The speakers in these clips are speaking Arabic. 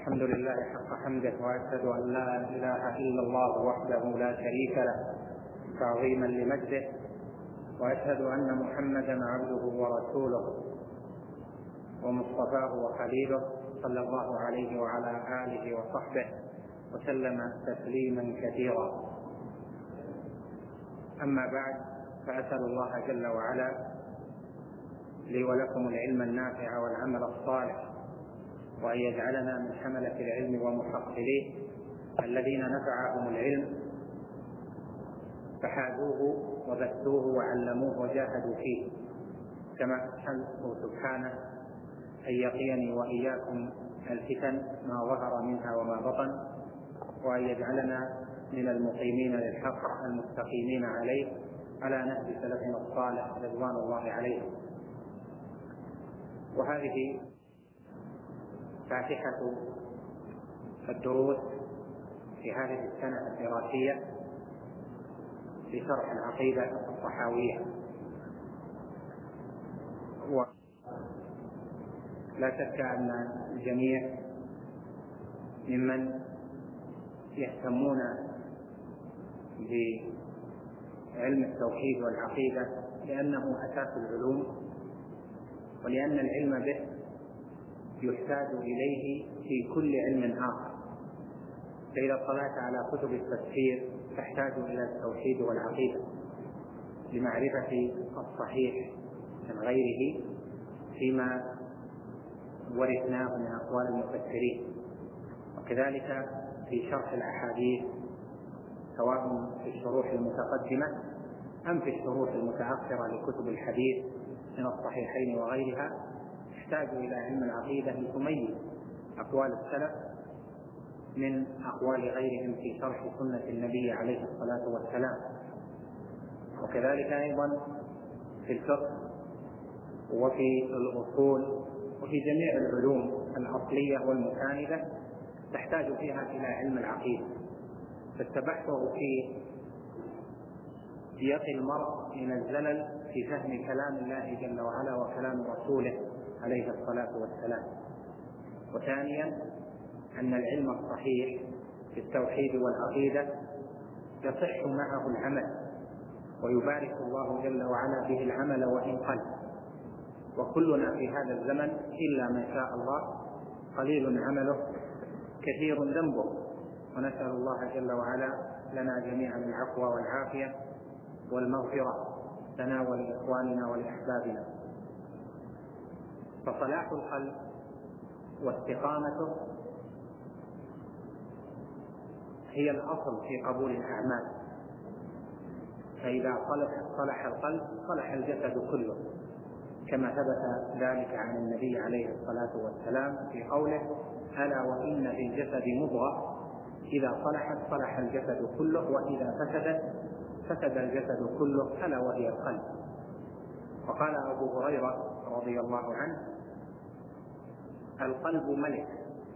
الحمد لله حق حمده، وأشهد أن لا إله إلا الله وحده لا شريك له تعظيما لمجده، وأشهد أن محمدا عبده ورسوله ومصطفاه وخليله صلى الله عليه وعلى آله وصحبه وسلم تسليما كثيرا. أما بعد، فأسأل الله جل وعلا لي ولكم العلم النافع والعمل الصالح، وأن يجعلنا من حملة العلم ومحصليه الذين نفعهم العلم فحازوه وبثوه وعلموه وجاهدوا فيه، كما أسأله سبحانه أن يقيني وإياكم الفتن ما ظهر منها وما بطن، وأن يجعلنا من المقيمين للحق المستقيمين عليه على نهج سلفنا الصالح رضوان الله عليهم. وهذه فاتحة الدروس في هذه السنة الدراسية في شرح العقيدة الطحاوية. ولا شك أن الجميع ممن يهتمون بعلم التوحيد والعقيدة لأنه أساس العلوم، ولأن العلم به يحتاج إليه في كل علم آخر. فإذا اطلعت على كتب التفسير تحتاج إلى التوحيد والعقيدة لمعرفة الصحيح من غيره فيما ورثناه من أقوال المفسرين. وكذلك في شرح الأحاديث سواء في الشروح المتقدمة أم في الشروح المتأخرة لكتب الحديث من الصحيحين وغيرها تحتاج إلى علم العقيدة لتميز أقوال السلف من أقوال غيرهم في شرح سنة النبي عليه الصلاة والسلام. وكذلك أيضا في الفقه وفي الأصول وفي جميع العلوم الأصلية والمساندة تحتاج فيها إلى علم العقيدة. فالتبحر في يقي المرء من الزلل في فهم كلام الله جل وعلا وكلام رسوله عليه الصلاة والسلام. وثانيا أن العلم الصحيح في التوحيد والعقيدة يصح معه العمل، ويبارك الله جل وعلا به العمل وإن قل. وكلنا في هذا الزمن إلا من شاء الله قليل عمله كثير ذنبه، ونسأل الله جل وعلا لنا جميعا العفو والعافية والمغفرة لنا ولإخواننا ولأحبابنا. فصلاح القلب واستقامته هي الأصل في قبول الأعمال. فإذا صلح القلب صلح الجسد كله، كما ثبت ذلك عن النبي عليه الصلاة والسلام في قوله: ألا وإن في الجسد مضغة إذا صلحت صلح الجسد كله، وإذا فسدت فسد الجسد كله، ألا وهي القلب. وقال أبو هريرة رضي الله عنه: القلب ملك،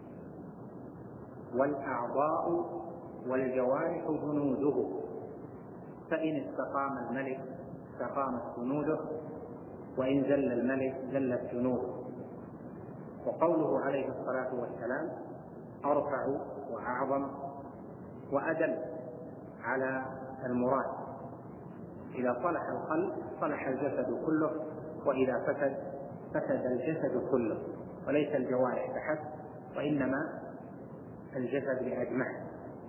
والأعضاء والجوارح جنوده، فإن استقام الملك استقامت جنوده، وإن زل الملك زلت جنوده. وقوله عليه الصلاة والسلام أرفع وأعظم وأدل على المراد. إذا صلح القلب صلح الجسد كله، وإذا فسد فسد الجسد كله، وليس الجوارح فحسب وإنما الجسد بأجمعه.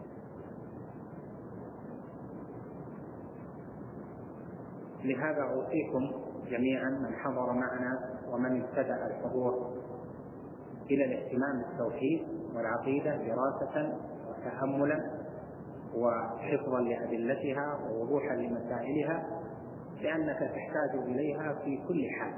لهذا أوصيكم جميعا من حضر معنا ومن ابتدأ الحضور إلى الاهتمام بالتوحيد والعقيدة دراسة وتأملا وحفظا لأدلتها ووضوحا لمسائلها، لأنك تحتاج إليها في كل حال.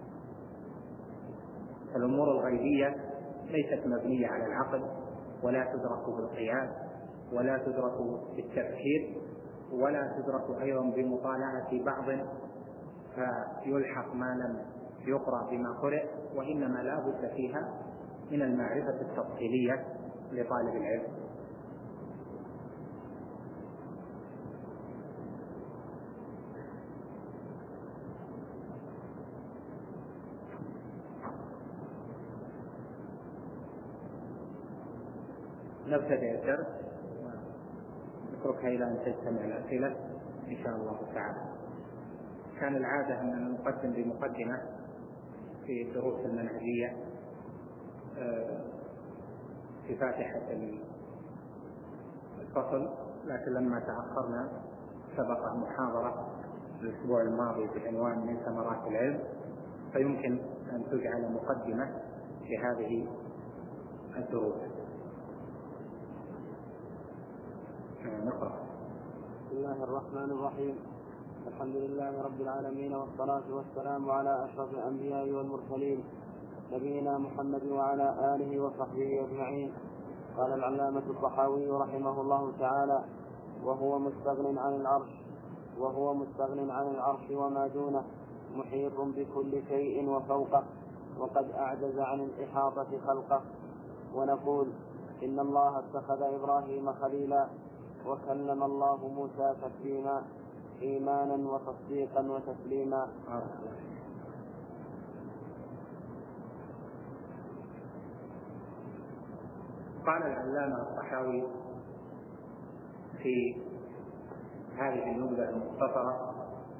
الأمور الغيبية ليست مبنية على العقل، ولا تدرك بالقياس، ولا تدرك بالتفكير، ولا تدرك أيضا بمطالعة بعض فيلحق ما لم يقرأ بما قرأ، وإنما لا بد فيها من المعرفة التفصيلية لطالب العلم. نبتدئ الدرس ونتركها إلى أن تجتمع الأسئلة إن شاء الله تعالى. كان العادة أن نقدم بمقدمة في الدروس المنهجية في فاتحة الفصل، لكن لما تأخرنا سبق محاضرة الأسبوع الماضي بعنوان من ثمرات العلم، فيمكن أن تجعل مقدمة لهذه الدروس. نقرأ. بسم الله الرحمن الرحيم. الحمد لله رب العالمين، والصلاة والسلام على أشرف الأنبياء والمرسلين نبينا محمد وعلى آله وصحبه أجمعين. قال العلامة الطحاوي رحمه الله تعالى: وهو مستغن عن العرش وما دونه، محيط بكل شيء وفوقه، وقد أعجز عن الإحاطة خلقه. ونقول إن الله اتخذ إبراهيم خليلا، وكلم الله موسى تكليما، إيمانا وتصديقا وتسليما. قال العلامة الطحاوي في هذه النبذة المختصرة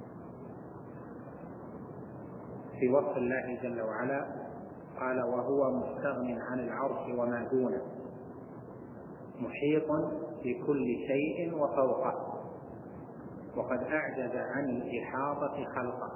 في وصف الله جل وعلا، قال: وهو مستغن عن العرش وما دونه، محيط بكل شيء وفوقه، وقد أعجز عن الإحاطة خلقه.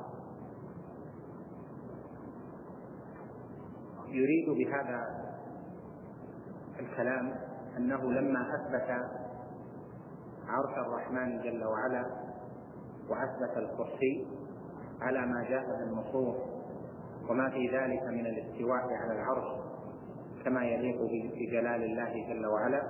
يريد بهذا الكلام أنه لما أثبت عرش الرحمن جل وعلا وأثبت الكرسي على ما جاء في النصوص وما في ذلك من الاستواء على العرش كما يليق بجلال الله جل وعلا،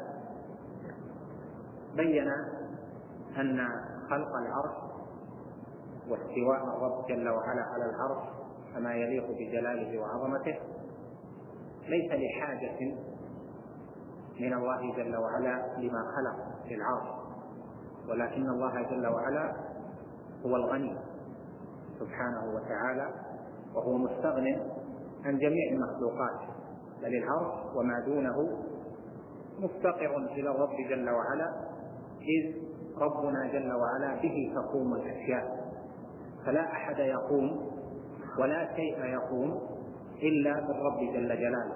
بين أن خلق العرش واستواء الرب جل وعلا على العرش كما يليق بجلاله وعظمته ليس لحاجة من الله جل وعلا لما خلق في العرش، ولكن الله جل وعلا هو الغني سبحانه وتعالى، وهو مستغن عن جميع المخلوقات، بل العرش وما دونه مفتقر إلى الرب جل وعلا، إذ ربنا جل وعلا به تقوم الأشياء، فلا أحد يقوم ولا شيء يقوم إلا بالرب جل جلاله.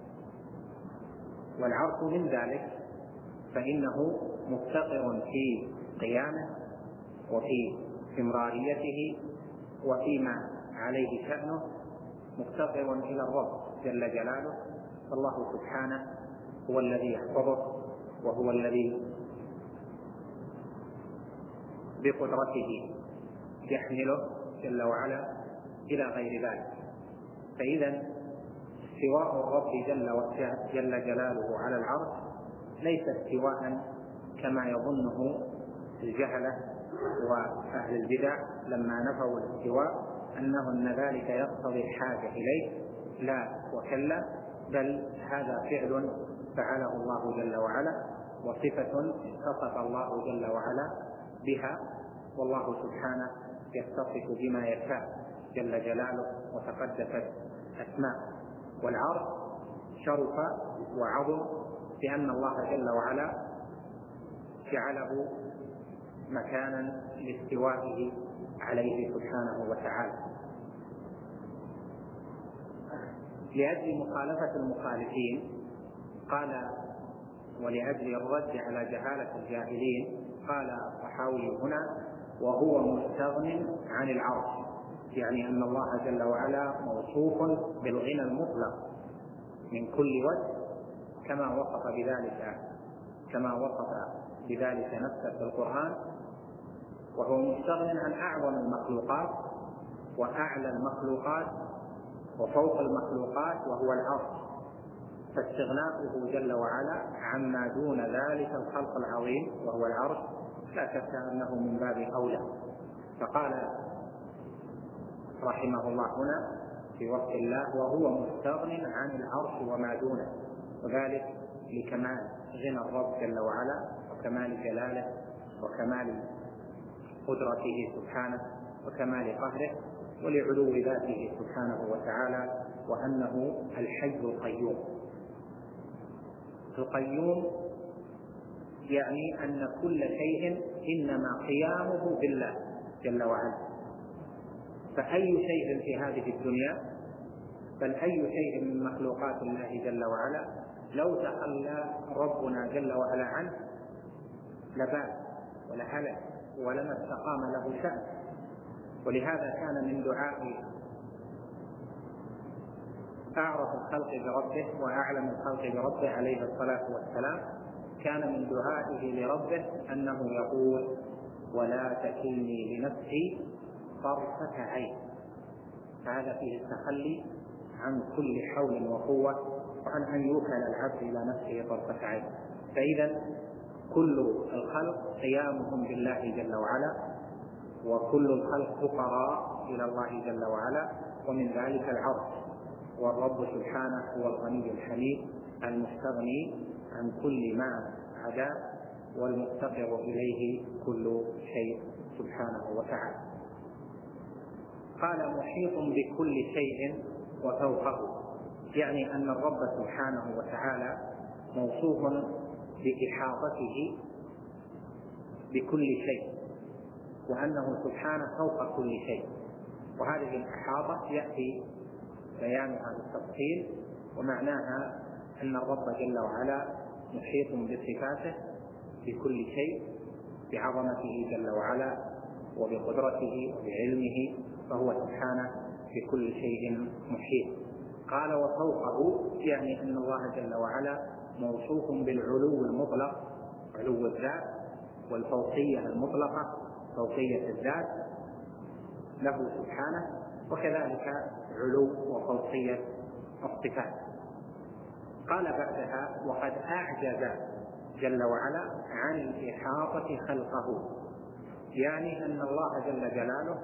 والعرش من ذلك فإنه مفتقر في قيامه وفي استمراريته وفيما عليه شأنه، مفتقر إلى الرب جل جلاله، فالله سبحانه هو الذي يحفظه، وهو الذي بقدرته يحمله جل وعلا إلى غير ذلك. فإذا استواء الرب جل جلاله على العرش ليس استواء كما يظنه الجهلة وأهل البدع لما نفوا الاستواء أن ذلك يقتضي الحاجة إليه، لا وكلا، بل هذا فعل فعله الله جل وعلا، وصفة اتصف الله جل وعلا بها، والله سبحانه يتصف بما يشاء جل جلاله وتقدست أسماء. والعرش شرف وعظم لأن الله جل وعلا جعله مكانا لاستوائه عليه سبحانه وتعالى. لأجل مخالفة المخالفين قال، ولأجل الرد على جهالة الجاهلين قال الطحاوي هنا: وهو مستغن عن العرش، يعني أن الله جل وعلا موصوف بالغنى المطلق من كل وجه، كما وصف بذلك نفسه في القرآن، وهو مستغن عن أعظم المخلوقات وأعلى المخلوقات وفوق المخلوقات وهو العرش، فاستغناؤه جل وعلا عما دون ذلك الخلق العظيم وهو العرش لا شك أنه من باب أولى. فقال رحمه الله هنا في وصف الله: وهو مستغن عن العرش وما دونه، وذلك لكمال غنى الرب جل وعلا وكمال جلاله وكمال قدرته سبحانه وكمال قهره ولعلو ذاته سبحانه وتعالى، وأنه الحي القيوم. القيوم يعني أن كل شيء إنما قيامه بالله جل وعلا. فأي شيء في هذه الدنيا بل أي شيء من مخلوقات الله جل وعلا لو تخلى ربنا جل وعلا عنه لبال ولهلك ولما استقام له شأن. ولهذا كان من دعاء أعرف الخلق بربه وأعلم الخلق بربه عليه الصلاة والسلام، كان من دعائه لربه أنه يقول: ولا تكلني لنفسي طرفة عين. فهذا فيه التخلي عن كل حول وقوة وعن أن يوكل العبد إلى نفسه طرفة عين. فإذا كل الخلق قيامهم بالله جل وعلا، وكل الخلق فقراء إلى الله جل وعلا، ومن ذلك العرش. والرب سبحانه هو الغني الحميد المستغني عن كل ما عدا، والمفتقر إليه كل شيء سبحانه وتعالى. قال: محيط بكل شيء وفوقه، يعني أن الرب سبحانه وتعالى موصوف بإحاطته بكل شيء، وأنه سبحانه فوق كل شيء. وهذه الإحاطة يأتي بيانها بالتفصيل، ومعناها أن الرب جل وعلا محيط بصفاته بكل شيء، بعظمته جل وعلا وبقدرته وبعلمه، فهو سبحانه بكل شيء محيط. قال: وفوقه، يعني أن الله جل وعلا موصوف بالعلو المطلق، علو الذات، والفوقية المطلقة، فوقية الذات له سبحانه، وكذلك علو وفوقية الصفات. قال بعدها: وقد أعجز جل وعلا عن الإحاطة خلقه، يعني أن الله جل جلاله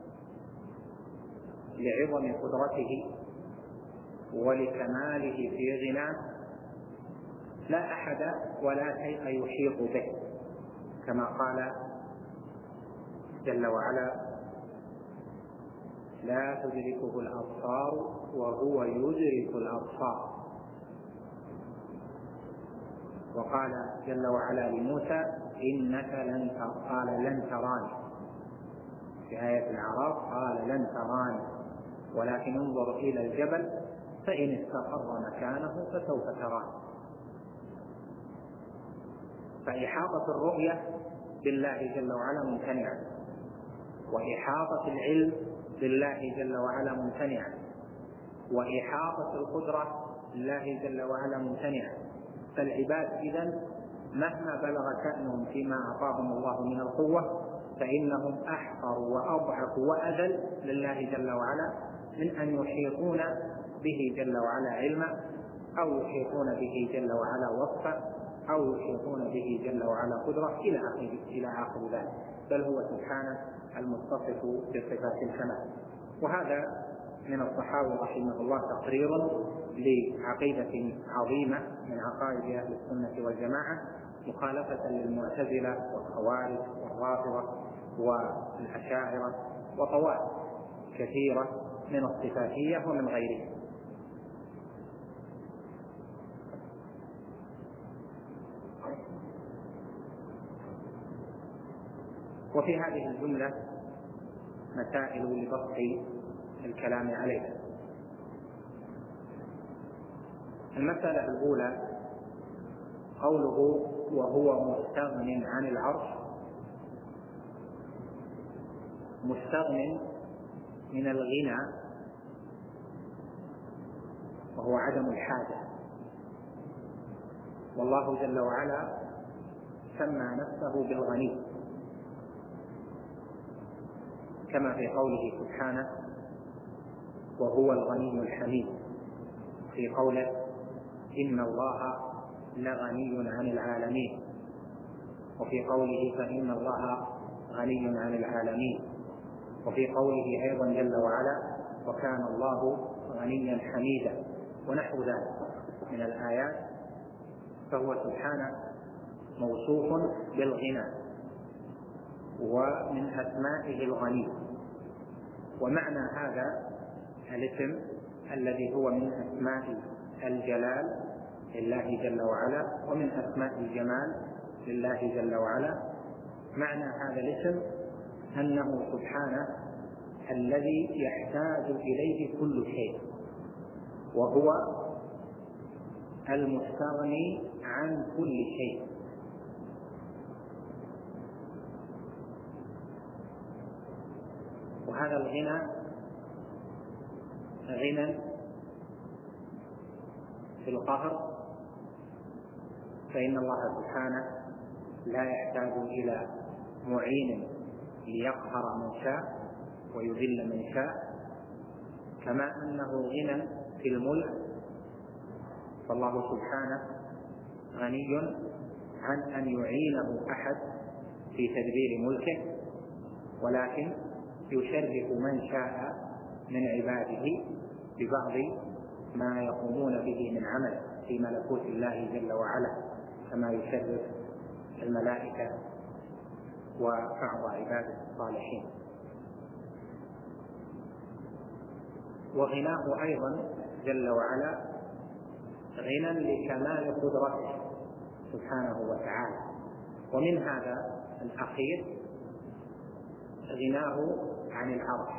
لعظم قدرته ولكماله في غناه لا أحد ولا شيء يحيط به، كما قال جل وعلا: لا تدركه الأبصار وهو يدرك الأبصار. وقال جل وعلا لموسى: إنك لن تراني. في آية الأعراف قال: لن تراني ولكن انظر إلى الجبل فإن استقر مكانه فسوف تراني. فإحاطة الرؤية بالله جل وعلا ممتنعة، وإحاطة العلم بالله جل وعلا ممتنعة، وإحاطة القدرة بالله جل وعلا ممتنعة. فالعباد إذن مهما بلغ شأنهم فيما أعطاهم الله من القوة فإنهم أحقر وأضعف وأذل لله جل وعلا من أن يحيطون به جل وعلا علما، أو يحيطون به جل وعلا وصفا، أو يحيطون به جل وعلا قدرة إلى آخر ذلك، بل هو سبحانه المتصف بصفات الكمال. وهذا من الصحابة رحمه الله تقرير لعقيدة عظيمة من عقائد أهل السنة والجماعة، مخالفة للمعتزلة والخوارج والرافضة والأشاعرة وطوائف كثيرة من الصفاتية ومن غيرهم. وفي هذه الجملة مسائل لبسط الكلام عليها. المسألة الأولى قوله: وهو مستغن عن العرش. مستغن من الغنى، وهو عدم الحاجة، والله جل وعلا سمى نفسه بالغني، كما في قوله سبحانه: وهو الغني الحميد، في قوله: إن الله لغني عن العالمين، وفي قوله: فإن الله غني عن العالمين، وفي قوله أيضا جل وعلا: وكان الله غنيا حميدا، ونحو ذلك من الآيات. فهو سبحانه موصوف بالغنى، ومن أسمائه الغني. ومعنى هذا الاسم الذي هو من أسماء الجلال لله جل وعلا ومن أسماء الجمال لله جل وعلا. معنى هذا الاسم أنه سبحانه الذي يحتاج إليه كل شيء، وهو المستغني عن كل شيء. وهذا الغنى غنى في القهر، فإن الله سبحانه لا يحتاج إلى معين ليقهر من شاء ويذل من شاء، كما أنه غنى في الملك، فالله سبحانه غني عن أن يعينه أحد في تدبير ملكه، ولكن يشرف من شاء من عباده ببعض ما يقومون به من عمل في ملكوت الله جل وعلا، كما يشرف الملائكة وبعض عباده الصالحين. وغناه أيضا جل وعلا غنى لكمال قدرته سبحانه وتعالى، ومن هذا الأخير غناه عن العرش،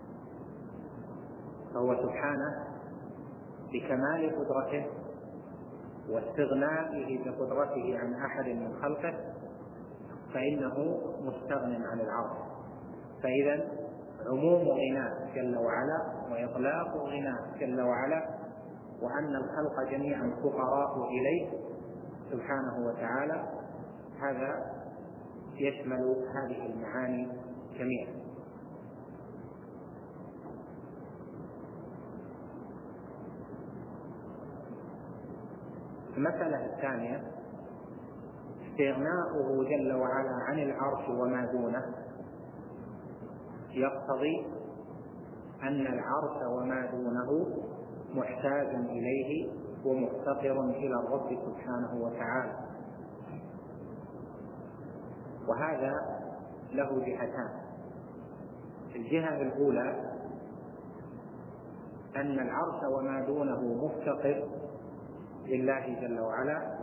فهو سبحانه بكمال قدرته واستغنائه بقدرته عن أحد من خلقه فإنه مستغن عن العرش. فإذا عموم غناه جل وعلا وإطلاق غناه جل وعلا وأن الخلق جميعا فقراء إليه سبحانه وتعالى، هذا يشمل هذه المعاني جميعا. المسألة الثانية استغناؤه جل وعلا عن العرش وما دونه يقتضي أن العرش وما دونه محتاج إليه ومفتقر إلى الرب سبحانه وتعالى، وهذا له جهتان. الجهة الأولى أن العرش وما دونه مفتقر لله جل وعلا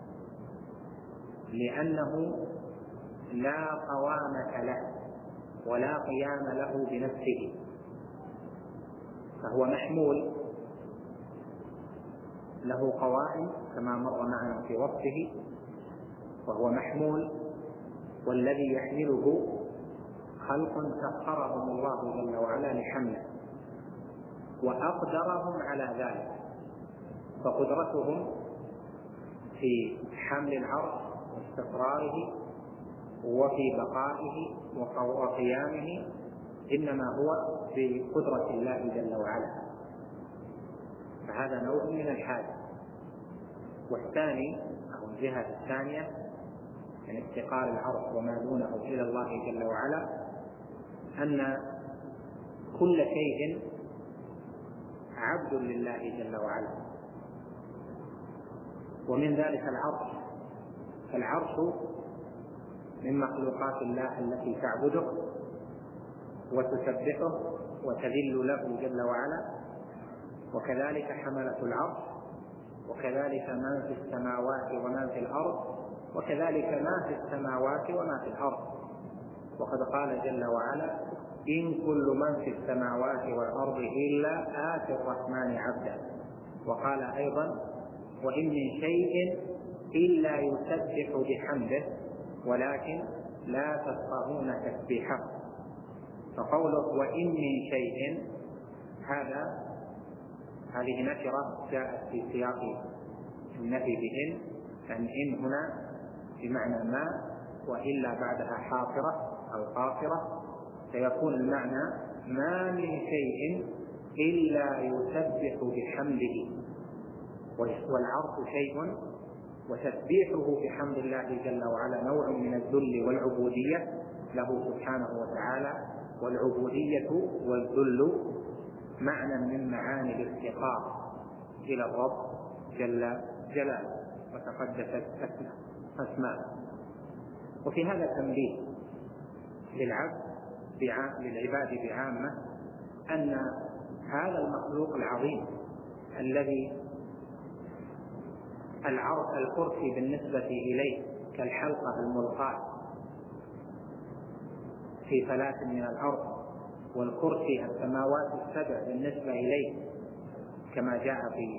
لأنه لا قوامة له ولا قيام له بنفسه، فهو محمول له قوائم كما مر معنا في وصفه، وهو محمول، والذي يحمله خلق سخرهم الله جل وعلا لحمله وأقدرهم على ذلك، فقدرتهم في حمل العرش واستقراره وفي بقائه وقيامه إنما هو بقدرة الله جل وعلا، فهذا نوع من الحاجة. والثاني أو الجهة الثانية من افتقار العرش وما دونه إلى الله جل وعلا أن كل شيء عبد لله جل وعلا، ومن ذلك العرش، فالعرش من مخلوقات الله التي تعبده وتسبحه وتذل له جل وعلا، وكذلك حملة العرش، وكذلك ما في السماوات وما في الأرض، وكذلك ما في السماوات وما في الأرض. وقد قال جل وعلا: إن كل من في السماوات والأرض إلا آتي الرحمن عبدا. وقال أيضا: وإن من شيء إلا يسبح بحمده ولكن لا تفقهون تسبيحه. فقوله وإن من شيء هذه نكرة جاءت في سياق النفي بإن، أن إن هنا بمعنى ما، وإلا بعدها حاصرة أو قاصرة، فيكون المعنى ما من شيء إلا يسبح بحمده، والعرش شيء، وتسبيحه بحمد الله جل وعلا نوع من الذل والعبودية له سبحانه وتعالى، والعبودية والذل معنى من معاني الافتقار إلى الرب جل جلاله وتقدست أسماءه. وفي هذا تنبيه للعباد بعامة أن هذا المخلوق العظيم الذي الكرسي بالنسبة إليه كالحلقة الملقاة في فلاة من الأرض، والكرسي السماوات السبع بالنسبة إليه كما جاء في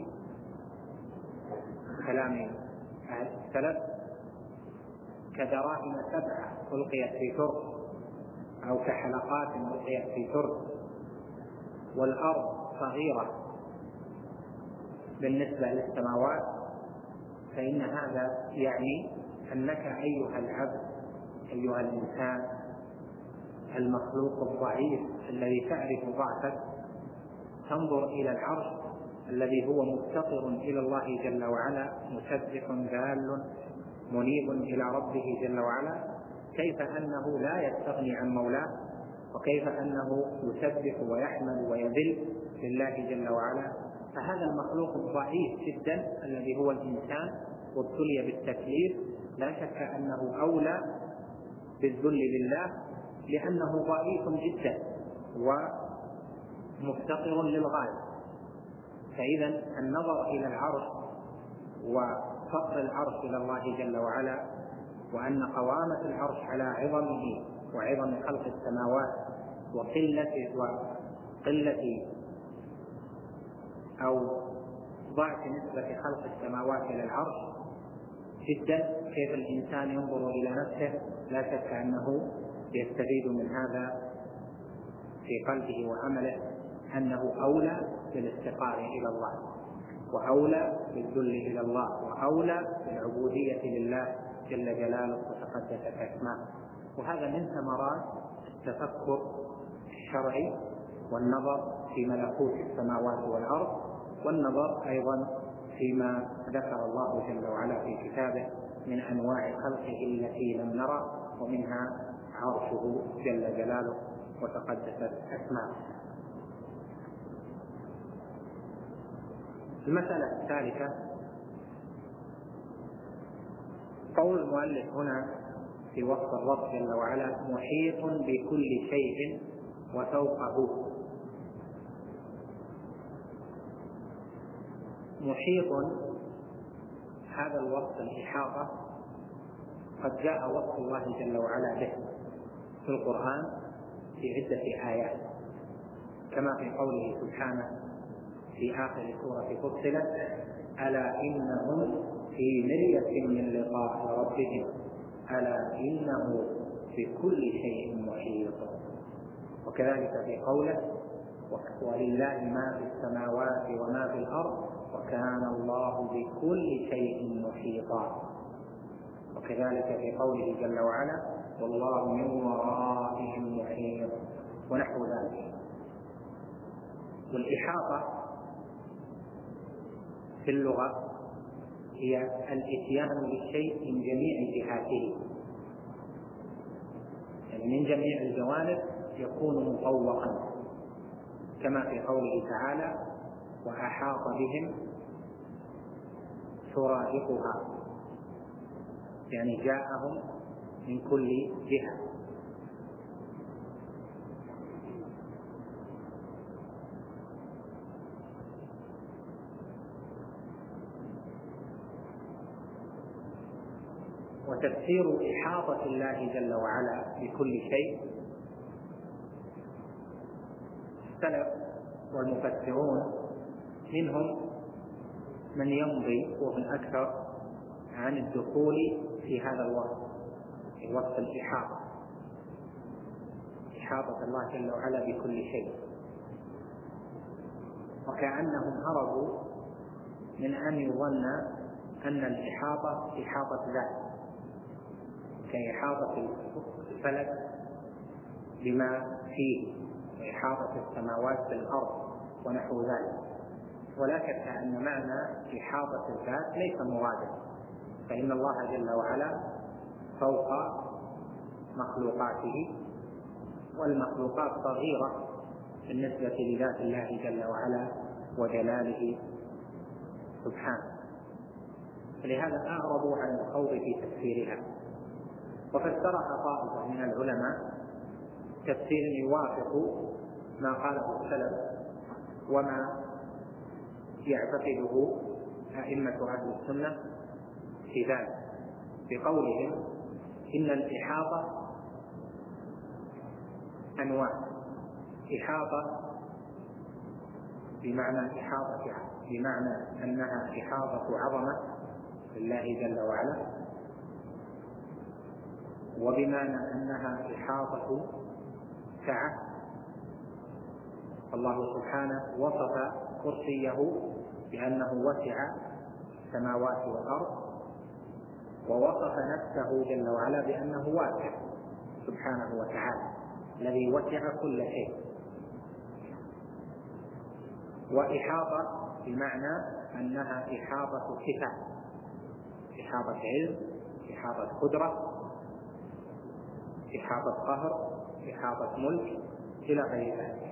كلام أهل السلف كدراهم سبعة ألقيت في ترس أو كحلقات ألقيت في ترس، والأرض صغيرة بالنسبة للسماوات، فإن هذا يعني أنك أيها العبد أيها الإنسان المخلوق الضعيف الذي تعرف ضعفك تنظر إلى العرش الذي هو مفتقر إلى الله جل وعلا مسبح ذال منيب إلى ربه جل وعلا، كيف أنه لا يستغني عن مولاه، وكيف أنه يسبح ويحمد ويذل لله جل وعلا. فهذا المخلوق الضعيف جدا الذي هو الإنسان وابتلي بالتكليف لا شك أنه أولى بالذل لله، لأنه ضعيف جدا ومفتقر للغاية. فإذا النظر إلى العرش وفقر العرش إلى الله جل وعلا، وأن قوامة العرش على عظمه وعظم خلق السماوات وقلة أو ضعف نسبة خلق السماوات إلى العرش جدا، كيف الإنسان ينظر إلى نفسه لا شك أنه يستفيد من هذا في قلبه وعمله أنه أولى بالافتقار إلى الله، وأولى بالذل إلى الله، وأولى بالعبودية لله جل جلاله وتقدست أسماؤه. وهذا من ثمرات التفكر الشرعي والنظر في ملكوت السماوات والأرض، والنظر أيضا فيما ذكر الله جل وعلا في كتابه من أنواع خلقه التي لم نرى، ومنها عرشه جل جلاله وتقدست أسماؤه. المسألة الثالثة قول المؤلف هنا في وصف الرب جل وعلا محيط بكل شيء وفوقه. محيط هذا الوصف الإحاطة قد جاء وصف الله جل وعلا به في القرآن في عدة آيات، كما في قوله سبحانه في آخر سورة فصلت ألا إنهم في مرية من لقاء ربهم ألا إنه بكل شيء محيط. وكذلك في قوله ولله ما في السماوات وما في الأرض وكان الله بكل شيء محيطا. وكذلك في قوله جل وعلا والله من ورائهم محيط ونحو ذلك. والإحاطة في اللغة هي الإتيان بالشيء من جميع جهاته، يعني من جميع الجوانب يكون مطوقا، كما في قوله تعالى وأحاط بهم سرادقها، يعني جاءهم من كل جهة. وتفسير إحاطة الله جل وعلا بكل شيء السلف والمفسرون منهم من يمضي وهم أكثر عن الدخول في هذا الوصف، في وصف الإحاطة، إحاطة الله جل وعلا بكل شيء، وكأنهم هربوا من أن يظن أن الإحاطة إحاطة ذات كإحاطة الفلك بما فيه وإحاطة السماوات بالأرض ونحو ذلك. ولا شك أن معنى إحاطة الذات ليس مرادا، فإن الله جل وعلا فوق مخلوقاته، والمخلوقات صغيرة بالنسبة لذات الله جل وعلا وجلاله سبحانه، فلهذا أعرضوا عن الخوض في تفسيرها. وفسرها طائفة من العلماء تفسير يوافق ما قاله السلف وما يعتقده أئمة أهل السنة في ذلك بقولهم إن الإحاطة أنواع: إحاطة بمعنى أنها إحاطة عظمة لله جل وعلا، وبمعنى أنها إحاطة سعة. الله سبحانه وصف كرسيه بأنه وسع السماوات والأرض، ووصف نفسه جل وعلا بأنه واسع سبحانه وتعالى الذي وسع كل شيء. وإحاطة بمعنى أنها إحاطة صفات: إحاطة علم، إحاطة قدرة، إحاطة قهر، إحاطة ملك، إلى غير ذلك.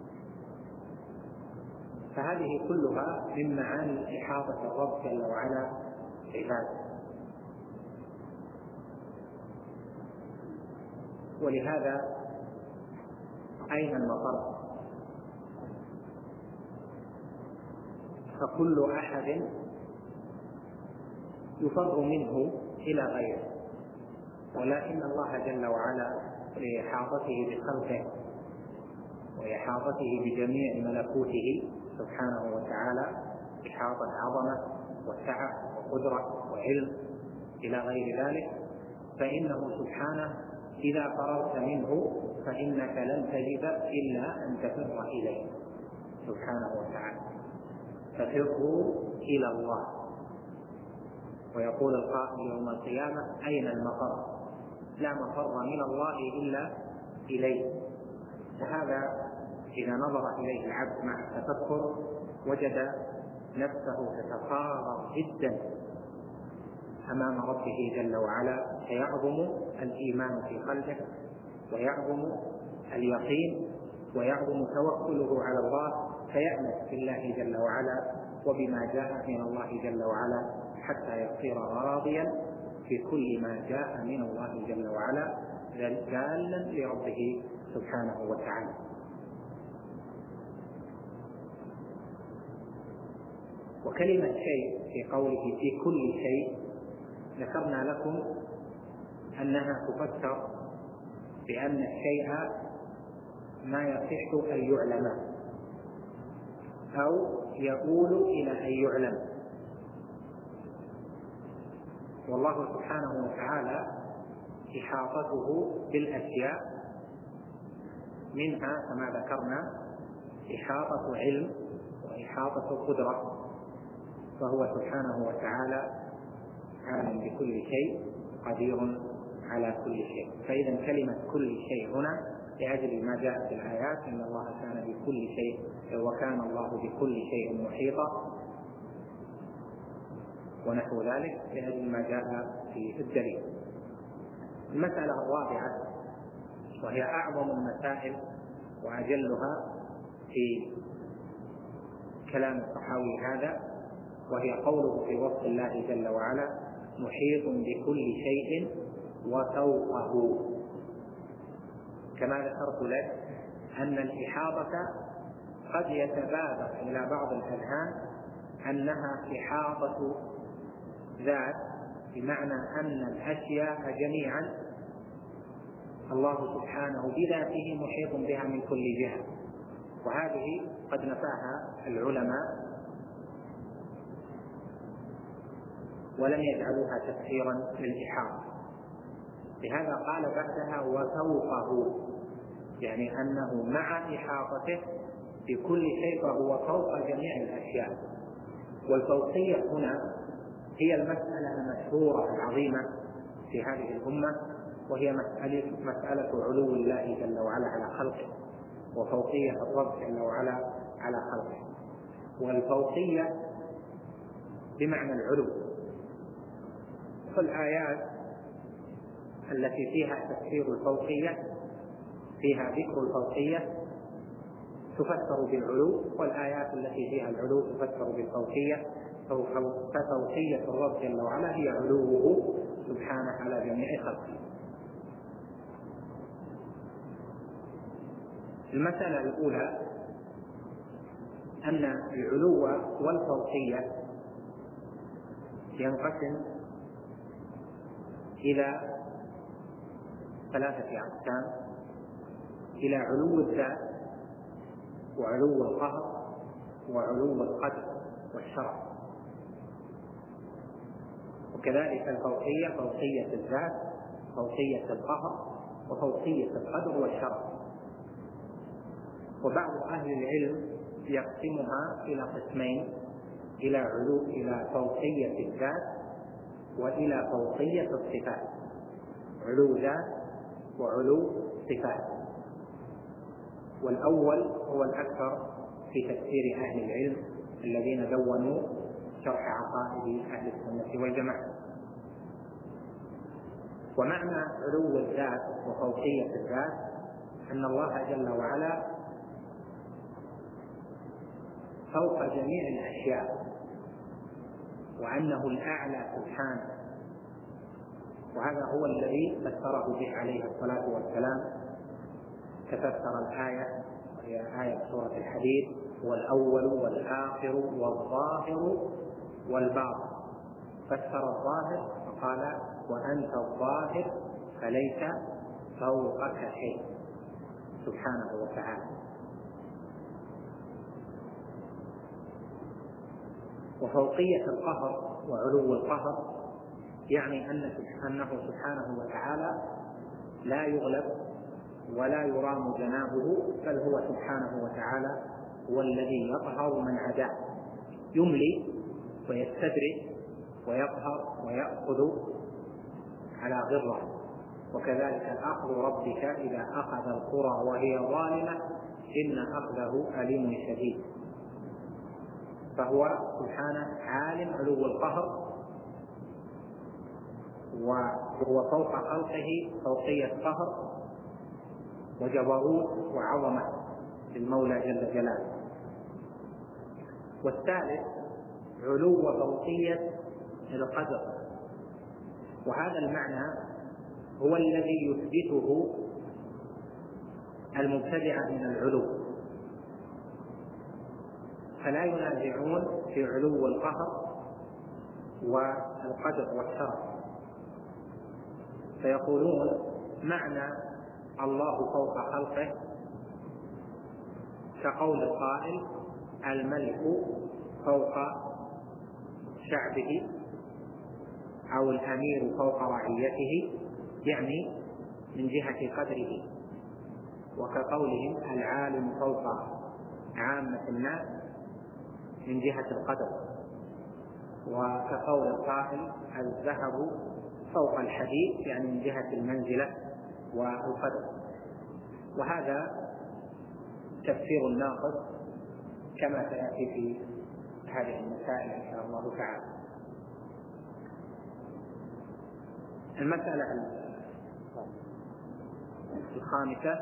فهذه كلها من معاني إحاطة الرب جل وعلا عباده. ولهذا أين المفر؟ فكل أحد يفر منه إلى غيره، ولكن الله جل وعلا لإحاطته بخلقه وإحاطته بجميع ملكوته سبحانه وتعالى إحاطة عظمة وسعة وقدرة وعلم إلى غير ذلك، فإنه سبحانه إذا فررت منه فإنك لن تجد إلا أن تفر إليه سبحانه وتعالى. ففروا إلى الله. ويقول القائل يوم القيامة: أين المفر؟ لا مفر من الله إلا إليه. وهذا إذا نظر إليه العبد مع التفكر وجد نفسه تتفاضل جدا أمام ربه جل وعلا، فيعظم الإيمان في قلبه، ويعظم اليقين، ويعظم توكله على الله، فيأنس بالله جل وعلا وبما جاء من الله جل وعلا، حتى يصير راضيا في كل ما جاء من الله جل وعلا ذالا لربه سبحانه وتعالى. وكلمة شيء في قوله في كل شيء ذكرنا لكم أنها تفسر بأن الشيء ما يصح أن يعلم أو يؤول إلى أن يعلم. والله سبحانه وتعالى إحاطته بالأشياء منها كما ذكرنا إحاطة علم وإحاطة قدرة، فهو سبحانه وتعالى عالم بكل شيء قدير على كل شيء. فإذا كلمة كل شيء هنا لأجل ما جاء في الآيات أن الله كان بكل شيء وكان الله بكل شيء محيطا ونحو ذلك، لأجل ما جاء في الدليل. المسألة الرابعة وهي أعظم المسائل وأجلها في كلام الطحاوي هذا، وهي قوله في وصف الله جل وعلا: محيط بكل شيء وفوقه. كما ذكرت لك أن الإحاطة قد يتبادر إلى بعض الأذهان أنها إحاطة ذات، بمعنى أن الأشياء جميعا الله سبحانه بذاته محيط بها من كل جهة، وهذه قد نفاها العلماء ولم يجعلوها تفسيرا للإحاطة. لهذا قال بعدها وفوقه، يعني أنه مع إحاطته بكل شيء فهو فوق جميع الأشياء. والفوقية هنا هي المسألة المشهورة العظيمة في هذه الأمة، وهي مسألة علو الله جل وعلا على خلقه، وفوقية الرب جل وعلا على خلقه. والفوقية بمعنى العلو. فالآيات التي فيها تفسير الفوقية فيها ذكر الفوقية تفسر بالعلو، والآيات التي فيها العلو تفسر بالفوقية. ففوقية الرب جل وعلا هي علوه سبحانه على جميع خلقه. المسألة الأولى أن العلو والفوقية ينقسم إلى ثلاثة أقسام: إلى علو الذات، وعلو القهر، وعلو القدر والشرف. وكذلك الفوقية: فوقية الذات، فوقية القهر، وفوقية القدر والشرف. وبعض أهل العلم يقسمها إلى قسمين: إلى فوقية الذات، وإلى فوقية الصفات. علو ذات وعلو صفات. والأول هو الأكثر في تفسير أهل العلم الذين دونوا شرح عقائد أهل السنة والجماعة. ومعنى علو الذات وفوقية الذات أن الله جل وعلا فوق جميع الأشياء، وأنه الأعلى سبحانه. وهذا هو الذي فسره به عليه الصلاة والسلام، تفسر الآية وهي آية سورة الحديد: هو الأول والآخر والظاهر والباطن. فسر الظاهر فقال: وأنت الظاهر فليس فوقك شيء، سبحانه وتعالى. وفوقية القهر وعلو القهر يعني أنه سبحانه وتعالى لا يغلب ولا يرام جنابه، بل هو سبحانه وتعالى هو الذي يقهر من عداه، يملي ويستدرج ويقهر ويأخذ على غرة. وكذلك أخذ ربك إذا أخذ القرى وهي ظالمة إن أخذه أليم شديد. فهو سبحانه عالم علو القهر، وهو فوق خلقه فوقية قهر وجبروت وعظمة للمولى جل جلاله. والثالث علو فوقية القدر، وهذا المعنى هو الذي يثبته المبتدعة من العلو، فلا ينازعون في علو القهر والقدر والشرف، فيقولون معنى الله فوق خلقه كقول القائل: الملك فوق شعبه، أو الأمير فوق رعيته، يعني من جهة قدره. وكقولهم: العالم فوق عامة الناس، من جهة القدر. وكقول القائل: الذهب فوق الحديد، يعني من جهة المنزلة والقدر. وهذا تفسير ناقص كما سيأتي في هذه المسائل إن شاء الله تعالى. المسألة الخامسة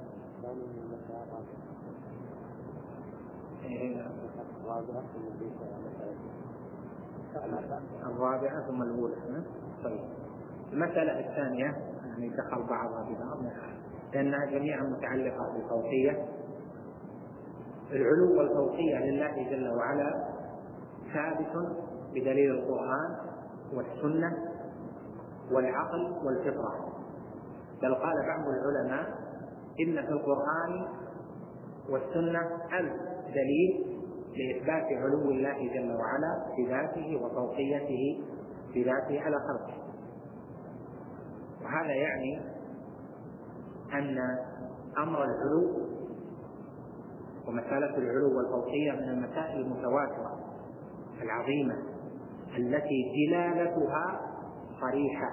الرابعة ثم الأولى. طيب، المسألة الثانية يعني دخل بعضها ببعض لأنها جميعا متعلقة بالفوقية. العلو والفوقية لله جل وعلا ثابت بدليل القرآن والسنة والعقل والفطرة، بل قال بعض العلماء إن في القرآن والسنة 1000 دليل لإثبات علو الله جل وعلا بذاته وفوقيته بذاته على خلقه. وهذا يعني أن أمر العلو ومسألة العلو والفوقية من المسائل المتواترة العظيمة التي دلالتها صريحة،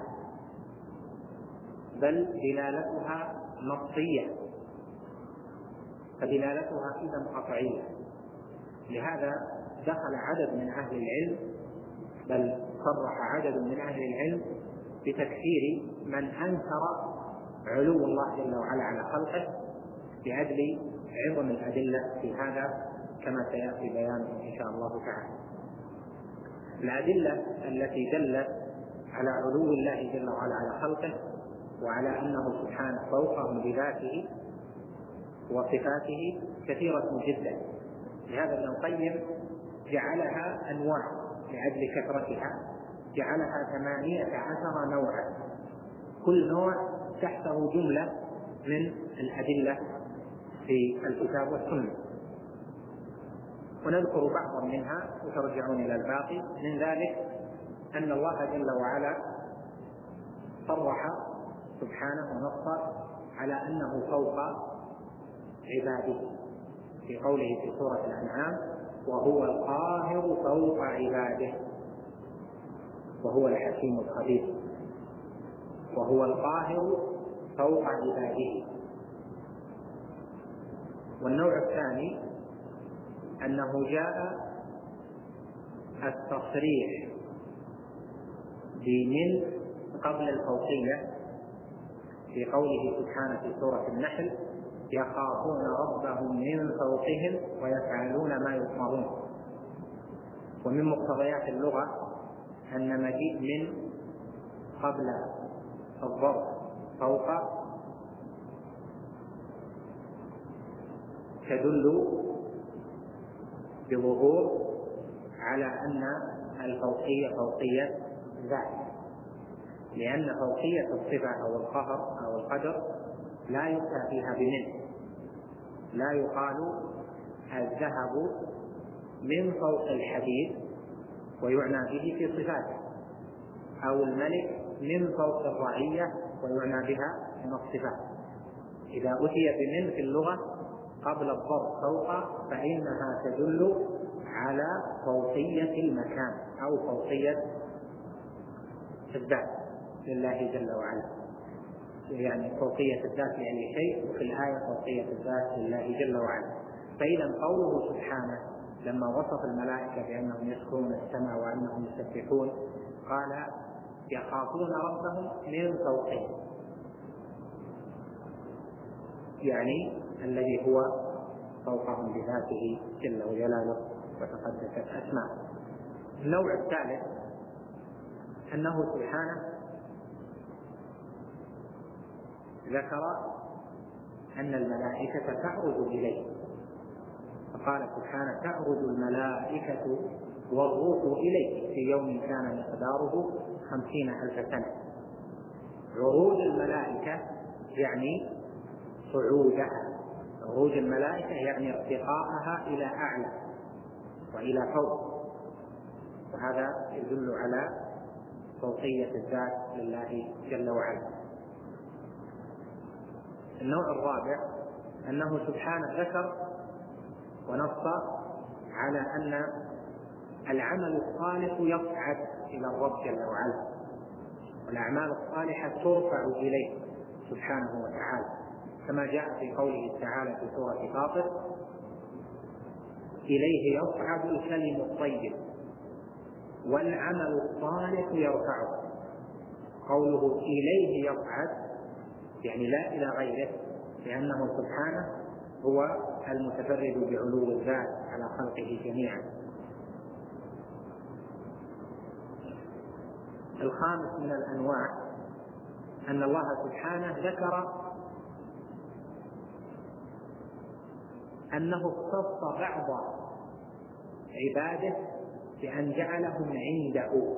بل دلالتها نصية، فدلالتها إذن قطعية. لهذا دخل عدد من أهل العلم، بل صرح عدد من أهل العلم بتكفير من أنكر علو الله جل وعلا على خلقه لأجل عظم الأدلة في هذا كما سيأتي بيانه إن شاء الله تعالى. الأدلة التي دلت على علو الله جل وعلا على خلقه وعلى أنه سبحانه فوقهم بذاته وصفاته كثيرة جدا. لهذا ابن القيم جعلها أنواع لأجل كثرتها، جعلها 18 نوعا كل نوع تحته جملة من الأدلة في الكتاب والسنة، ونذكر بعضا منها وترجعون إلى الباقي. من ذلك أن الله جل وعلا صرح سبحانه ونص على أنه فوق عباده في قوله في سورة الأنعام: وهو القاهر فوق عباده وهو الحكيم الخبير. وهو القاهر فوق عباده. والنوع الثاني أنه جاء التصريح بمن قبل الفوقية في قوله سبحانه في سورة النحل: يخافون ربهم من فوقهم ويفعلون ما يؤمرون. ومن مقتضيات اللغة أن مجيء من قبل الظرف فوق تدل بظهور على أن الفوقية فوقية ذات، لأن فوقية الصفة أو القهر أو القدر لا يؤتى فيها بمن. لا يقال الذهب من فوق الحديد ويعنى به في صفاته، أو الملك من فوق الرعية ويعنى بها من الصفات. إذا أتي بمن في اللغة قبل الظرف فوق فإنها تدل على فوقية المكان أو فوقية الذات لله جل وعلا، يعني فوقية الذات لأي شيء، وفي الآية فوقية الذات لله جل وعلا. فإذا قوله سبحانه لما وصف الملائكة بأنهم يسكنون السماء وأنهم يسبحون قال: يخافون ربهم من فوقهم، يعني الذي هو فوقهم بذاته جل وجلاله وتقدست أسماءه. النوع الثالث أنه سبحانه ذكر أن الملائكة تعرج إليه، فقال سبحانه: تعرج الملائكة والروح إليه في يوم كان مقداره 50,000 سنة. عروج الملائكة يعني صعودها، عروج الملائكة يعني ارتقاءها إلى أعلى وإلى فوق، وهذا يدل على فوقية الذات لله جل وعلا. النوع الرابع أنه سبحانه ذكر ونص على أن العمل الصالح يصعد إلى الرب جل وعلا، والأعمال الصالحة ترفع إليه سبحانه وتعالى، كما جاء في قوله تعالى في سورة فاطر: إليه يصعد الكلم الطيب والعمل الصالح يرفعه. قوله إليه يصعد يعني لا إلى غيره، لأنه سبحانه هو المتفرد بعلو الذات على خلقه جميعا. الخامس من الأنواع أن الله سبحانه ذكر أنه اختص بعض عباده بأن جعلهم عنده،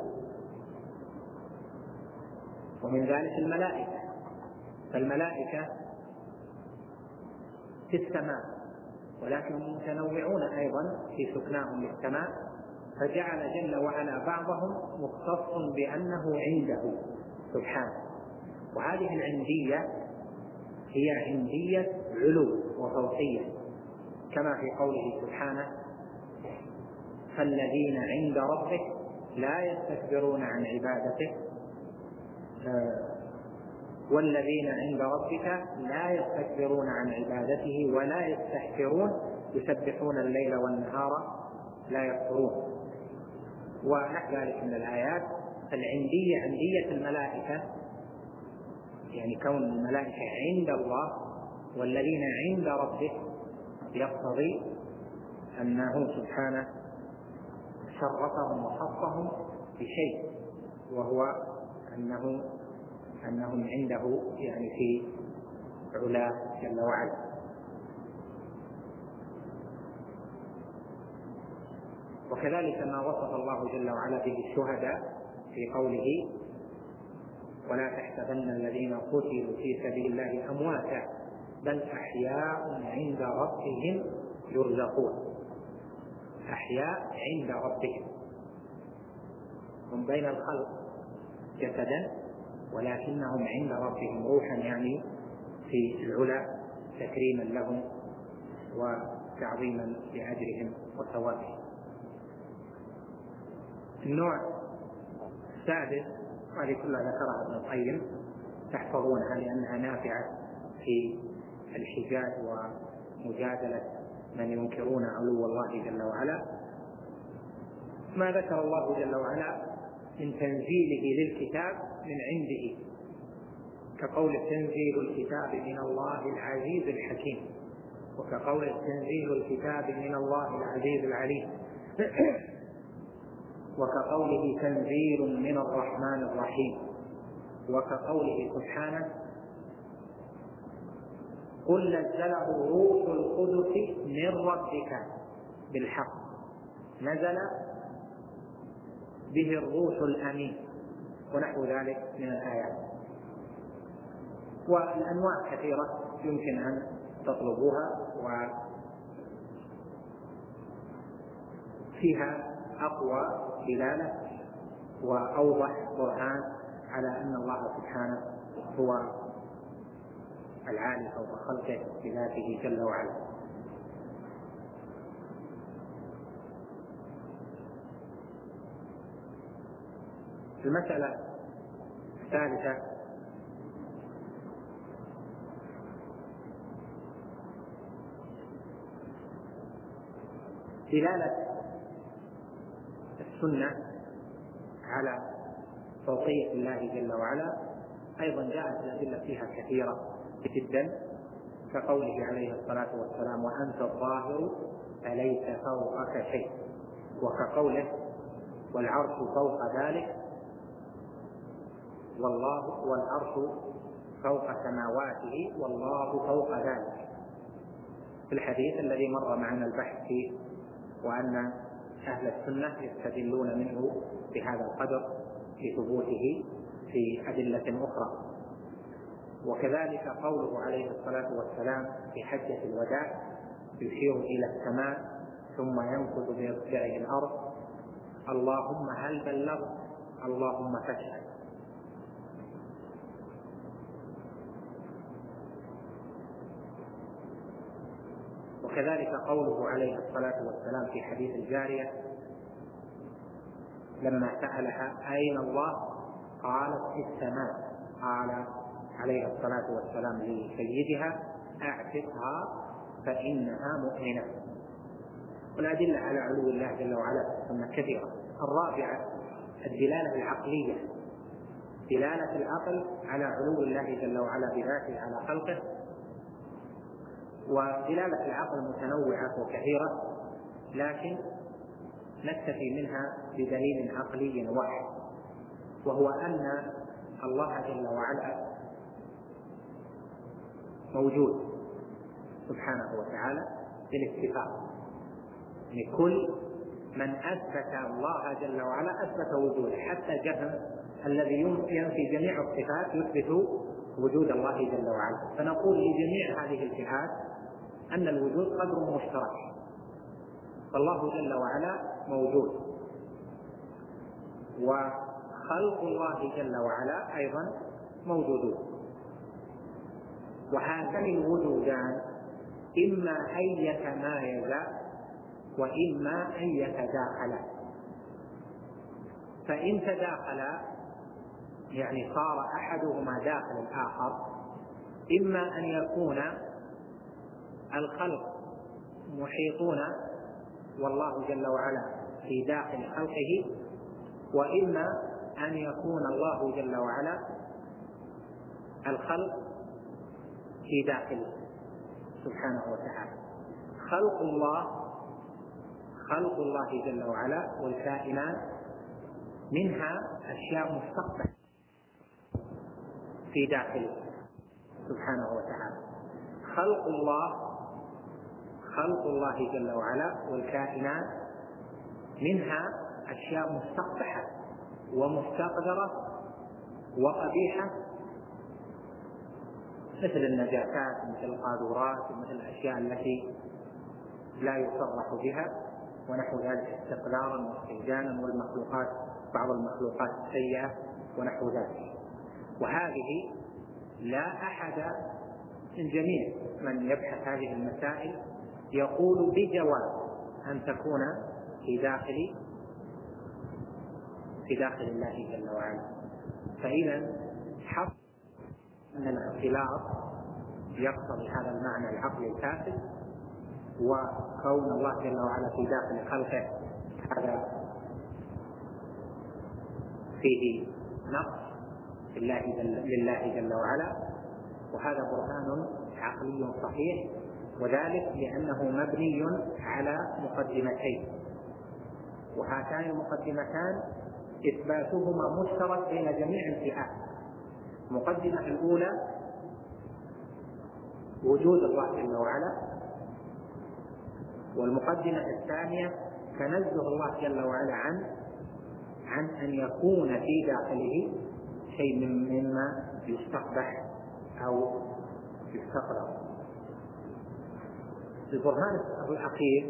ومن ذلك الملائكة. فالملائكة في السماء ولكن متنوعون أيضا في سكناهم للسماء، فجعل جل وعلا بعضهم مختص بأنه عنده سبحانه. وهذه العندية هي عندية علو وفوقية، كما في قوله سبحانه: فالذين عند ربك لا يستكبرون عن عبادته والذين عند ربك لا يستكبرون عن عبادته ولا يستحسرون يسبحون الليل والنهار لا يفترون. ونحو ذلك من الآيات. العندية عندية الملائكة، يعني كون الملائكة عند الله، والذين عند ربك يقتضي أنه سبحانه شرفهم وخصهم بشيء، وهو أنهم عنده يعني في علاه جل وعلا. وكذلك ما وصف الله جل وعلا به الشهداء في قوله: ولا تحسبن الذين قتلوا في سبيل الله أمواتا بل أحياء عند ربهم يرزقون. أحياء عند ربهم، هم بين الخلق جسدا ولكنهم عند ربهم روحا، يعني في العلا تكريما لهم وتعظيما لأجرهم وثوابهم. النوع السادس، وهذه كلها ذكرها ابن القيم تحفظونها لأنها نافعة في الحجاج ومجادلة من ينكرون علو الله جل وعلا، ما ذكر الله جل وعلا من تنزيله للكتاب من عنده، كقول تنزيل الكتاب من الله العزيز الحكيم، وكقول تنزيل الكتاب من الله العزيز العليم، وكقوله تنزيل من الرحمن الرحيم، وكقوله سبحانه قل نزله روح القدس من ربك بالحق، نزل به الروح الأمين، ونحو ذلك من الآيات. والأنواع كثيرة يمكن أن تطلبوها، وفيها أقوى دلالة وأوضح برهان على أن الله سبحانه هو العالي فوق خلقه بذاته جل وعلا. المسألة الثالثة دلالة السنة على فوقية الله جل وعلا، أيضا جاءت الأدلة فيها كثيرة جدا، كقوله عليه الصلاة والسلام وأنت الظاهر فليس فوقك شيء، وكقوله والعرش فوق ذلك والعرش فوق سماواته والله فوق ذلك، في الحديث الذي مر معنا البحث فيه، وأن أهل السنة يستدلون منه بهذا القدر لثبوته في أدلة أخرى. وكذلك قوله عليه الصلاة والسلام في حجة الوداع يشير إلى السماء ثم ينكث بإصبعه الأرض اللهم هل بلغت اللهم فاشهد. وكذلك قوله عليه الصلاة والسلام في حديث الجارية لما سألها أين الله قالت في السماء، قال عليه الصلاة والسلام لسيدها أعتقها فإنها مؤمنة. والأدلة على علو الله جل وعلا في السنة كثيرة. الرابعة الدلالة العقلية، دلالة العقل على علو الله جل وعلا بذاته على خلقه. ودلالة العقل متنوعة وكثيرة، لكن نكتفي منها بدليل عقلي واحد، وهو أن الله جل وعلا موجود سبحانه وتعالى بالاتفاق، لكل من أثبت الله جل وعلا أثبت وجوده، حتى جهم الذي ينفي جميع الصفات يثبت وجود الله جل وعلا. فنقول لجميع هذه الفئات أن الوجود قدر مشترك، فالله جل وعلا موجود، وخلق الله جل وعلا أيضا موجودون، وهذان الوجودان إما أن يتمايزا وإما أن يتداخلا. فإن تداخلا يعني صار أحدهما داخل الآخر، إما أن يكون الخلق محيطون والله جل وعلا في داخل خلقه، وإما أن يكون الله جل وعلا الخلق في داخله سبحانه وتعالى. خلق الله جل وعلا والكائنات منها أشياء مستقبلة في داخله سبحانه وتعالى. خلق الله جل وعلا والكائنات منها أشياء مستقبحة ومستقدرة وقبيحة مثل النجاسات مثل القاذورات ومثل الأشياء التي لا يصرح بها ونحو ذلك استقذارا واستهجانا، والمخلوقات بعض المخلوقات السيئة ونحو ذلك. وهذه لا أحد من جميع من يبحث هذه المسائل يقول بجواز أن تكون في داخل الله جل وعلا. فإذا حق أن الاختلاط يقتضي هذا المعنى العقلي الفاسد، وكون الله جل وعلا في داخل خلقه هذا فيه نقص لله جل وعلا، وهذا برهان عقلي صحيح، وذلك لأنه مبني على مقدمتين، وهاتان المقدمتان إثباتهما مشترك بين جميع الفئات. المقدمة الأولى وجود الله جل وعلا، والمقدمة الثانية تنزه الله جل وعلا عن أن يكون في داخله شيء مما يستقبح أو يستقرب. البرهان الأخير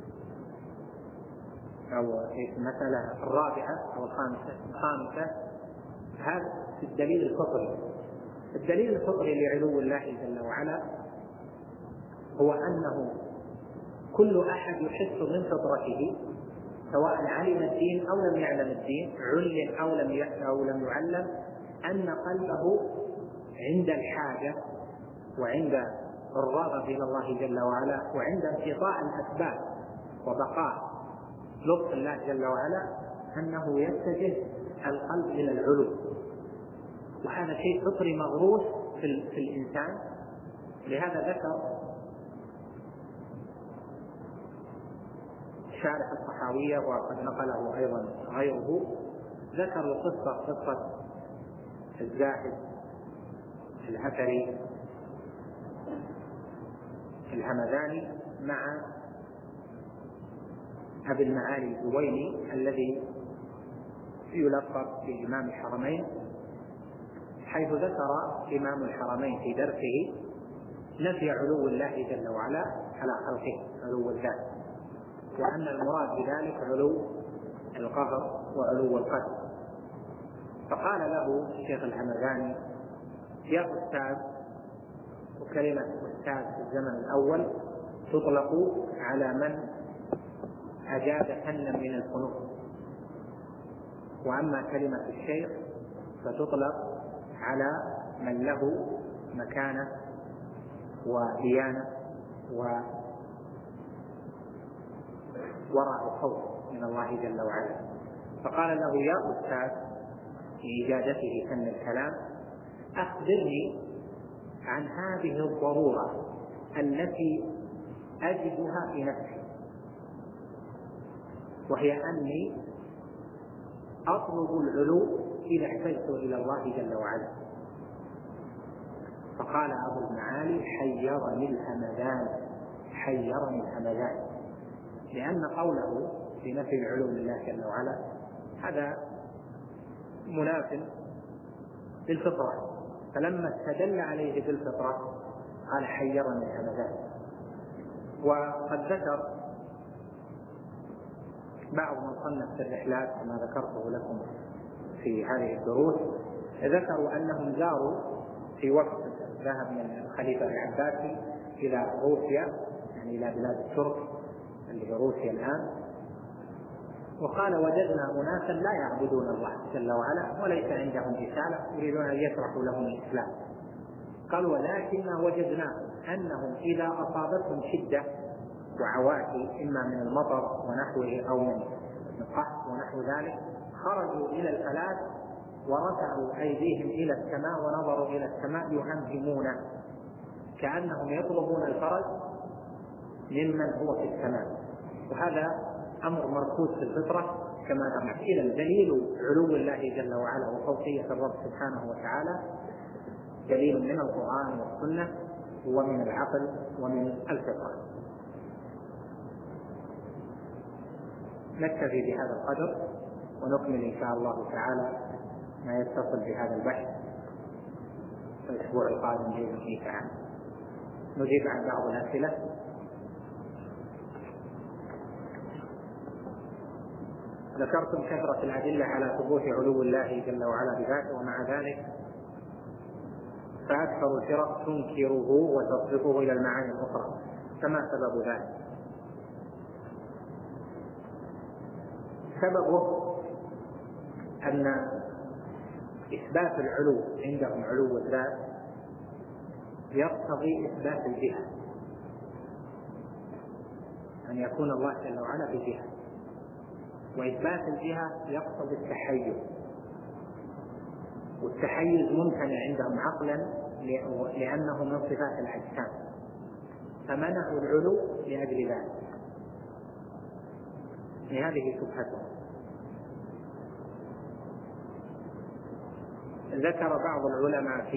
أو المسألة الرابعة أو الخامسة هذا الدليل الفطري. الدليل الفطري لعلو الله جل وعلا هو أنه كل أحد يحس من فطرته، سواء علم الدين أو لم يعلم الدين، علم أو لم يعلم، أن قلبه عند الحاجة وعند الرغبة إلى الله جل وعلا وعند انقطاع الأسباب وبقاء لطف الله جل وعلا أنه يتجه القلب إلى العلو. وهذا شيء فطري مغروس في الإنسان. لهذا ذكر شارح الطحاوية وقد نقله أيضا غيره، ذكروا قصة الزاهد الأثري الهمداني مع أبي المعالي الجويني الذي يلقب بإمام الحرمين، حيث ذكر إمام الحرمين في درسه نفي علو الله جل وعلا على خلقه، علو الذات، وأن المراد بذلك علو القهر وعلو القدر. فقال له الشيخ الهمداني: يا أستاذ، وكلمة أستاذ في الزمن الأول تطلق على من أجاد فنا من الفنون، وأما كلمة الشيخ فتطلق على من له مكانة وديانة وراء خوف من الله جل وعلا. فقال له: يا أستاذ، في إجادته فن الكلام، أخبرني عن هذه الضرورة التي أجدها في نفسي، وهي أني أطلب العلو إذا احتجت إلى الله جل وعلا. فقال أبو المعالي: حيرني الهمدان، لأن قوله في نفي العلو لله جل وعلا هذا مناف للفطرة، فلما استدل عليه بالفطرة قال: حيرني الهمدان. وقد ذكر بعض من صنف في الرحلات كما ذكرته لكم في هذه الدروس، ذكروا أنهم زاروا في وقت ذهب من الخليفة العباسي إلى روسيا، يعني إلى بلاد الترك اللي هي روسيا الآن، وقال: وجدنا أناسا لا يعبدون الله جل وعلا وليس عندهم رسالة يريدون أن يشرحوا لهم الإسلام. قال: ولكننا وجدنا أنهم إذا أصابتهم شدة وعواتي إما من المطر ونحوه أو من القحط ونحو ذلك، خرجوا إلى الفلاة ورفعوا أيديهم إلى السماء ونظروا إلى السماء يهمهمون كأنهم يطلبون الفرج ممن هو في السماء. وهذا أمر مركوز في الفطرة كما نعلم. إذا دليل علو الله جل وعلا وفوقية الرب سبحانه وتعالى دليل من القرآن والسنة ومن العقل ومن الفطرة. نكتفي بهذا القدر ونكمل إن شاء الله تعالى ما يتصل بهذا البحث الأسبوع القادم بإذن الله تعالى. نجيب عن بعض الأسئلة. ذكرتم كثرة الأدلة على ثبوت علو الله جل وعلا بذاته، ومع ذلك فأكثر الفرق تنكره وتصرفه إلى المعاني الأخرى، فما سبب ذلك؟ سببه أن إثبات العلو عندهم، علو الذات، يقتضي إثبات الجهة، أن يكون الله جل وعلا بجهة، وإثبات الجهة يقتضي التحيز، والتحيز ممتنع عندهم عقلا لأنه من صفات الأجسام، فمنعوا العلو لأجل ذلك. لهذه شبهتهم. ذكر بعض العلماء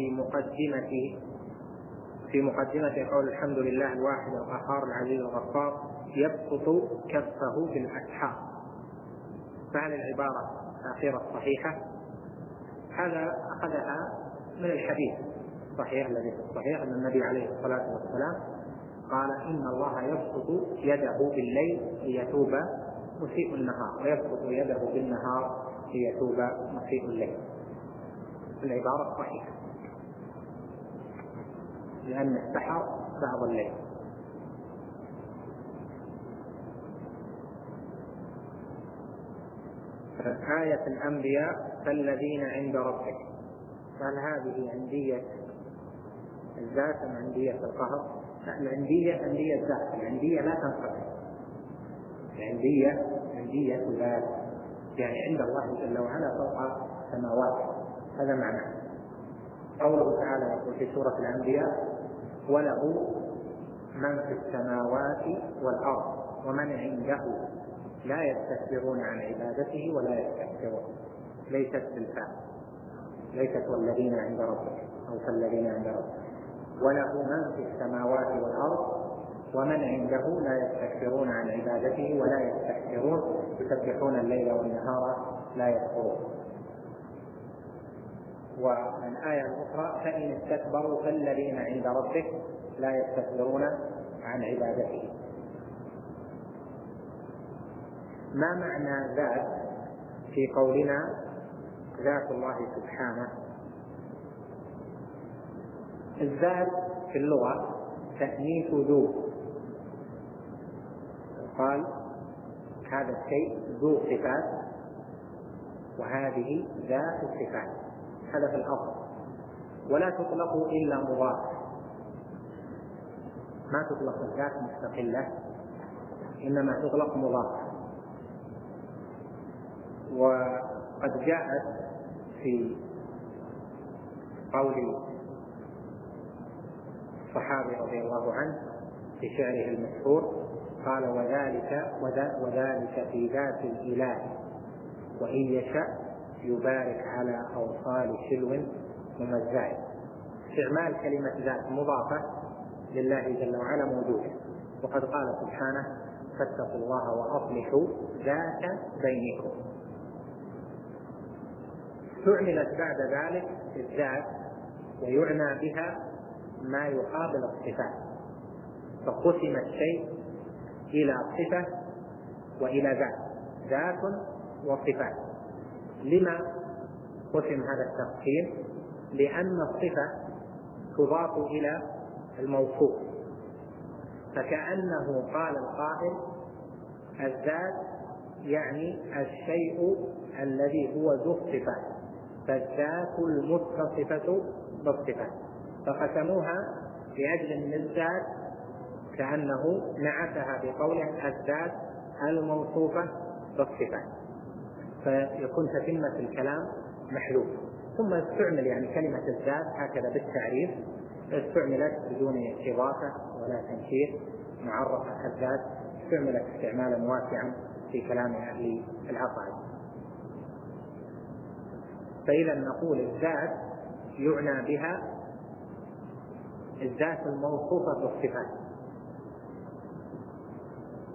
في مقدمة قول الحمد لله الواحد القهار العزيز الغفار يبسط كفه بالأسحار، فهل العبارة الأخيرة صحيحة؟ هذا أخذها من الحديث الصحيح الذي في الصحيح أن النبي عليه الصلاة والسلام قال إن الله يبسط يده بالليل ليتوب مسيء النهار، ويبسط يده بالنهار ليتوب مسيء الليل. العبارة صحيحة لأن السحر بعض الليل. آية الأنبياء فالذين عند ربك، هل هذه عندية الذات أم عندية القهر؟ العندية عندية الذات، العندية لا تنقطع، العندية عندية ذات، يعني عند الله جل وعلا فوق السماوات، هذا معناه. قوله تعالى يقول في سورة الأنبياء وله من في السماوات والأرض ومن عنده لا يستكبرون عن عبادته ولا يستكبرون، ليست بالفعل، ليست والذين عند ربك أو فالذين عند ربك، وله من في السماوات والأرض ومن عنده لا يستكبرون عن عبادته ولا يستكبرون يسبحون الليل والنهار لا يكفرون. والآية الأخرى فإن استكبروا فالذين عند ربك لا يستكبرون عن عبادته. ما معنى ذات في قولنا ذات الله سبحانه؟ الذات في اللغة تأنيث ذو، قال هذا الشيء ذو صفات وهذه ذات الصفات، هذا في الأصل، ولا تطلق إلا مضاف، ما تطلق الذات مستقلة إنما تطلق مضاف. وقد جاءت في قول الصحابي رضي الله عنه في شعره المشهور قال وذلك في ذات الإله وإن يشاء يبارك على أوصال شلو ممزع. استعمال كلمة ذات مضافة لله جل وعلا موجودة، وقد قال سبحانه فاتقوا الله وأصلحوا ذات بينكم. استعملت بعد ذلك الذات ويعنى بها ما يقابل الصفات، فقسم الشيء إلى صفة وإلى ذات وصفات. لما قسم هذا التقسيم؟ لأن الصفة تضاف إلى الموصوف، فكأنه قال القائل الذات يعني الشيء الذي هو ذو الصفات، فالذات المتصفة بالصفات، فقسموها لأجل أن الذات كأنه نعتها بقوله الذات الموصوفة بالصفات، فيكون تتمة الكلام محذوف. ثم استعمل يعني كلمة الذات هكذا بالتعريف، استعملت بدون إضافة ولا تنكير، معرفة الذات استعملت استعمالا واسعا في كلام أهل العقائد. فإذا نقول الذات يعنى بها الذات الموصوفة بالصفات،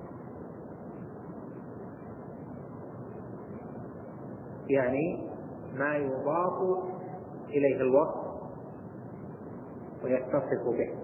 يعني ما يضاف إليه الوصف ويتصف به.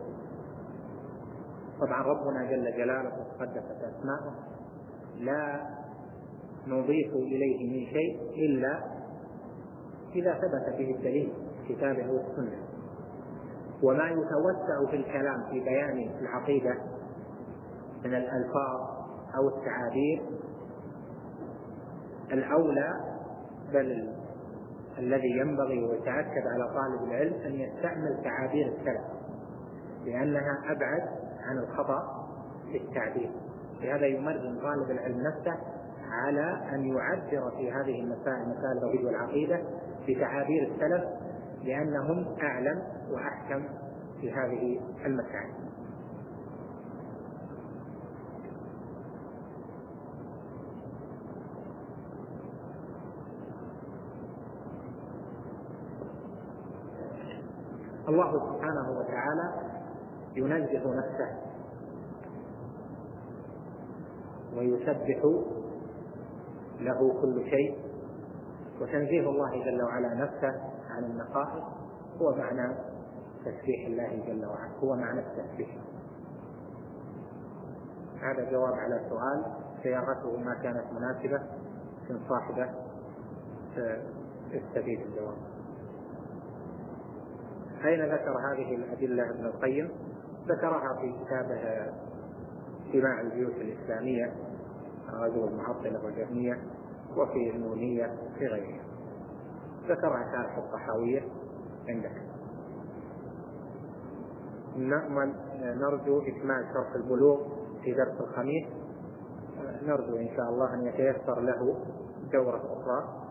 طبعا ربنا جل جلاله وتقدست أسماؤه لا نضيف إليه من شيء إلا إذا ثبت به الدليل كتابه والسنة. وما يتوسع في الكلام في بيان العقيدة من الألفاظ أو التعابير الأولى بل الذي ينبغي ويتأكد على طالب العلم أن يستعمل تعابير السلف، لأنها أبعد عن الخطأ في التعبير. لهذا يمرن طالب العلم نفسه على أن يعبر في هذه المسائل، مسائل التوحيد والعقيدة، بتعابير السلف، لأنهم أعلم وأحكم في هذه المسائل. الله سبحانه وتعالى ينزه نفسه ويسبح له كل شيء، وتنزيه الله جل وعلا نفسه عن النقائص هو معنى تسبيح الله جل وعلا، هو معنى التسبيح. هذا جواب على سؤال صياغته ما كانت مناسبة من صاحبه استفيد الجواب. أين ذكر هذه الأدلة ابن القيم؟ ذكرها في كتابه اجتماع الجيوش الإسلامية، غزو المعطلة والجهمية، وفي النونية في غيرها. ذكرها شارح الطحاوية عندك. نرجو إكمال شرح البلوغ في درس الخميس، نرجو إن شاء الله أن يتيسر له دورة أخرى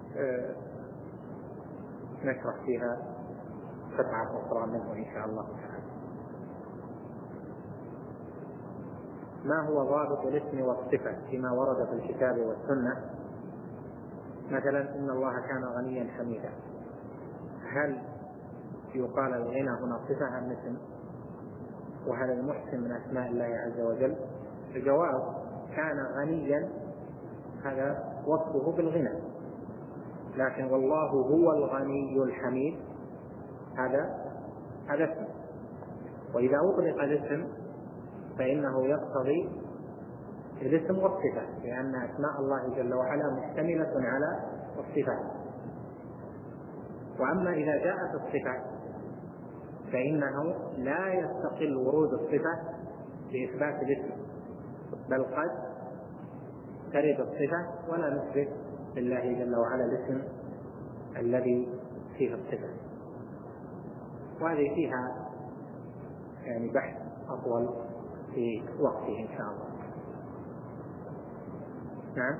نشرح فيها قطعة أخرى منه إن شاء الله تعالى. ما هو ضابط الاسم والصفة فيما ورد في الكتاب والسنة؟ مثلا إن الله كان غنيا حميدا، هل يقال الغنى هنا صفة أم اسم؟ وهل المحسن من أسماء الله عز وجل؟ الجواب كان غنيا هذا وصفه بالغنى، لكن والله هو الغني الحميد هذا اسم. وإذا أطلق الاسم فإنه يقتضي الاسم والصفة، لأن أسماء الله جل وعلا مشتملة على الصفات. وأما إذا جاءت الصفة فإنه لا يستقل ورود الصفة بإثبات الاسم، بل قد ترد الصفة ولا نثبت لله جل وعلا الاسم الذي فيه الصفة. وهذه فيها يعني بحث أطول في وقته إن شاء الله. نعم.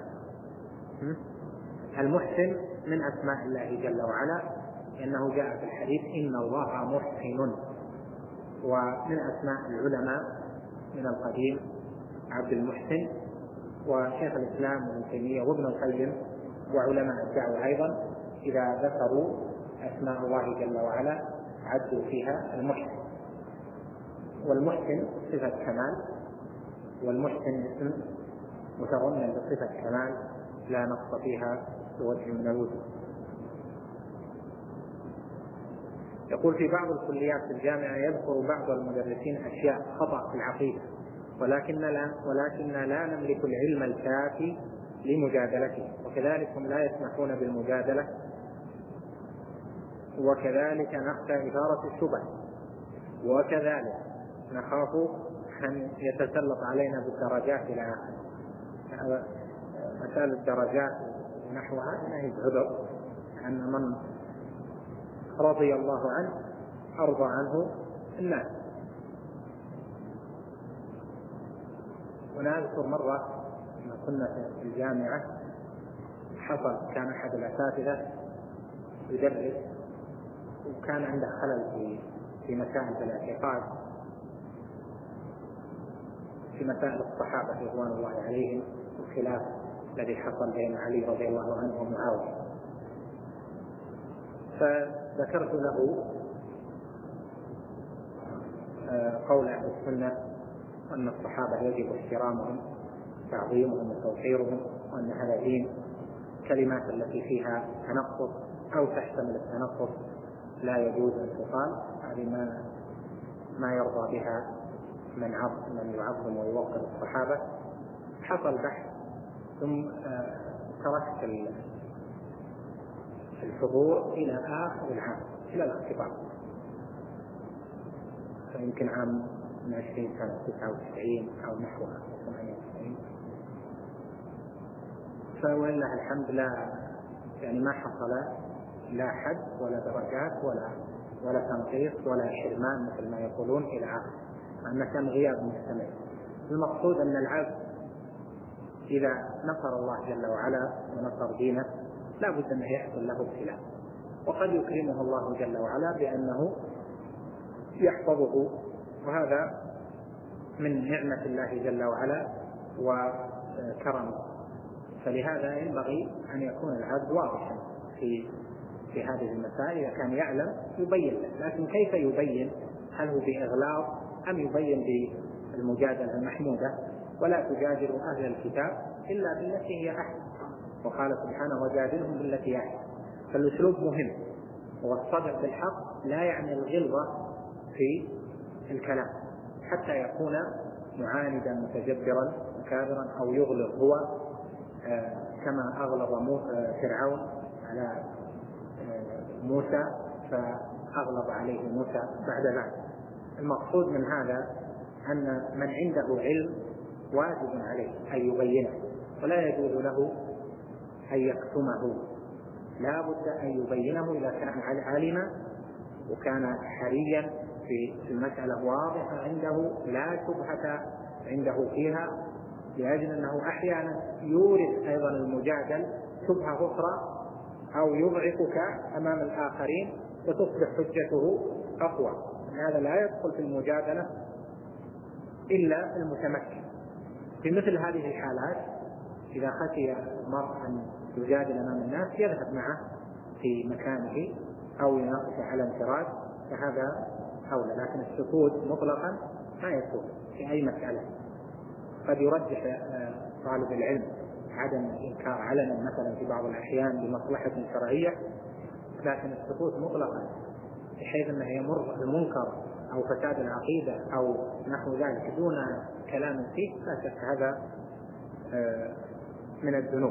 المحسن من أسماء الله جل وعلا، لأنه جاء في الحديث إن الله محسن. ومن أسماء العلماء من القديم عبد المحسن، وشيخ الإسلام ابن تيمية وابن القيم وعلماء الدعوة أيضا إذا ذكروا أسماء الله جل وعلا عدوا فيها المحسن. والمحسن صفة كمال، والمحسن اسم متضمن بصفة كمال لا نقص فيها بوجه من الوجوه. يقول في بعض الكليات في الجامعة يذكر بعض المدرسين أشياء خطأ في العقيدة، ولكننا لا نملك العلم الكافي لمجادلته، وكذلك هم لا يسمحون بالمجادلة، وكذلك نخشى إثارة الشبه، وكذلك نخاف أن يتسلط علينا بالدرجات إلى آخره. مسألة الدرجات ونحوها لا يعذر، أن من رضي الله عنه أرضى عنه الناس. ونذكر مرة لما كنا في الجامعة حصل كان أحد الأساتذة يدرس وكان عنده خلل في مسائل الاعتقاد، في مسائل الصحابة رضوان الله عليهم، الخلاف الذي حصل بين علي رضي الله عنه ومعاوية. فذكرت له قول أهل السنة أن الصحابة يجب احترامهم تعظيمهم وتوقيرهم، وأن هذا دين. كلمات التي فيها تنقص أو تحتمل التنقص لا يجوز أن تقال. هذه ما يرضى بها من يعظم ويوقر الصحابة. حصل بحث ثم تركت الحضور إلى آخر العام، إلى الاختبار، فيمكن عام من 20 سنة 99 أو نحوها 98. فولله الحمد ما حصل لا حد ولا درجات ولا تنقيص ولا حرمان مثل ما يقولون إلى آخر، أن كان غياب مستمر. المقصود أن العبد إذا نصر الله جل وعلا ونصر دينه لا بد أن يحصل له ابتلاء، وقد يكرمه الله جل وعلا بأنه يحفظه، وهذا من نعمة الله جل وعلا وكرمه. فلهذا ينبغي أن يكون العبد واضحا في هذه المسائل. إذا كان يعلم يبين له، لكن كيف يبين؟ هل هو بإغلاظ أم يبين بالمجادلة المحمودة؟ ولا تجادلوا أهل الكتاب إلا بالتي هي أحسن، وقال سبحانه وجادلهم بالتي هي أحسن. فالأسلوب مهم، والصدق بالحق لا يعني الغلظة في الكلام حتى يكون معاندا متجبرا مكابرا، أو يغلظ هو كما أغلظ فرعون على موسى فأغلظ عليه موسى بعد ذلك. المقصود من هذا أن من عنده علم واجب عليه أن يبينه، ولا يجوز له أن يكتمه، لا بد أن يبينه إذا كان علم وكان حريا في المسألة واضحة عنده لا شبهة عنده فيها، لأجل أنه أحيانا يورث أيضا المجادل شبهة أخرى أو يضعفك أمام الآخرين وتصبح حجته أقوى. هذا لا يدخل في المجادلة إلا المتمكن. في مثل هذه الحالات إذا خشي المرء أن يجادل أمام الناس يذهب معه في مكانه أو يناقش على انفراد، فهذا أولى. لكن السكوت مطلقا ما يكون في أي مسألة. قد يرجح طالب العلم عدم الإنكار علنا مثلا في بعض الأحيان لمصلحة شرعية، لكن السكوت مطلقا بحيث أنه يمر المنكر أو فساد العقيدة أو نحو ذلك دون كلام فيه، لا شك هذا من الذنوب.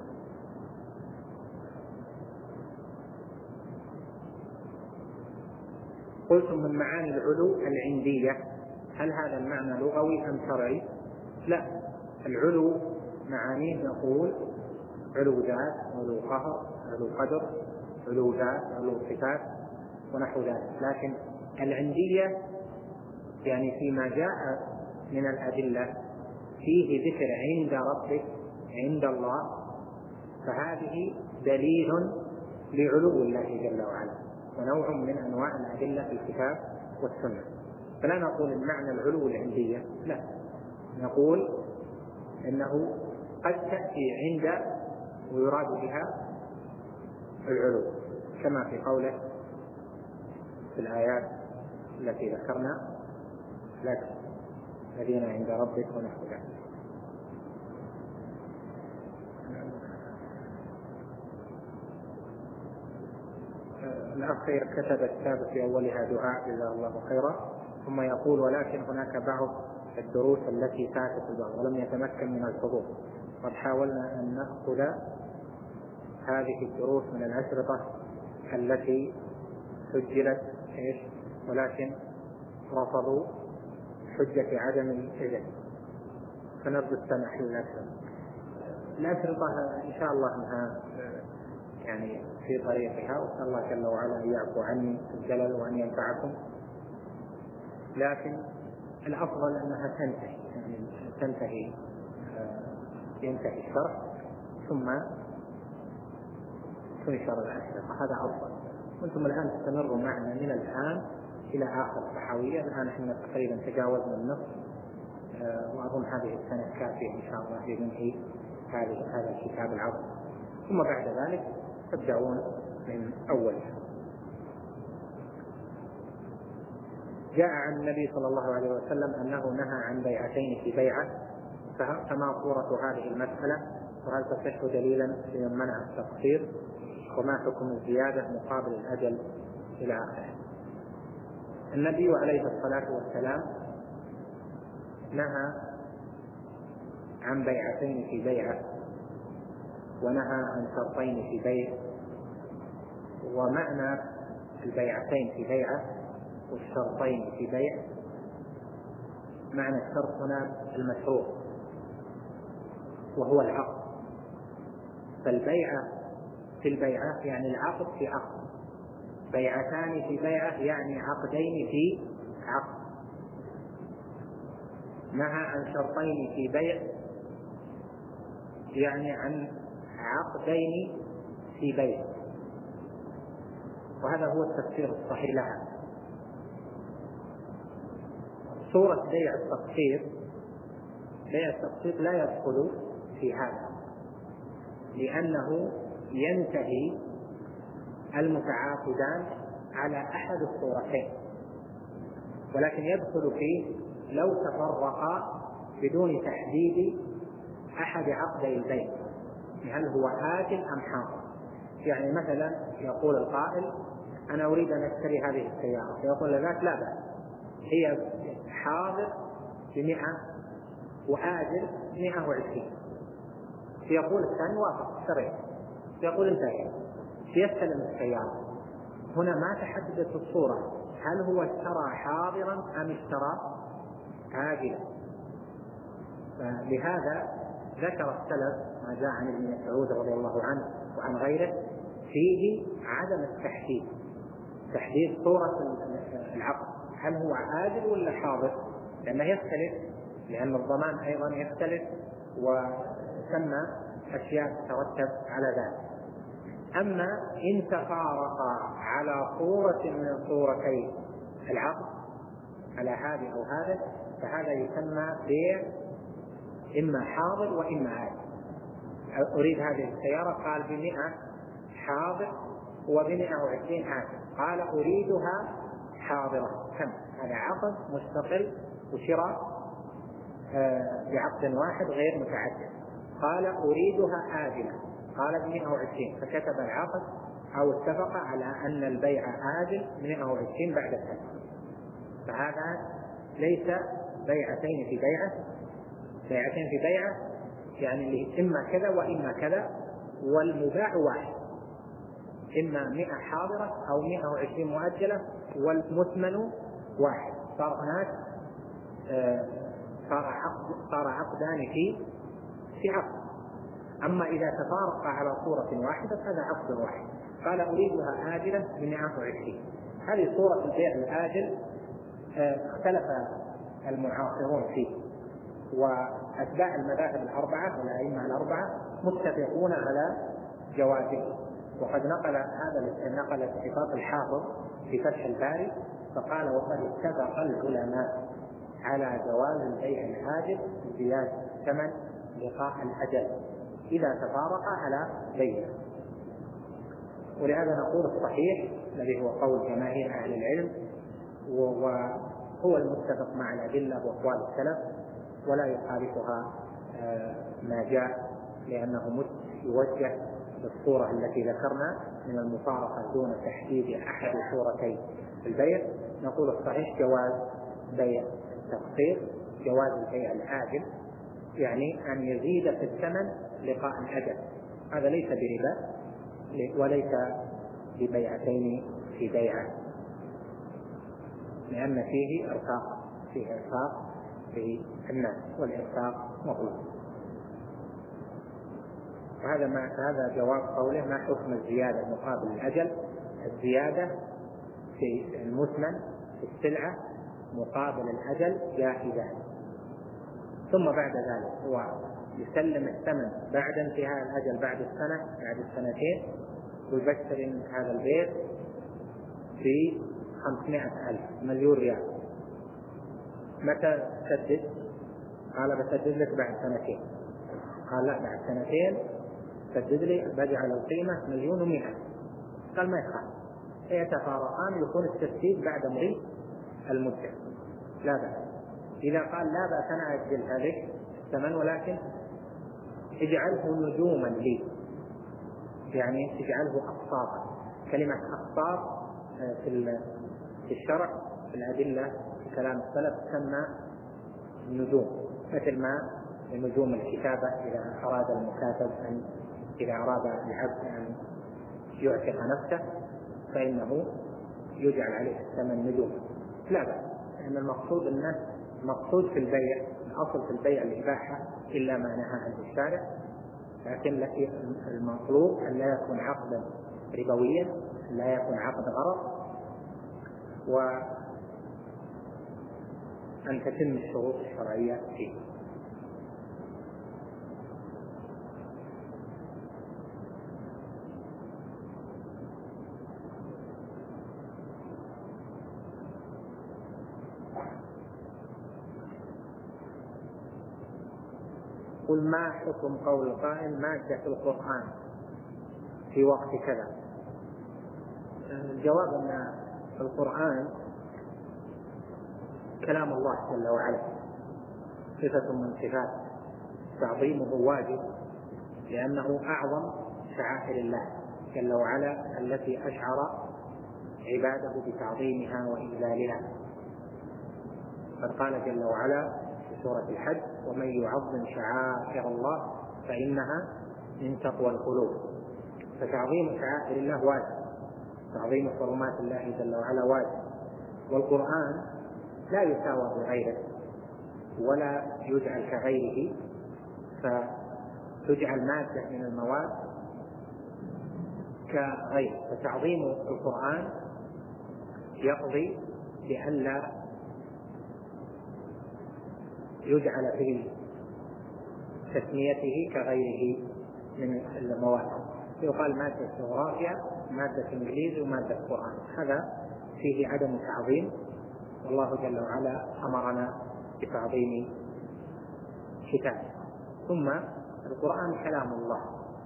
قلتم من معاني العلو العندية، هل هذا المعنى لغوي أم شرعي؟ لا، العلو معانيه نقول علو ذات، علو قهر، علو قدر، علو ذات، علو صفات ونحو ذلك. لكن العندية يعني فيما جاء من الأدلة فيه ذكر عند ربك، عند الله، فهذه دليل لعلو الله جل وعلا، ونوع من أنواع الأدلة في الكتاب والسنة. فلا نقول المعنى العلو العندية، لا، نقول إنه قد تأتي عند ويراد بها العلو، كما في قوله في الآيات التي ذكرنا لك الذين عند ربك ونحو ذلك. الأخ كتب كتاب في أولها دعاء جزاه الله خيرا، ثم يقول ولكن هناك بعض الدروس التي فاتت البعض ولم يتمكن من الحضور، قد حاولنا أن نأخذ هذه الدروس من الأشرطة التي سجلت ولكن رفضوا حجة عدم الإذن، فنرجو السماح الأشرطة إن شاء الله أنها يعني في طريقها، وأسأل الله جل وعلا أن يعفو عني الجلل وأن ينفعكم، لكن الأفضل أنها تنتهي ينتهي الشرح ثم تنشر الأشرطة، هذا أفضل. وأنتم الآن تستمروا معنا من الآن إلى آخر الصحوية، الآن احنا تقريبا تجاوزنا النصف، وأظن هذه السنة كافية إن شاء الله لننهي هذا الكتاب العظيم، ثم بعد ذلك تبدأون من أولها. جاء عن النبي صلى الله عليه وسلم أنه نهى عن بيعتين في بيعة، فما صورة هذه المسألة؟ وهل تصح دليلا لمن منع التقصير؟ وما حكم الزيادة مقابل الأجل إلى آخره. النبي عليه الصلاة والسلام نهى عن بيعتين في بيعة، ونهى عن شرطين في بيع. ومعنى البيعتين في بيعة والشرطين في بيع، معنى الشرط هنا المشروط وهو العقد. فالبيعة في البيعة يعني العقد في عقد، بيعتان في بيعة يعني عقدين في عقد. نهى عن شرطين في بيع يعني عن عقدين في بيع، وهذا هو التفسير الصحيح لها. صورة بيع التقسيط، بيع التقسيط لا يدخل في هذا، لأنه ينتهي المتعاقدان على أحد الصورتين، ولكن يدخل فيه لو تفرقا بدون تحديد أحد عقدي البيع، هل هو آجل أم حاضر. يعني مثلا يقول القائل أنا أريد أن أشتري هذه السيارة، فيقول ذاك لا بأس، هي حاضر ب100 وآجل 120، فيقول الثاني وافق اشتريت، فيقول انتهي، فيستلم السيارة. هنا ما تحددت الصورة، هل هو اشترى حاضرا أم اشترى آجلا. فلهذا ذكر السلف ما جاء عن ابن مسعود رضي الله عنه وعن غيره فيه عدم التحديد، تحديد صورة العقد، هل هو آجل ولا حاضر، لأنه يختلف، لأن الضمان أيضا يختلف وثم أشياء تترتب على ذلك. أما إن تفارقا على صورة من صورتي العقد، على هذه أو هذا، فهذا يسمى بيع إما حاضر وإما آجل. أريد هذه السيارة، قال ب100 حاضر وب120 آجل، قال أريدها حاضرة، كم؟ هذا عقد مستقل وشراء بعقد واحد غير متعدد. قال أريدها آجلة، قال ب120، فكتب العقد أو اتفق على أن البيع آجل 120 بعد السنة. فهذا ليس بيعتين في بيعة، بيعتين في بيعة يعني إما كذا وإما كذا، والمباع واحد، إما 100 حاضرة أو 120 مؤجلة، والمثمن واحد. صار هناك صار عقدان في عقد. أما إذا تفارق على صورة واحدة فهذا عقد واحد. قال أريدها آجلة ب120. هذه صورة البيع الآجل اختلف المعاصرون فيه، وأتباع المذاهب الأربعة والأئمة الأربعة متفقون على جوازه. وقد نقل اتفاق الحافظ في فتح الباري فقال وقد اتفق العلماء على جواز البيع الآجل بزيادة ثمن لقاء الأجل إذا تفارق على بيع. ولهذا نقول الصحيح الذي هو قول جماهير أهل العلم، وهو المتفق مع الأدلة وأقوال السلف، ولا يخالفها ما جاء، لأنه يوجه بالصورة التي ذكرنا من المفارقة دون تحديد أحد صورتي البيع. نقول الصحيح جواز بيع التقسيط، جواز البيع الآجل، يعني أن يزيد في الثمن لقاء الأجل، هذا ليس بربا وليس ببيعتين في بيعة، لأن فيه إرفاق، فيه إرفاق للناس، والإرفاق مطلوب. هذا جواب قوله ما حكم الزيادة مقابل الأجل. الزيادة في المثمن في السلعة مقابل الأجل جائزة، ثم بعد ذلك هو يسلم الثمن بعد انتهاء الأجل بعد السنة، بعد السنتين، ويبشر هذا البيت في 500,000 مليون ريال. متى تسدد؟ قال بسدد لك بعد سنتين. قال لا، بعد سنتين سدد لي، بجعل القيمة 1,100,000. قال ما يخالف، يتفارقان، يكون التسديد بعد مضي المدة لا بأس. إذا قال لا بأس أنا أجل هذه الثمن، ولكن اجعله نجوما لي، يعني تجعله أقساطا. كلمة أقساط في الشرع في الأدلة في كلام السلف تسمى النجوم، مثل ما نجوم الكتابة إذا أراد المكاتب إذا أراد العبد أن يعتق نفسه فإنه يجعل عليه الثمن نجوم، لا بأس، لأن المقصود أنه مقصود في البيع، الأصل في البيع الإباحة إلا ما نهى عنه الشارع، لكن المطلوب أن لا يكون عقدا ربويا، لا يكون عقد غرض، وأن تتم الشروط الشرعية فيه. قل ما حكم قول القائل مادة القرآن في وقت كذا؟ الجواب أن القرآن كلام الله جل وعلا، صفة من صفات، تعظيمه واجب لأنه أعظم شعائر الله جل وعلا التي أشعر عباده بتعظيمها وإجلالها. قد قال جل وعلا في سورة الحج: ومن يعظم شعائر الله فإنها من تقوى القلوب. فتعظيم شعائر الله واجب، تعظيم حرمات الله جل وعلا واجب، والقرآن لا يساوى بغيره ولا يجعل كغيره فتجعل مادة من المواد كغيره. فتعظيم القرآن يقضي بألا يجعل في تسميته كغيره من المواد. يقال مادة جغرافيا، مادة انجليزي، ومادة قرآن، هذا فيه عدم تعظيم، والله جل وعلا أمرنا بتعظيم كتابه. ثم القرآن كلام الله،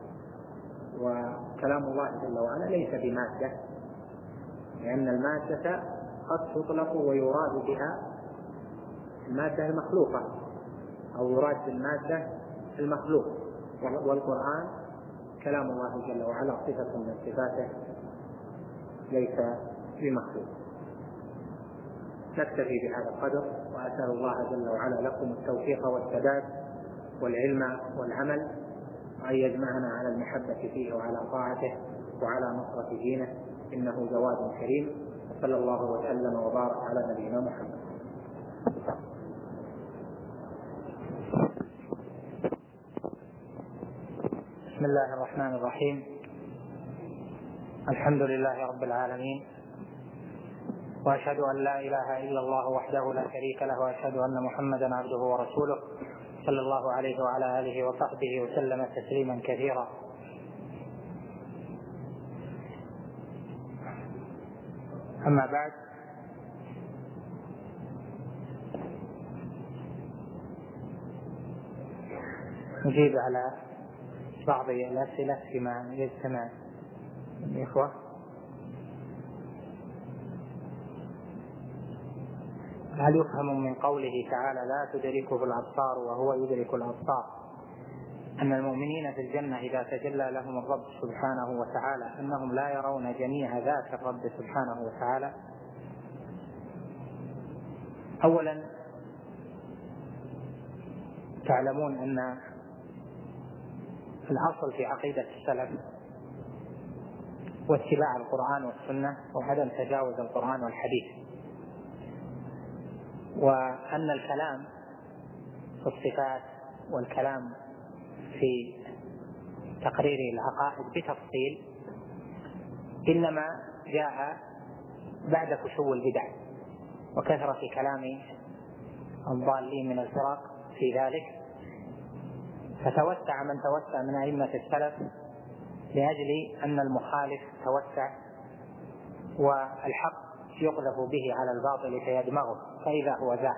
وكلام الله جل وعلا ليس بمادة، لأن المادة قد تطلق ويراد بها المادة المخلوقة أو يراد بالمادة المخلوق، والقرآن كلام الله جل وعلا صفة من صفاته ليس بمخلوق. نكتفي بهذا القدر، وأسأل الله جل وعلا لكم التوفيق والسداد والعلم والعمل، وأن يجمعنا على المحبة فيه وعلى طاعته وعلى نصرة دينه، إنه جواد كريم. وصلى الله وسلم وبارك على نبينا محمد. بسم الله الرحمن الرحيم. الحمد لله رب العالمين، وأشهد أن لا إله إلا الله وحده لا شريك له، وأشهد أن محمدا عبده ورسوله صلى الله عليه وعلى آله وصحبه وسلم تسليما كثيرا. أما بعد، نجيب على بعض الأسئلة فيما يجتمع الإخوة. هل يفهم من قوله تعالى لا تدركه الأبصار وهو يدرك الأبصار أن المؤمنين في الجنة إذا تجلى لهم الرب سبحانه وتعالى أنهم لا يرون جميع ذات الرب سبحانه وتعالى؟ أولا، تعلمون أن الأصل في عقيدة السلف واتباع القرآن والسنة وعدم تجاوز القرآن والحديث، وأن الكلام في الصفات والكلام في تقرير العقائد بتفصيل إنما جاء بعد فشو البدع وكثرة كلام الضالين من الفرق في ذلك، فتوسع من توسع من أئمة السلف لأجل أن المخالف توسع والحق يقذف به على الباطل فيدمغه فإذا هو زاح.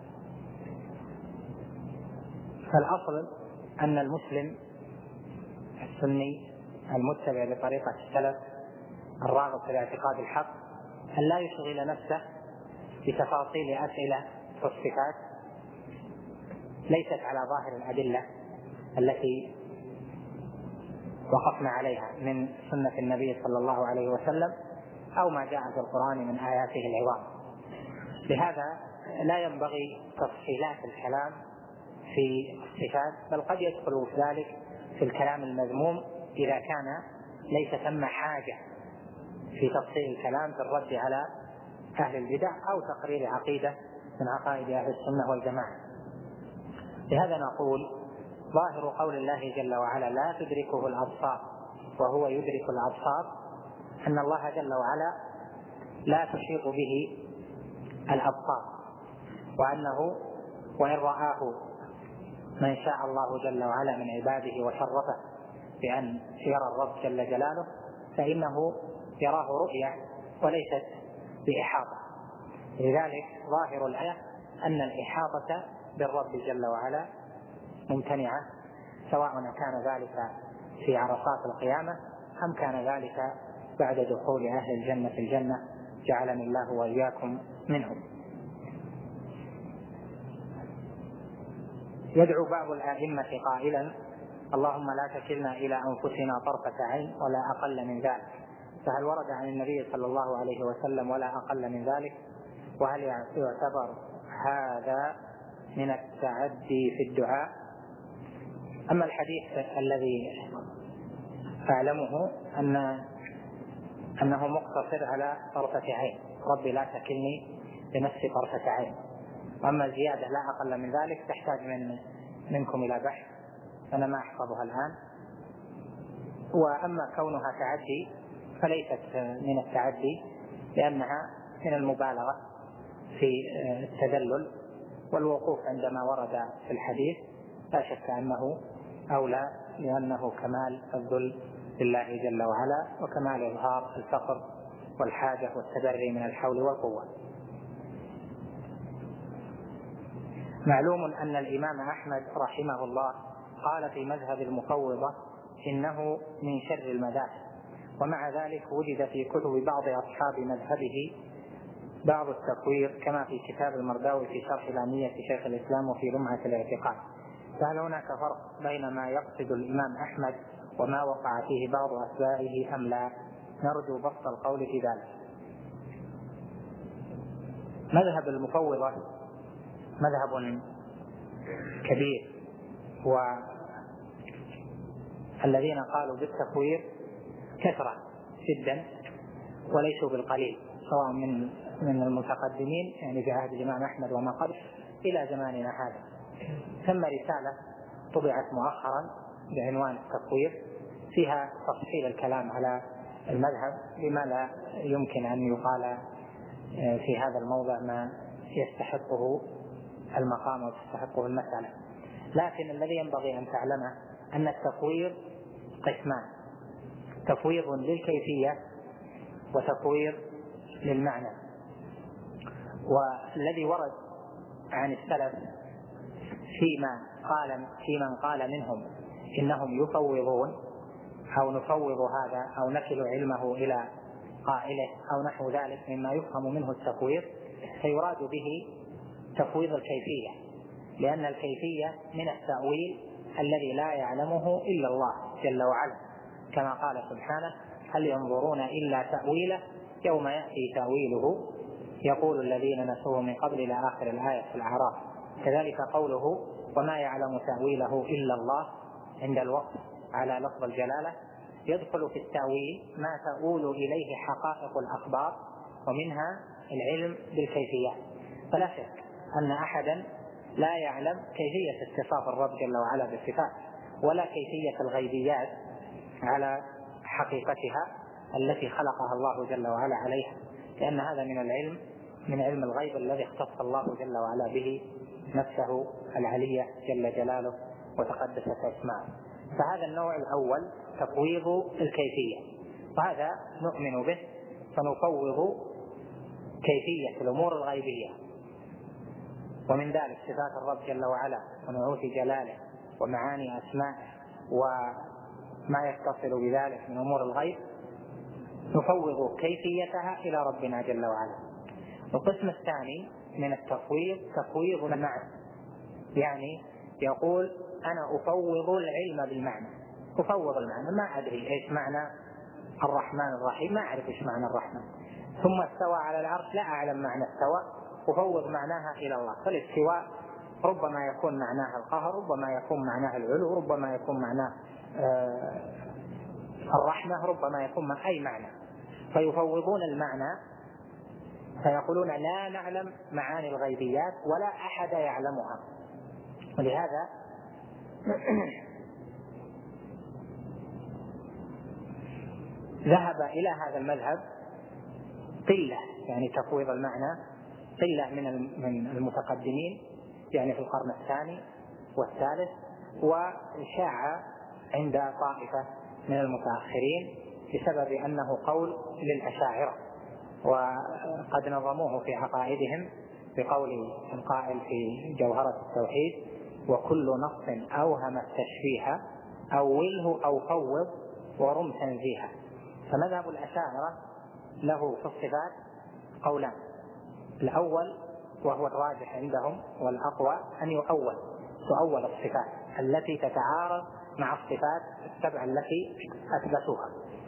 فالأصل أن المسلم السني المتبع لطريقة السلف الراغب في الاعتقاد الحق أن لا يشغل نفسه بتفاصيل أسئلة في الصفات ليست على ظاهر الأدلة التي وقفنا عليها من سنة النبي صلى الله عليه وسلم أو ما جاء في القرآن من آياته العظام. لهذا لا ينبغي تفصيلات الكلام في الصفات، بل قد يدخل في ذلك في الكلام المذموم إذا كان ليس ثم حاجة في تفصيل الكلام في الرد على أهل البدع أو تقرير عقيدة من عقائد أهل السنة والجماعة. لهذا نقول ظاهر قول الله جل وعلا لا تدركه الأبصار وهو يدرك الأبصار أن الله جل وعلا لا تحيط به الأبصار، وأنه وإن رآه من شاء الله جل وعلا من عباده وشرفه بأن يرى الرب جل جلاله فإنه يراه رؤية وليست بإحاطة. لذلك ظاهر الآية أن الإحاطة بالرب جل وعلا ممتنعة، سواء كان ذلك في عرصات القيامة أم كان ذلك بعد دخول أهل الجنة في الجنة، جعلني الله وإياكم منهم. يدعو بعض الأئمة قائلا اللهم لا تكلنا إلى أنفسنا طرفة عين ولا أقل من ذلك، فهل ورد عن النبي صلى الله عليه وسلم ولا أقل من ذلك؟ وهل يعتبر هذا من التعدي في الدعاء؟ أما الحديث الذي أعلمه أنه مقتصر على طرفة عين، ربي لا تكلني لنفسي طرفة عين. أما الزيادة لا أقل من ذلك تحتاج منكم إلى بحث، أنا ما أحفظها الآن. وأما كونها تعدي فليست من التعدي، لأنها من المبالغة في التذلل، والوقوف عندما ورد في الحديث لا شك أنه أولى، لأنه كمال الذل لله جل وعلا وكمال إظهار الفقر والحاجة والتبري من الحول والقوة. معلوم أن الإمام أحمد رحمه الله قال في مذهب المفوضة إنه من شر المذاهب، ومع ذلك وجد في كتب بعض أصحاب مذهبه بعض التكوير كما في كتاب المرداوي في شرح لامية شيخ الإسلام وفي لمعة الاعتقاد. فهل هناك فرق بين ما يقصد الإمام أحمد وما وقع فيه بعض أتباعه أم لا؟ نرجو بسط القول في ذلك. مذهب المفوضة مذهب كبير، والذين قالوا بالتكوير كثرة جدا وليسوا بالقليل، سواء من المتقدمين يعني في عهد الإمام أحمد وما قبل إلى زماننا هذا. ثم رسالة طبعت مؤخرا بعنوان التكوير فيها تفصيل الكلام على المذهب بما لا يمكن أن يقال في هذا الموضع ما يستحقه المقام وتستحقه المسألة. لكن الذي ينبغي أن تعلمه أن التكوير قسمان: تفويض للكيفية وتفويض للمعنى. والذي ورد عن السلف في من قال منهم إنهم يفوضون أو نفوض هذا أو نكل علمه إلى قائله أو نحو ذلك مما يفهم منه التفويض، فيراد به تفويض الكيفية، لأن الكيفية من التأويل الذي لا يعلمه إلا الله جل وعلا، كما قال سبحانه: هل ينظرون إلا تأويله يوم يأتي تأويله يقول الذين نسوه من قبل إلى آخر الآية في الأعراف. كذلك قوله: وما يعلم تأويله إلا الله عند الوقف على لفظ الجلالة، يدخل في التأويل ما تؤول إليه حقائق الأخبار ومنها العلم بالكيفيات. فلا شك أن أحدا لا يعلم كيفية اتصاف الرب جل وعلا بالصفات ولا كيفية الغيبيات على حقيقتها التي خلقها الله جل وعلا عليها، لأن هذا من علم الغيب الذي اختص الله جل وعلا به نفسه العلية جل جلاله وتقدست أسماءه. فهذا النوع الأول تفويض الكيفية، وهذا نؤمن به، فنفوض كيفية الأمور الغيبية، ومن ذلك صفات الرب جل وعلا ونعوت جلاله ومعاني أسمائه وما يتصل بذلك من أمور الغيب، نفوض كيفيتها إلى ربنا جل وعلا. القسم الثاني من التفويض تفويض المعنى، يعني يقول أنا أفوض العلم بالمعنى، أفوض المعنى، ما أدري إيش معنى الرحمن الرحيم، ما أعرف إيش معنى الرحمن. ثم استوى على العرش، لا أعلم معنى استوى، أفوض معناها إلى الله. فالاستواء ربما يكون معناها القهر، ربما يكون معناها العلو، ربما يكون معناه الرحمة، ربما يكون أي معنى. فيفوضون المعنى فيقولون لا نعلم معاني الغيبيات ولا أحد يعلمها. ولهذا ذهب إلى هذا المذهب قلة، يعني تفويض المعنى، قلة من المتقدمين، يعني في القرن الثاني والثالث، وشاع عند طائفة من المتأخرين بسبب أنه قول للأشاعرة، وقد نظموه في عقائدهم بقول القائل في جوهرة التوحيد: وكل نص أوهم التشبيه أوله أو فوض ورم تنزيها. فمذهب الأشاعرة له في الصفات قولان: الأول وهو الراجح عندهم والأقوى أن تؤول الصفات التي تتعارض مع الصفات السبع التي أثبتوها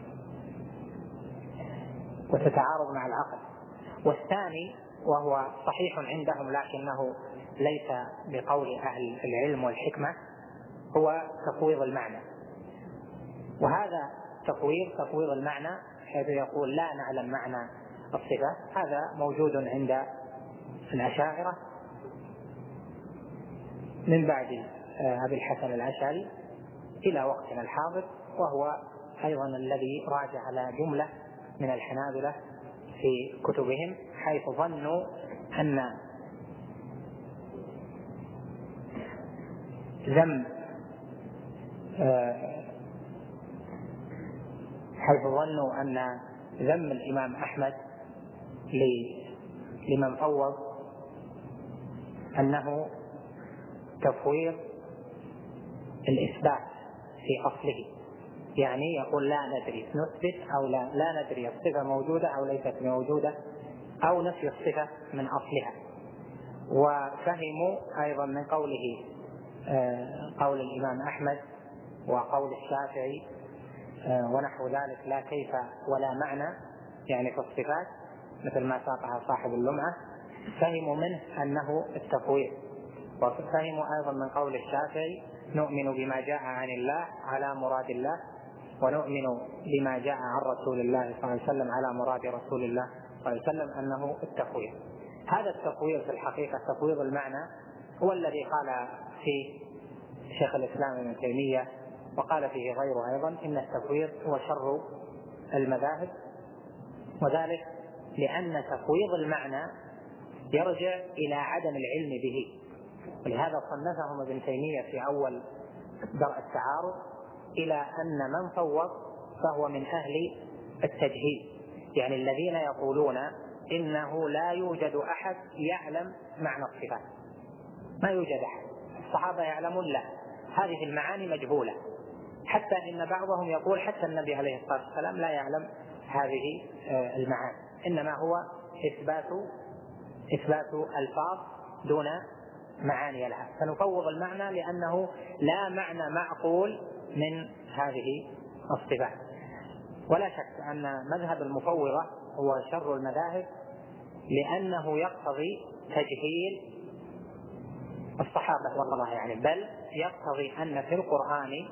وتتعارض مع العقل. والثاني وهو صحيح عندهم لكنه ليس بقول أهل العلم والحكمة، هو تفويض المعنى. وهذا تفويض المعنى حيث يقول لا نعلم معنى الصفات، هذا موجود عند الأشاعرة من بعد أبي الحسن الأشعري إلى وقتنا الحاضر، وهو أيضا الذي راجع على جملة من الحنابلة في كتبهم، حيث ظنوا أن ذم الإمام أحمد لمن فوض أنه تفويض الإثبات في أصله، يعني يقول لا ندري نثبت أو لا ندري الصفة موجودة أو ليست موجودة، أو نفي الصفة من أصلها. وفهموا أيضا من قوله قول الإمام أحمد وقول الشافعي ونحو ذلك لا كيف ولا معنى، يعني في الصفات مثل ما ساقها صاحب اللمعة، فهموا منه أنه التفويض. وفهموا أيضا من قول الشافعي نؤمن بما جاء عن الله على مراد الله، ونؤمن بما جاء عن رسول الله صلى الله عليه وسلم على مراد رسول الله صلى الله عليه وسلم أنه التفويض. هذا التفويض في الحقيقة تفويض المعنى هو الذي قال فيه شيخ الإسلام ابن تيمية، وقال فيه غيره أيضا، إن التفويض هو شر المذاهب، وذلك لأن تفويض المعنى يرجع إلى عدم العلم به. ولهذا صنفهم ابن تيمية في أول درء التعارض إلى أن من فوض فهو من أهل التجهيل، يعني الذين يقولون إنه لا يوجد أحد يعلم معنى الصفات، ما يوجد أحد، الصحابة يعلمون لا، هذه المعاني مجهولة، حتى إن بعضهم يقول حتى النبي عليه الصلاة والسلام لا يعلم هذه المعاني، إنما هو إثبات ألفاظ دون معاني لها. فنفوض المعنى لأنه لا معنى معقول من هذه الصفات. ولا شك أن مذهب المفوضة هو شر المذاهب، لأنه يقتضي تجهيل الصحابة رضي الله عنهم، بل يقتضي أن في القرآن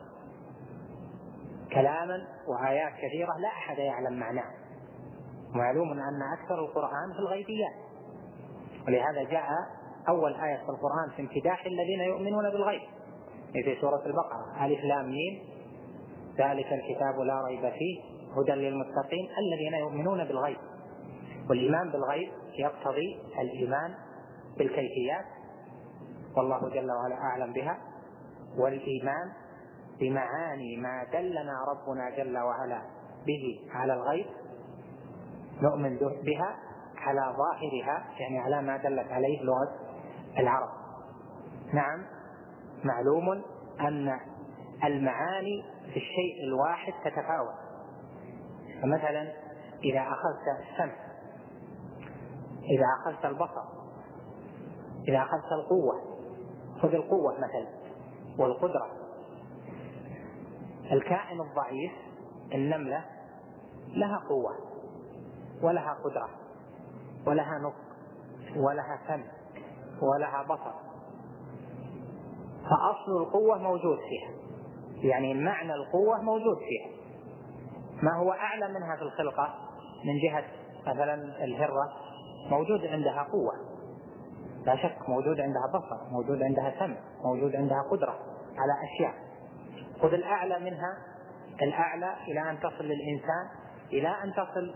كلاما وآيات كثيرة لا أحد يعلم معناه. معلوم أن أكثر القرآن في الغيبيات، ولهذا جاء أول آية في القرآن في امتداح الذين يؤمنون بالغيب في سورة البقرة: ألف لام ميم ذلك الكتاب لا ريب فيه هدى للمتقين الذين يؤمنون بالغيب. والإيمان بالغيب يقتضي الإيمان بالكيفيات، والله جل وعلا أعلم بها، والإيمان بمعاني ما دلنا ربنا جل وعلا به على الغيب، نؤمن بها على ظاهرها، يعني على ما دلت عليه لغة العرب. نعم، معلوم أن المعاني في الشيء الواحد تتفاوت. فمثلا إذا أخذت السمع، إذا أخذت البصر، إذا أخذت القوة، خذ القوة مثلا والقدرة، الكائن الضعيف النملة لها قوة ولها قدرة ولها نطق ولها سمع ولها بصر، فأصل القوة موجود فيها، يعني معنى القوة موجود فيها. ما هو أعلى منها في الخلقة من جهة مثلا الهرة موجود عندها قوة لا شك، موجود عندها بصر، موجود عندها سمع، موجود عندها قدرة على أشياء. خذ الأعلى منها، الأعلى إلى أن تصل للإنسان، إلى أن تصل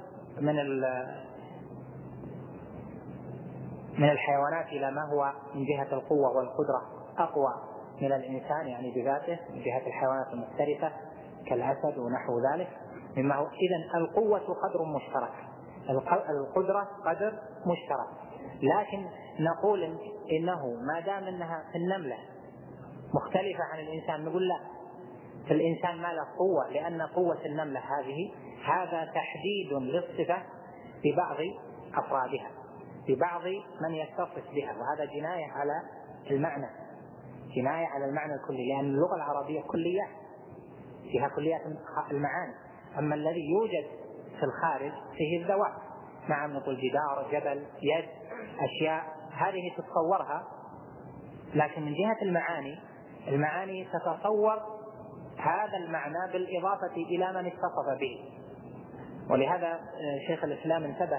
من الحيوانات إلى ما هو من جهة القوة والقدرة أقوى من الإنسان يعني بذاته، من جهة الحيوانات المفترسة كالأسد ونحو ذلك مما هو. إذن القوة قدر مشترك، القدرة قدر مشترك، لكن نقول إنه ما دام أنها في النملة مختلفة عن الإنسان نقول لا، في الإنسان ما له قوة، لأن قوة النملة هذا تحديد للصفة ببعض أفرادها، ببعض من يتصف بها، وهذا جناية على المعنى، جناية على المعنى الكلي، لأن اللغة العربية كليات فيها كليات المعاني. أما الذي يوجد في الخارج فيه الذوات، نعم نقول جدار، جبل، يد، أشياء هذه تتصورها، لكن من جهة المعاني تتصور هذا المعنى بالإضافة إلى من اتصف به. ولهذا شيخ الإسلام انتبه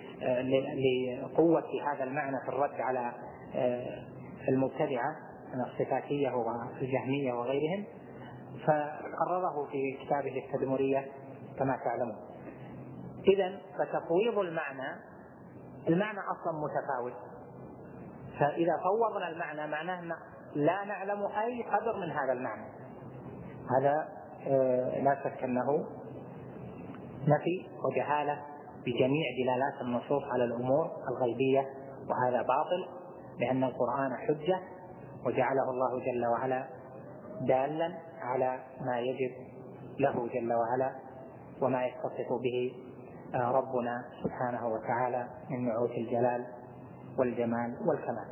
لقوة هذا المعنى في الرد على المبتدعة من الصفاتية والجهمية وغيرهم، فقرره في كتابه التدمرية كما تعلمون. إذن فتفويض المعنى أصلا متفاوت، فإذا فوضنا المعنى معناه لا نعلم أي قدر من هذا المعنى، هذا لا شك أنه نفي وجهالة بجميع دلالات النصوص على الأمور الغيبية، وهذا باطل، لأن القرآن حجة وجعله الله جل وعلا دالا على ما يجب له جل وعلا وما يتصف به ربنا سبحانه وتعالى من نعوت الجلال والجمال والكمال.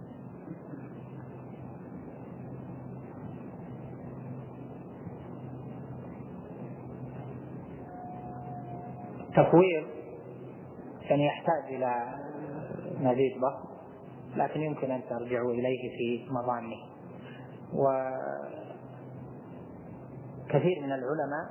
تفويض يعني يحتاج إلى مزيد بسط، لكن يمكن أن ترجعوا إليه في مظانه. وكثير من العلماء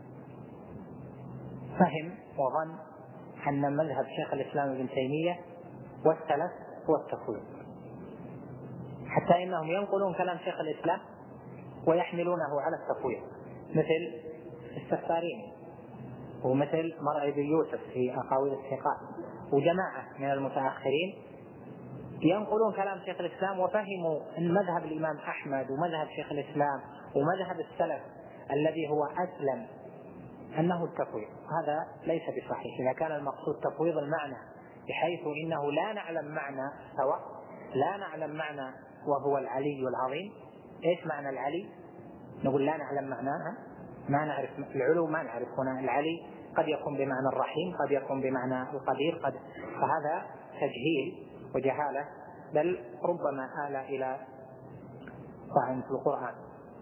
فهم وظن أن مذهب شيخ الإسلام ابن تيمية والسلف هو التفويض، حتى إنهم ينقلون كلام شيخ الإسلام ويحملونه على التفويض، مثل السفاريني ومثل مرعي بن يوسف في أقاويل الثقات وجماعة من المتأخرين ينقلون كلام شيخ الإسلام وفهموا أن مذهب الإمام أحمد ومذهب شيخ الإسلام ومذهب السلف الذي هو أسلم أنه التفويض. هذا ليس بصحيح. إذا كان المقصود تفويض المعنى بحيث إنه لا نعلم معنى سواء، لا نعلم معنى وهو العلي العظيم. إيش معنى العلي؟ نقول لا نعلم معناها، ما نعرف العلو، ما نعرف هنا العلي قد يكون بمعنى الرحيم، قد يكون بمعنى القدير، فهذا تجهيل وجهالة، بل ربما آل إلى طعن في القرآن.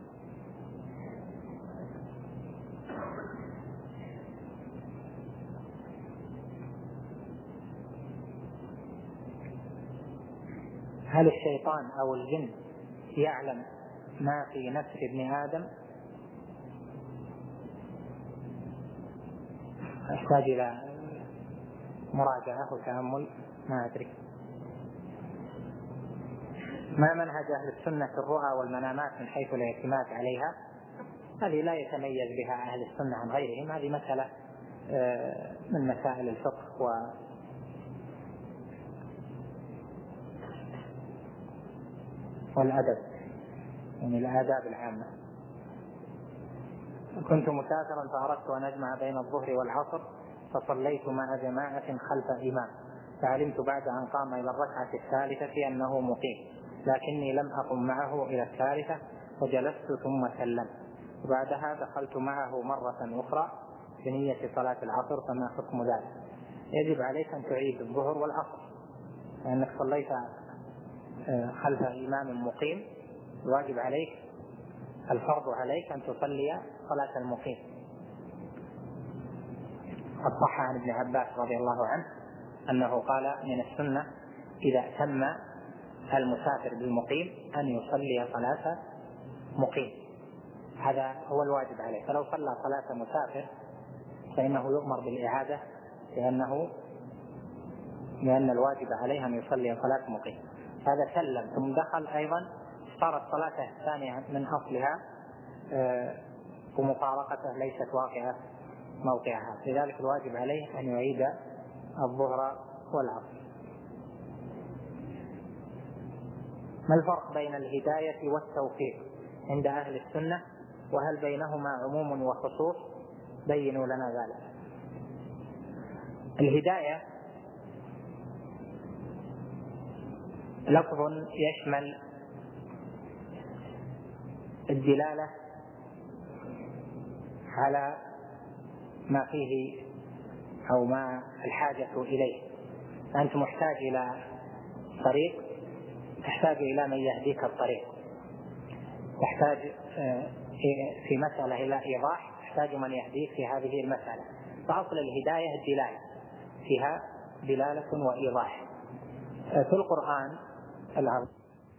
هل الشيطان أو الجن يعلم ما في نفس ابن آدم؟ أحتاج إلى مراجعة وتأمل، ما أدري. ما منهج أهل السنة في الرؤى والمنامات من حيث الاعتماد عليها؟ هذه لا يتميز بها أهل السنة عن غيرهم، هذه مسألة من مسائل الفقه والأدب، يعني الآداب العامة. كنت مسافرا فأردت أن أجمع بين الظهر والعصر، فصليت مع جماعة خلف إمام، فعلمت بعد أن قام إلى الركعة الثالثة أنه مقيم، لكني لم أقم معه إلى الثالثة وجلست ثم سلمت، وبعدها دخلت معه مرة أخرى بنية صلاة العصر، فما حكم ذلك؟ يجب عليك أن تعيد الظهر والعصر، لأنك صليت خلف إمام مقيم، واجب عليك الفرض عليك أن تصلي صلاة المقيم. صح عن ابن عباس رضي الله عنه أنه قال من السنة إذا أتم المسافر بالمقيم أن يصلي صلاة مقيم، هذا هو الواجب عليه. فلو صلى صلاة مسافر فإنه يؤمر بالإعادة لأن الواجب عليه أن يصلي صلاة مقيم. هذا سلم ثم دخل أيضا صارت صلاته الثانية من أصلها ومفارقته ليست واقعة موقعها، لذلك الواجب عليه أن يعيد الظهر والعصر. ما الفرق بين الهداية والتوفيق عند أهل السنة؟ وهل بينهما عموم وخصوص؟ بينوا لنا ذلك. الهداية لفظ يشمل الدلالة على ما فيه أو ما الحاجة إليه. أنت محتاج إلى طريق، تحتاج إلى من يهديك الطريق، تحتاج في مسألة إلى إيضاح، تحتاج من يهديك في هذه المسألة. فأصل الهداية الدلالة، فيها دلالة وإيضاح. في القرآن العظيم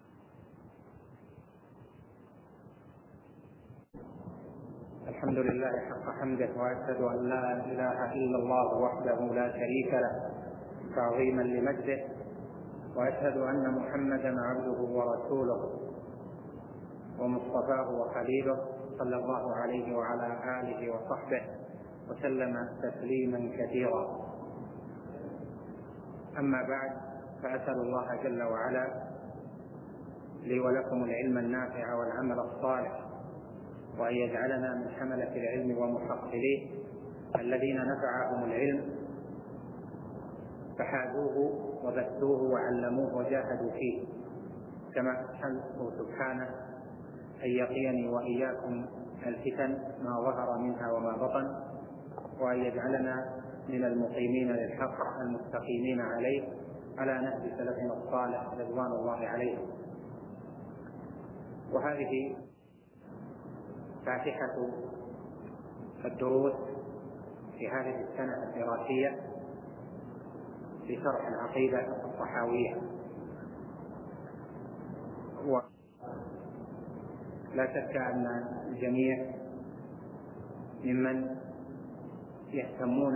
الحمد لله حق حمده، وأشهد أن لا إله إلا الله وحده لا شريك له تعظيما لمجده، وأشهد أن محمدا عبده ورسوله ومصطفاه وخليله صلى الله عليه وعلى آله وصحبه وسلم تسليما كثيرا. أما بعد، فأسأل الله جل وعلا لي ولكم العلم النافع والعمل الصالح، وأن يجعلنا من حملة العلم ومحصليه الذين نفعهم العلم فحازوه وبثوه وعلموه وجاهدوا فيه، كما أسأله سبحانه أن يقيني وإياكم الفتن ما ظهر منها وما بطن، وأن يجعلنا من المقيمين للحق المستقيمين عليه على نهج سلفنا الصالح رضوان الله عليهم. وهذه فاتحة الدروس في هذه السنة الدراسية في شرح العقيدة الطحاوية. لا شك أن الجميع ممن يهتمون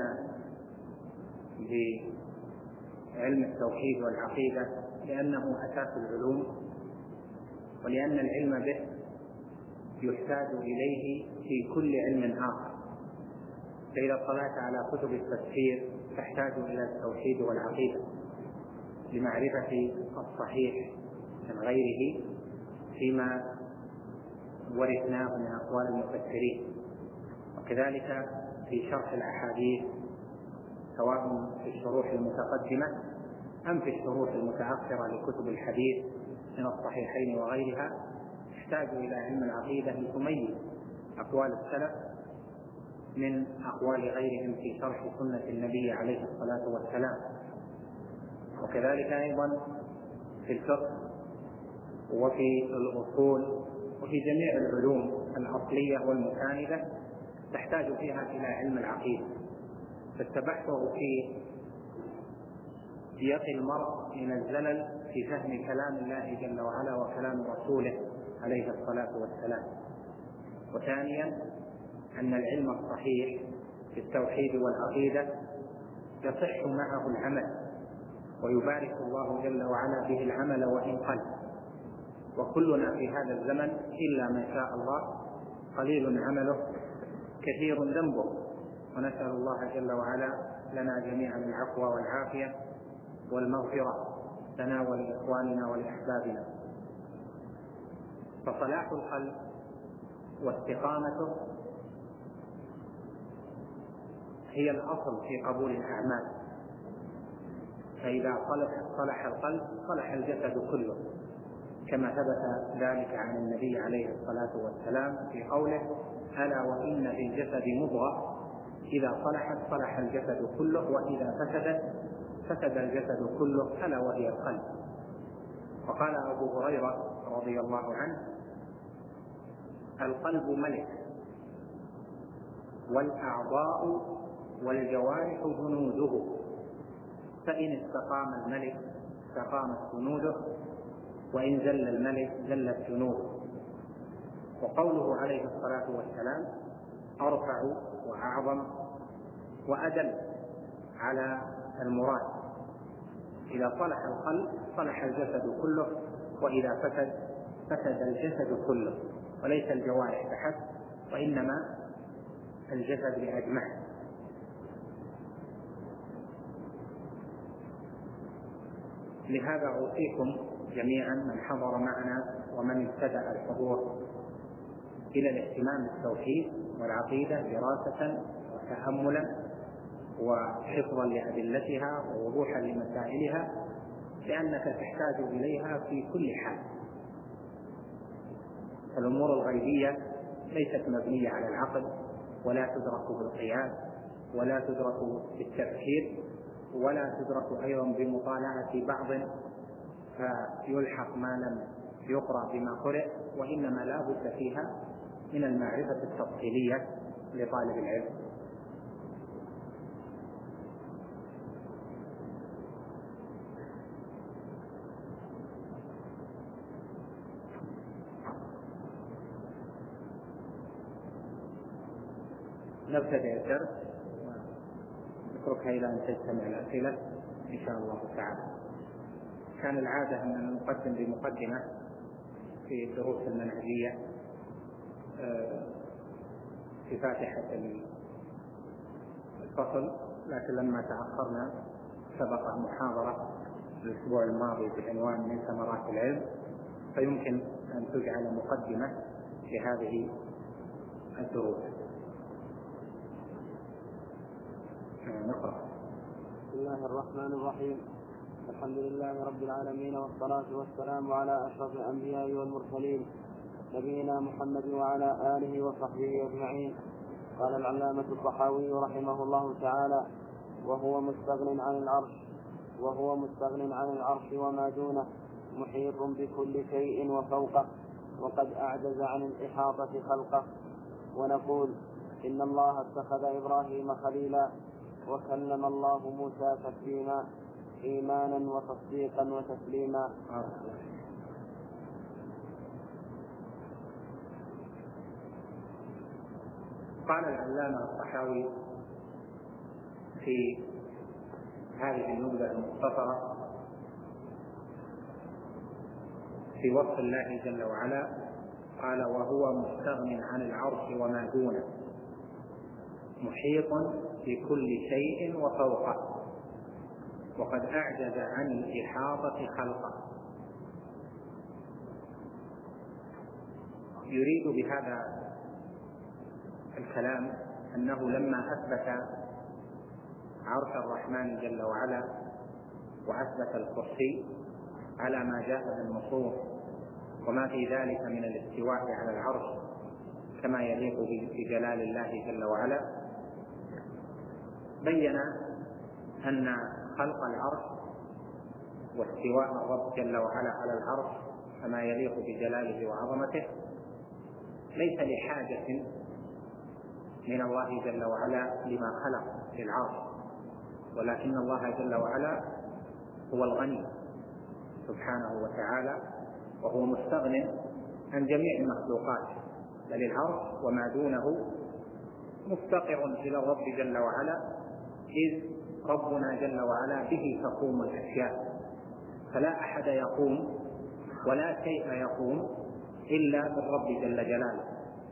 بعلم التوحيد والعقيدة لأنه أساس العلوم، ولأن العلم به يحتاج إليه في كل علم آخر. فإذا اطلعت على كتب التفسير تحتاج إلى التوحيد والعقيدة لمعرفة الصحيح من غيره فيما ورثناه من أقوال المفسرين. وكذلك في شرح الأحاديث سواء في الشروح المتقدمة أم في الشروح المتأخرة لكتب الحديث من الصحيحين وغيرها تحتاج إلى علم العقيدة لتميز أقوال السلف من أقوال غيرهم في شرح سنة النبي عليه الصلاة والسلام. وكذلك أيضا في الفقه وفي الأصول وفي جميع العلوم الأصلية والمساندة تحتاج فيها إلى علم العقيدة. فالتبحر في يقي المرء من الزلل في فهم كلام الله جل وعلا وكلام رسوله عليه الصلاة والسلام. وثانيا أن العلم الصحيح في التوحيد والعقيدة يصح معه العمل، ويبارك الله جل وعلا به العمل وإن قل. وكلنا في هذا الزمن إلا من شاء الله قليل عمله كثير ذنبه، ونسأل الله جل وعلا لنا جميعا العفو والعافية والمغفرة لنا ولإخواننا ولأحبابنا. فصلاح القلب واستقامته هي الأصل في قبول الأعمال. فإذا صلح القلب صلح الجسد كله، كما ثبت ذلك عن النبي عليه الصلاة والسلام في قوله: ألا وإن في الجسد مضغة إذا صلحت صلح الجسد كله، وإذا فسدت فسد الجسد كله، ألا وهي القلب. وقال أبو هريرة رضي الله عنه: القلب ملك، والأعضاء والجوارح جنوده، فإن استقام الملك استقامت جنوده، وإن زل الملك زلت جنوده. وقوله عليه الصلاة والسلام أرفع وأعظم وأدل على المراد. إذا صلح القلب صلح الجسد كله، وإذا فسد الجسد كله، وليس الجوارح فحسب وإنما الجسد بأجمعه. لهذا أوصيكم جميعا من حضر معنا ومن ابتدأ الحضور إلى الاهتمام بالتوحيد والعقيدة دراسة وتأملا وحفظا لأدلتها ووضوحا لمسائلها، لأنك تحتاج إليها في كل حال. الأمور الغيبية ليست مبنية على العقل، ولا تدرك بالقياس، ولا تدرك بالتفكير، ولا تدرك أيضا بمطالعة بعض فيلحق ما لم يقرأ بما قرأ، وإنما لا بد فيها من المعرفة التفصيلية لطالب العلم. نبتدأ الدرس ونتركها إلى أن تجتمع الأسئلة إن شاء الله تعالى. كان العادة أن نقدم بمقدمة في الدروس المنهجية في فاتحة الفصل، لكن لما تأخرنا سبق محاضرة الأسبوع الماضي بعنوان من ثمرات العلم، فيمكن أن تجعل مقدمة لهذه الدروس. نقرأ. بسم الله الرحمن الرحيم. الحمد لله رب العالمين، والصلاة والسلام على أشرف الأنبياء والمرسلين نبينا محمد وعلى آله وصحبه أجمعين. قال العلامة الطحاوي رحمه الله تعالى: وهو مستغن عن العرش وما دونه، محيط بكل شيء وفوقه، وقد أعجز عن الإحاطة خلقه. ونقول إن الله اتخذ إبراهيم خليلا، وكلم الله موسى تكليما، إيمانا وتصديقا وتسليما. قال العلامة الطحاوي في هذه النبذة المختصرة في وصف الله جل وعلا، قال: وهو مستغن عن العرش وما دونه، محيط بكل شيء وفوقه، وقد أعجز عن الإحاطة خلقه. يريد بهذا الكلام أنه لما أثبت عرش الرحمن جل وعلا وأثبت الكرسي على ما جاء بالنصوص وما في ذلك من الاستواء على العرش كما يليق بجلال الله جل وعلا، بين أن خلق العرش واستواء الرب جل وعلا على العرش كما يليق بجلاله وعظمته ليس لحاجة من الله جل وعلا لما خلق في العرش، ولكن الله جل وعلا هو الغني سبحانه وتعالى، وهو مستغن عن جميع المخلوقات، بل العرش وما دونه مفتقر إلى الرب جل وعلا، إذ ربنا جل وعلا به تقوم الأشياء، فلا أحد يقوم ولا شيء يقوم إلا بالرب جل جلاله.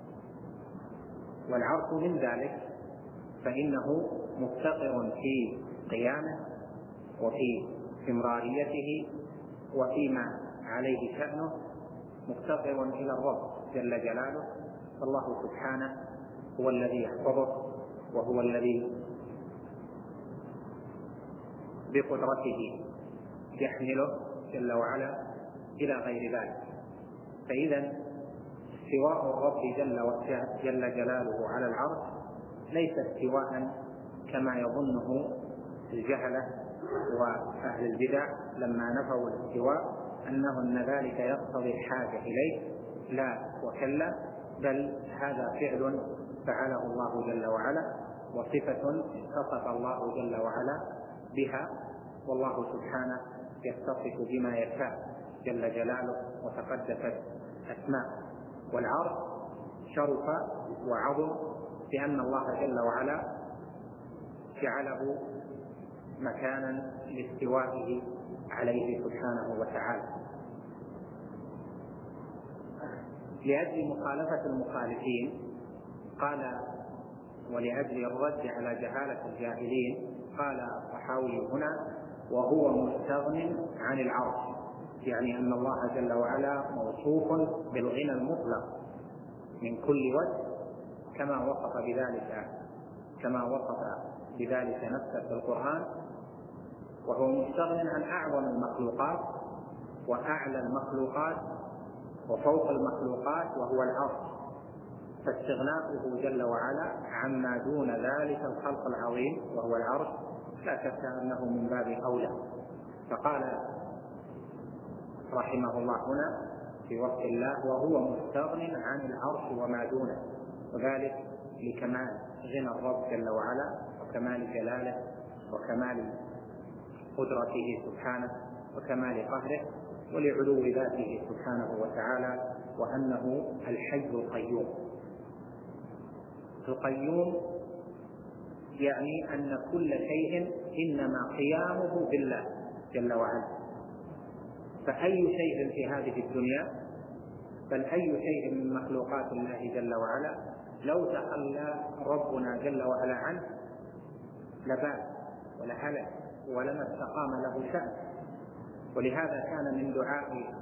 والعرش من ذلك فإنه مفتقر في قيامه وفي استمراريته وفيما عليه شأنه، مفتقر إلى الرب جل جلاله. فالله سبحانه هو الذي يحفظه، وهو الذي بقدرته يحمله جل وعلا إلى غير ذلك. فإذا استواء الرب جل جلاله على العرش ليس استواء كما يظنه الجهلة وأهل البدع لما نفوا الاستواء أن ذلك يقتضي الحاجة إليه، لا وكلا، بل هذا فعل فعله الله جل وعلا، وصفة اتصف الله جل وعلا بها، والله سبحانه يتصف بما يشاء جل جلاله وتقدست أسماءه. والعرش شرف وعظم لأن الله جل وعلا جعله مكانا لاستوائه عليه سبحانه وتعالى. لأجل مخالفة المخالفين قال، ولأجل الرد على جهالة الجاهلين قال الطحاوي هنا: وهو مستغن عن العرش، يعني أن الله جل وعلا موصوف بالغنى المطلق من كل وجه، كما وصف بذلك نفسه في القرآن. وهو مستغن عن أعظم المخلوقات وأعلى المخلوقات وفوق المخلوقات، وهو العرش، فاستغناؤه جل وعلا عما دون ذلك الخلق العظيم وهو العرش لا شك أنه من باب أولى. فقال رحمه الله هنا في وصف الله: وهو مستغن عن العرش وما دونه، وذلك لكمال غنى الرب جل وعلا وكمال جلاله وكمال قدرته سبحانه وكمال قهره ولعلو ذاته سبحانه وتعالى، وأنه الحي القيوم. القيوم يعني أن كل شيء إنما قيامه بالله جل وعلا، فأي شيء في هذه الدنيا بل أي شيء من مخلوقات الله جل وعلا لو تخلى ربنا جل وعلا عنه لبال ولهلك ولما استقام له شأن. ولهذا كان من دعاء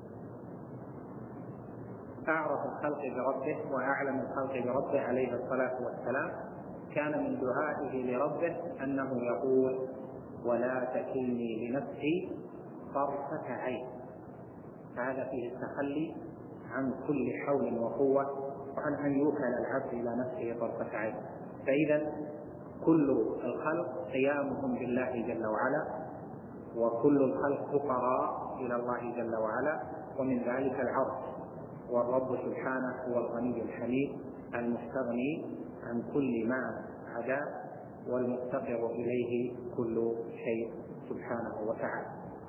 أعرف الخلق بربه وأعلم الخلق بربه عليه الصلاة والسلام، كان من دعائه لربه أنه يقول: ولا تكلني لنفسي طرفة عين. فهذا فيه التخلي عن كل حول وقوة وعن أن يوكل العبد إلى نفسه طرفة عين. فإذا كل الخلق قيامهم بالله جل وعلا، وكل الخلق فقراء إلى الله جل وعلا، ومن ذلك العرش. والرب سبحانه هو الغني الحميد المستغني عن كل ما عدا والمفتقر إليه كل شيء سبحانه وتعالى.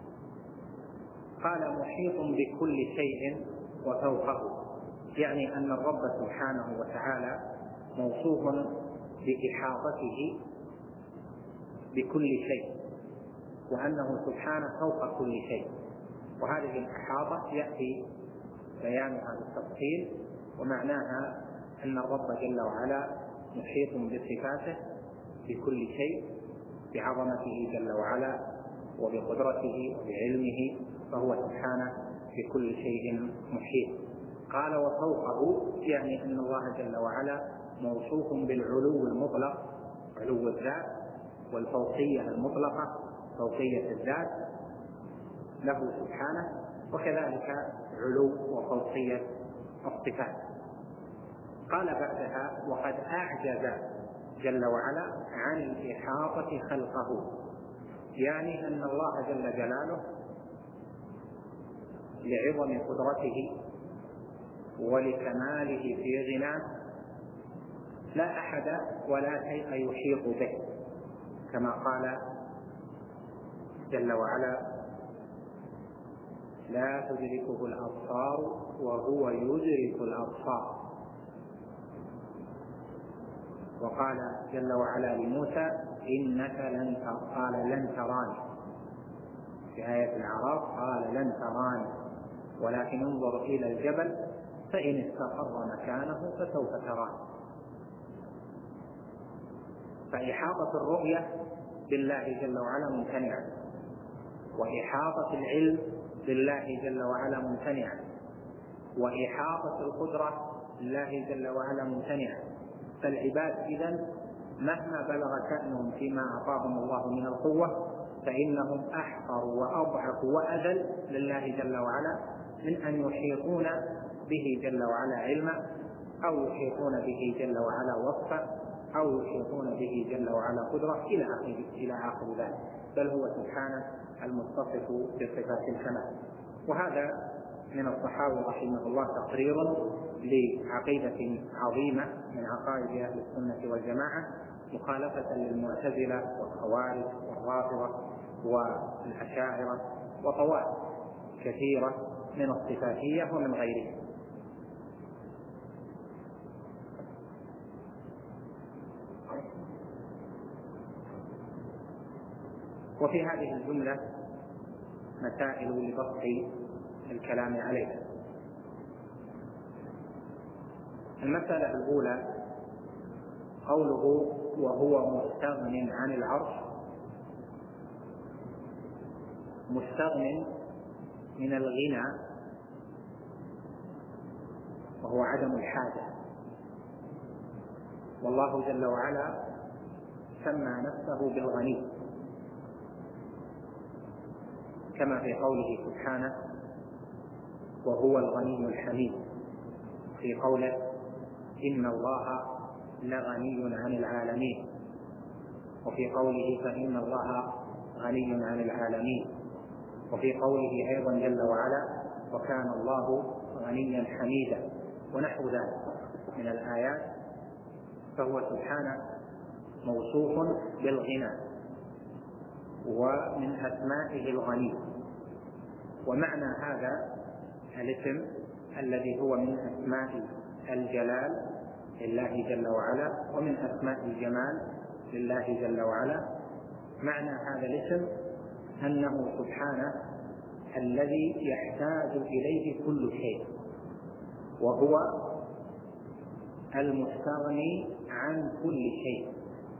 قال: محيط بكل شيء وفوقه، يعني أن الرب سبحانه وتعالى موصوف بإحاطته بكل شيء، وأنه سبحانه فوق كل شيء. وهذه الإحاطة يأتي بيانها بالتفصيل، ومعناها أن الرب جل وعلا محيط بصفاته بكل شيء، بعظمته جل وعلا وبقدرته وبعلمه، فهو سبحانه بكل شيء محيط. قال: وفوقه، يعني أن الله جل وعلا موصوف بالعلو المطلق، علو الذات، والفوقية المطلقة، فوقية الذات له سبحانه، وكذلك علو وفوقية الصفات. قال بعدها: وقد أعجز جل وعلا عن الإحاطة خلقه، يعني أن الله جل جلاله لعظم قدرته ولكماله في غناه لا أحد ولا شيء يحيط به، كما قال جل وعلا: لا تدركه الأبصار وهو يدرك الأبصار. وقال جل وعلا لموسى: إنك لن تراني. في آية الأعراف قال: لن تراني ولكن انظر إلى الجبل فإن استقر مكانه فسوف تراني. فإحاطة الرؤية بالله جل وعلا ممتنعة، وإحاطة العلم بالله جل وعلا ممتنعة، وإحاطة القدرة بالله جل وعلا ممتنعة. فالعباد إذن مهما بلغ شأنهم فيما أعطاهم الله من القوة فإنهم أحقر وأضعف وأذل لله جل وعلا من أن يحيطون به جل وعلا علما، أو يحيطون به جل وعلا وصفا، أو يحيطون به جل وعلا قدرة إلى آخر ذلك، بل هو سبحانه المتصف بصفات الكمال. وهذا من الصحابة رحمه الله تقرير لعقيدة عظيمة من عقائد أهل السنة والجماعة، مخالفة للمعتزلة والخوارج والرافضة والأشاعرة وطوائف كثيرة من الصفاتية ومن غيرهم. وفي هذه الجملة مسائل لبسط الكلام عليها. المسألة الأولى قوله وهو مستغن عن العرش، مستغن من الغنى وهو عدم الحاجة، والله جل وعلا سمى نفسه بالغني كما في قوله سبحانه وهو الغني الحميد، في قوله إن الله لغني عن العالمين، وفي قوله فإن الله غني عن العالمين، وفي قوله أيضا جل وعلا وكان الله غنيا حميدا، ونحو ذلك من الآيات. فهو سبحانه موصوف بالغنى، ومن أسمائه الغني. ومعنى هذا الاسم الذي هو من أسماء الجلال لله جل وعلا ومن أسماء الجمال لله جل وعلا، معنى هذا الاسم أنه سبحانه الذي يحتاج إليه كل شيء، وهو المستغني عن كل شيء.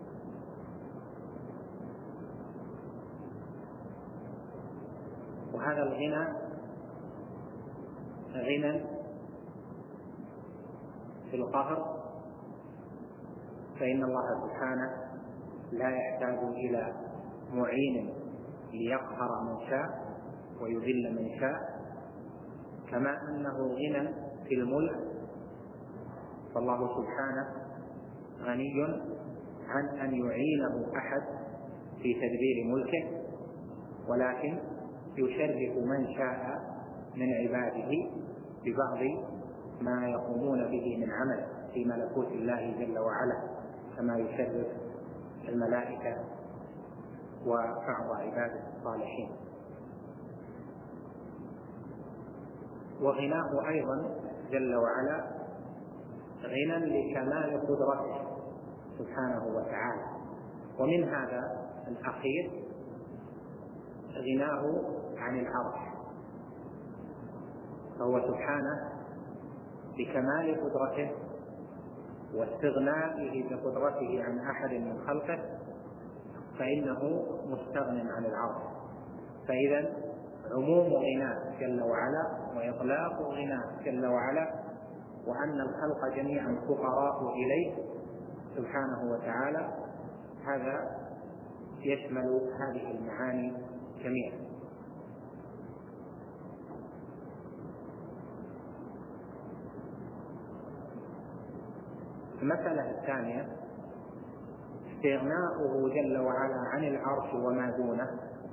وهذا الغنى غنى في القهر، فإن الله سبحانه لا يحتاج إلى معين ليقهر من شاء ويذل من شاء، كما أنه غنى في الملك، فالله سبحانه غني عن أن يعينه أحد في تدبير ملكه، ولكن يشرف من شاء من عباده ببعض ما يقومون به من عمل في ملكوت الله جل وعلا، كما يشرف الملائكة وبعض عباده الصالحين. وغناه أيضا جل وعلا غنى لكمال قدرته سبحانه وتعالى، ومن هذا الأخير غناه عن العرش، فهو سبحانه بكمال قدرته واستغنائه بقدرته عن أحد من خلقه فإنه مستغن عن العرش. فإذا عموم غناه جل وعلا وإطلاق غناه جل وعلا وأن الخلق جميعا فقراء إليه سبحانه وتعالى، هذا يشمل هذه المعاني جميعا. المسألة الثانية استغناؤه جل وعلا عن العرش وما دونه،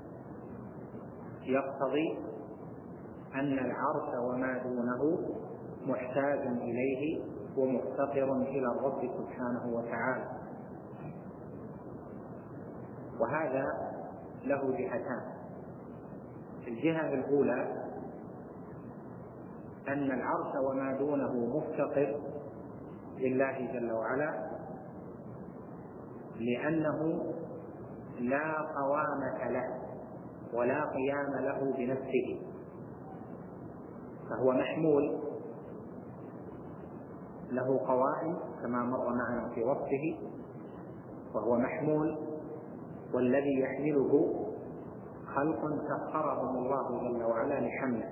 يقتضي أن العرش وما دونه محتاج إليه ومفتقر إلى الرب سبحانه وتعالى، وهذا له جهتان. الجهة الأولى أن العرش وما دونه مفتقر لله جل وعلا لأنه لا قوامة له ولا قيام له بنفسه، فهو محمول له قوائم كما مر معنا في وصفه، وهو محمول، والذي يحمله خلق سخرهم الله جل وعلا لحمله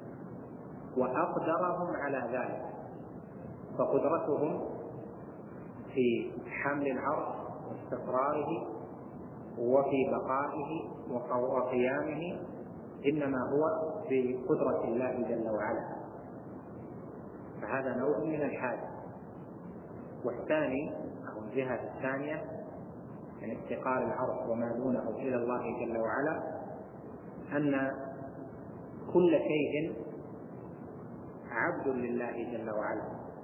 وأقدرهم على ذلك، فقدرتهم في حمل العرش واستقراره وفي بقائه وقيامه إنما هو بقدرة الله جل وعلا، فهذا نوع من الحاجة. والثاني أو الجهة الثانية من افتقار العرش وما دونه إلى الله جل وعلا أن كل شيء عبد لله جل وعلا،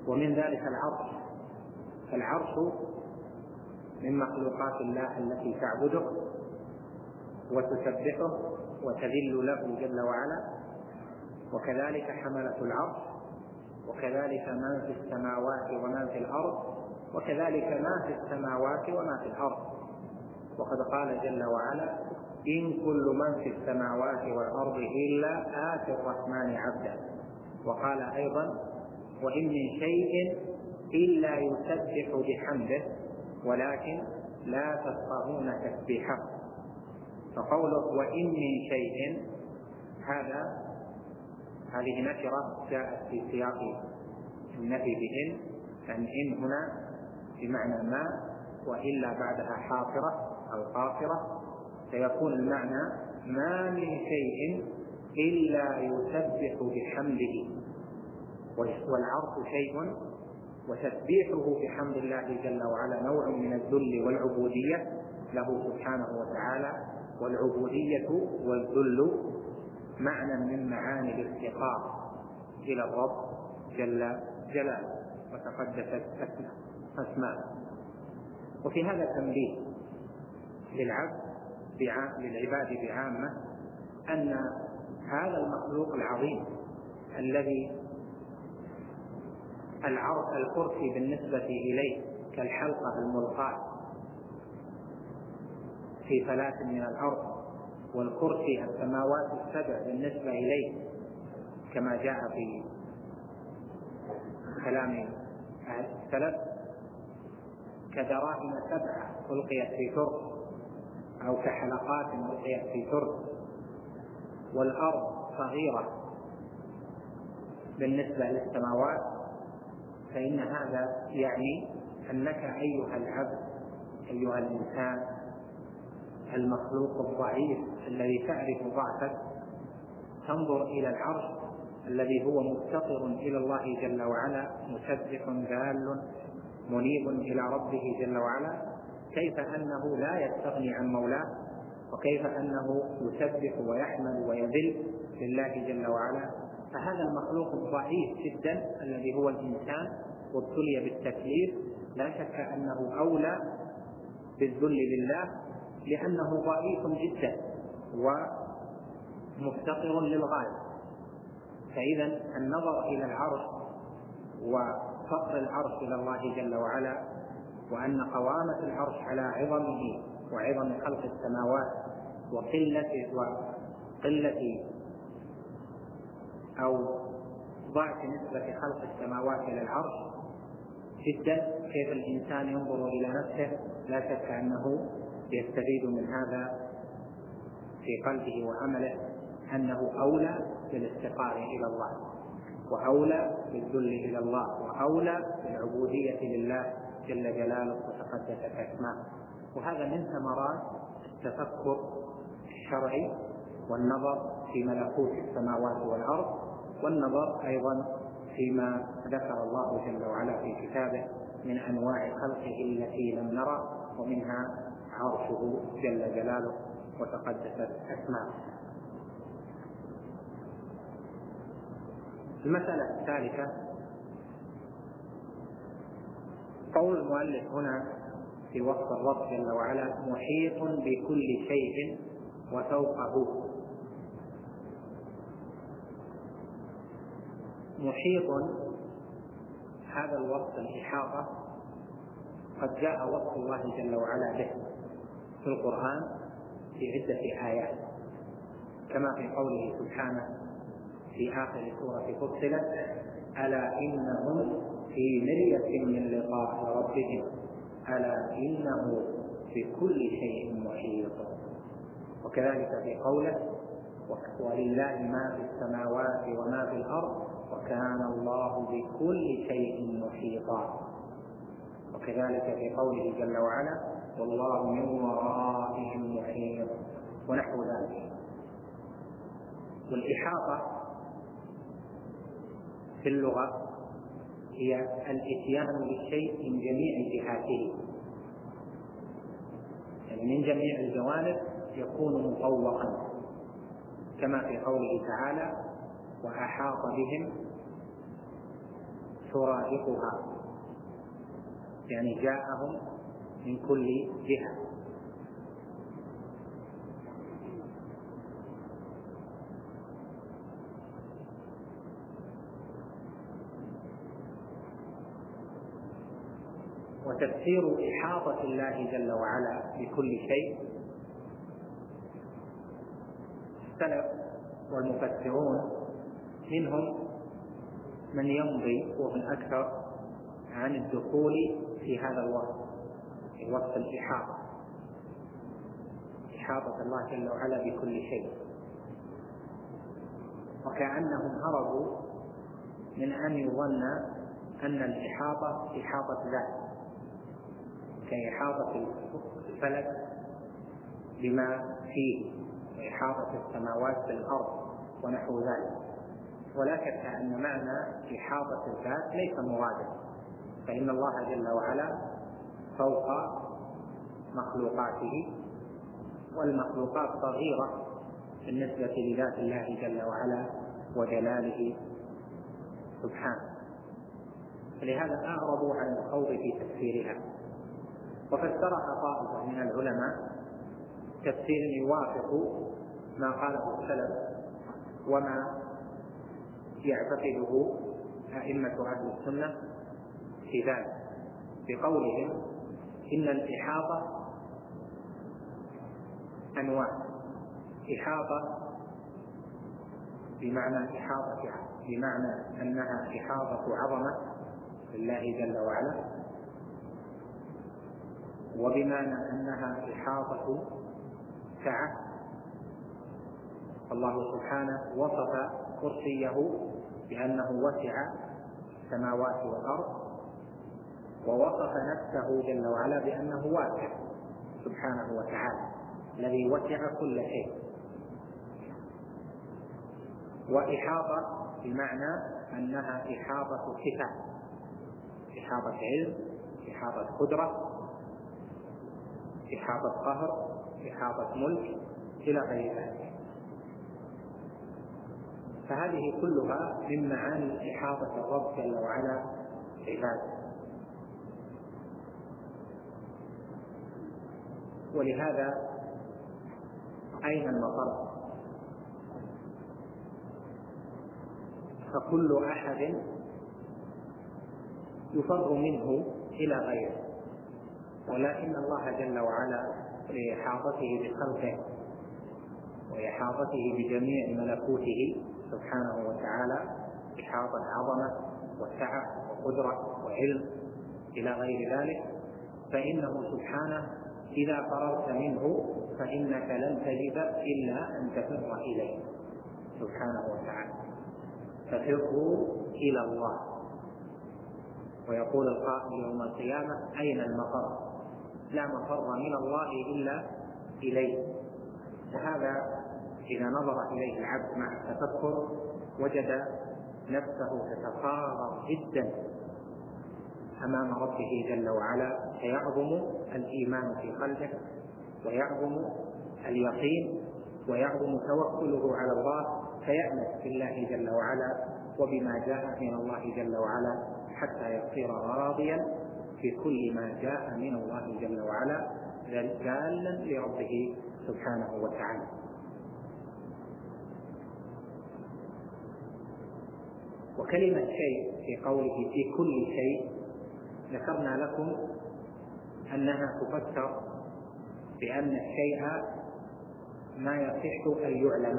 ومن ذلك العرش. فالعرش من مخلوقات الله التي تعبده وتسبحه وتذل له جل وعلا، وكذلك حملة العرش، وكذلك من في السماوات ومن في الأرض، وكذلك ما في السماوات وما في الأرض. وقد قال جل وعلا: إن كل من في السماوات والأرض إلا آتي الرحمن عبدا. وقال أيضا: وإن من شيء إلا يسبح بحمده ولكن لا تفقهون تسبيحه. فقوله وإن من شيء هذه نكرة جاءت في سياق النفي بإن، إن هنا بمعنى ما، وإلا بعدها حاصرة أو قاصرة، فيكون المعنى ما من شيء إلا يسبح بحمده. والعرش شيء، وتسبيحه بحمد الله جل وعلا نوع من الذل والعبودية له سبحانه وتعالى. والعبودية والذل معنى من معاني الافتقار إلى الرب جل جلاله وتقدست أسماءه. وفي هذا تنبيه للعباد بعامة أن هذا المخلوق العظيم الذي الكرسي بالنسبة إليه كالحلقة الملقاة في فلاة من الأرض، والكرسي السماوات السبع بالنسبة إليه كما جاء في كلام السلف كدراهم سبعة ألقيت في ترس، أو كحلقات ألقيت في ترس. والأرض صغيرة بالنسبة للسماوات، فإن هذا يعني أنك أيها العبد أيها الإنسان المخلوق الضعيف الذي تعرف ضعفك تنظر إلى العرش الذي هو مفتقر إلى الله جل وعلا، مسبح ذال منيب إلى ربه جل وعلا، كيف أنه لا يستغني عن مولاه، وكيف أنه يسبح ويحمد ويذل لله جل وعلا. فهذا المخلوق الضعيف جدا الذي هو الإنسان وابتلي بالتكليف لا شك أنه أولى بالذل لله، لأنه ضعيف جدا ومفتقر للغاية. فإذا النظر إلى العرش وفقر العرش إلى الله جل وعلا، وأن قوامة العرش على عظمه وعظم خلق السماوات وقلة أو ضعف نسبة خلق السماوات إلى العرش جدا، كيف الإنسان ينظر إلى نفسه لا شك أنه يستفيد من هذا في قلبه وعمله أنه أولى بالافتقار إلى الله، وأولى بالذل إلى الله، وأولى بالعبودية لله جل جلاله وتقدست أسماءه. وهذا من ثمرات التفكر الشرعي والنظر في ملكوت السماوات والأرض، والنظر أيضا فيما ذكر الله جل وعلا في كتابه من أنواع خلقه التي لم نرى، ومنها عرشه جل جلاله وتقدست أسماءه. المسألة الثالثة قول المؤلف هنا في وصف الرب جل وعلا محيط بكل شيء وفوقه. محيط، هذا الوصف الإحاطة قد جاء وصف الله جل وعلا به في القرآن في عدة آيات، كما في قوله سبحانه في آخر سورة فصلت: ألا إنهم في مرية من لقاء ربهم ألا إنه بكل شيء محيط. وكذلك في قوله: ولله ما في السماوات وما في الأرض وكان الله بكل شيء محيطا. وكذلك في قوله جل وعلا: والله من ورائهم محيط، ونحو ذلك. والإحاطة في اللغة هي الإتيان بالشيء من جميع جهاته، يعني من جميع الجوانب يكون مطوقا، كما في قوله تعالى: وأحاط بهم ترافقها، يعني جاءهم من كل جهة. وتفسير إحاطة الله جل وعلا بكل شيء، السلف والمفسرون منهم من يمضي وهو الأكثر عن الدخول في هذا الوصف، في وصف الإحاطة، إحاطة الله جل وعلا بكل شيء، وكأنهم هربوا من أن يظن أن الإحاطة إحاطة ذات، كإحاطة الفلك بما فيه وإحاطة السماوات بالأرض ونحو ذلك. ولا شك أن معنى إحاطة الذات ليس مرادا، فإن الله جل وعلا فوق مخلوقاته، والمخلوقات صغيرة بالنسبة لذات الله جل وعلا وجلاله سبحانه، فلهذا أعرضوا عن الخوض في تفسيرها. وفسرها طائفة من العلماء تفسير يوافق ما قاله السلف وما يعتقده أئمة أهل السنة في ذلك، بقولهم إن الإحاطة أنواع: إحاطة بمعنى أنها إحاطة عظمة لله جل وعلا، وبمعنى أنها إحاطة سعة. الله سبحانه وصف كرسيه بأنه وسع السماوات والأرض، ووصف نفسه جل وعلا بأنه واسع سبحانه وتعالى الذي وسع كل شيء. وإحاطة بمعنى أنها إحاطة صفات، إحاطة علم، إحاطة قدرة، إحاطة قهر، إحاطة ملك، إلى غير ذلك. فهذه كلها من معاني إحاطة الرب جل وعلا عباده. ولهذا أين المفر؟ فكل أحد يفر منه إلى غيره، ولكن الله جل وعلا لإحاطته بخلقه وإحاطته بجميع ملكوته سبحانه وتعالى إحاطة عظمة وسعة وقدرة وعلم إلى غير ذلك، فإنه سبحانه إذا فررت منه فإنك لن تجد إلا أن تفر إليه سبحانه وتعالى. ففروا إلى الله. ويقول القائل يوم القيامة: أين المفر؟ لا مفر من الله إلا إليه. وهذا إذا نظر إليه العبد مع التفكر وجد نفسه تتفاضل جدا أمام ربه جل وعلا، فيعظم الإيمان في قلبه، ويعظم اليقين، ويعظم توكله على الله، فيأنس بالله جل وعلا وبما جاء من الله جل وعلا، حتى يصير راضيا بكل ما جاء من الله جل وعلا ذالا لربه سبحانه وتعالى. وكلمة شيء في قوله في كل شيء ذكرنا لكم أنها تفسر بأن الشيء ما يصح أن يعلم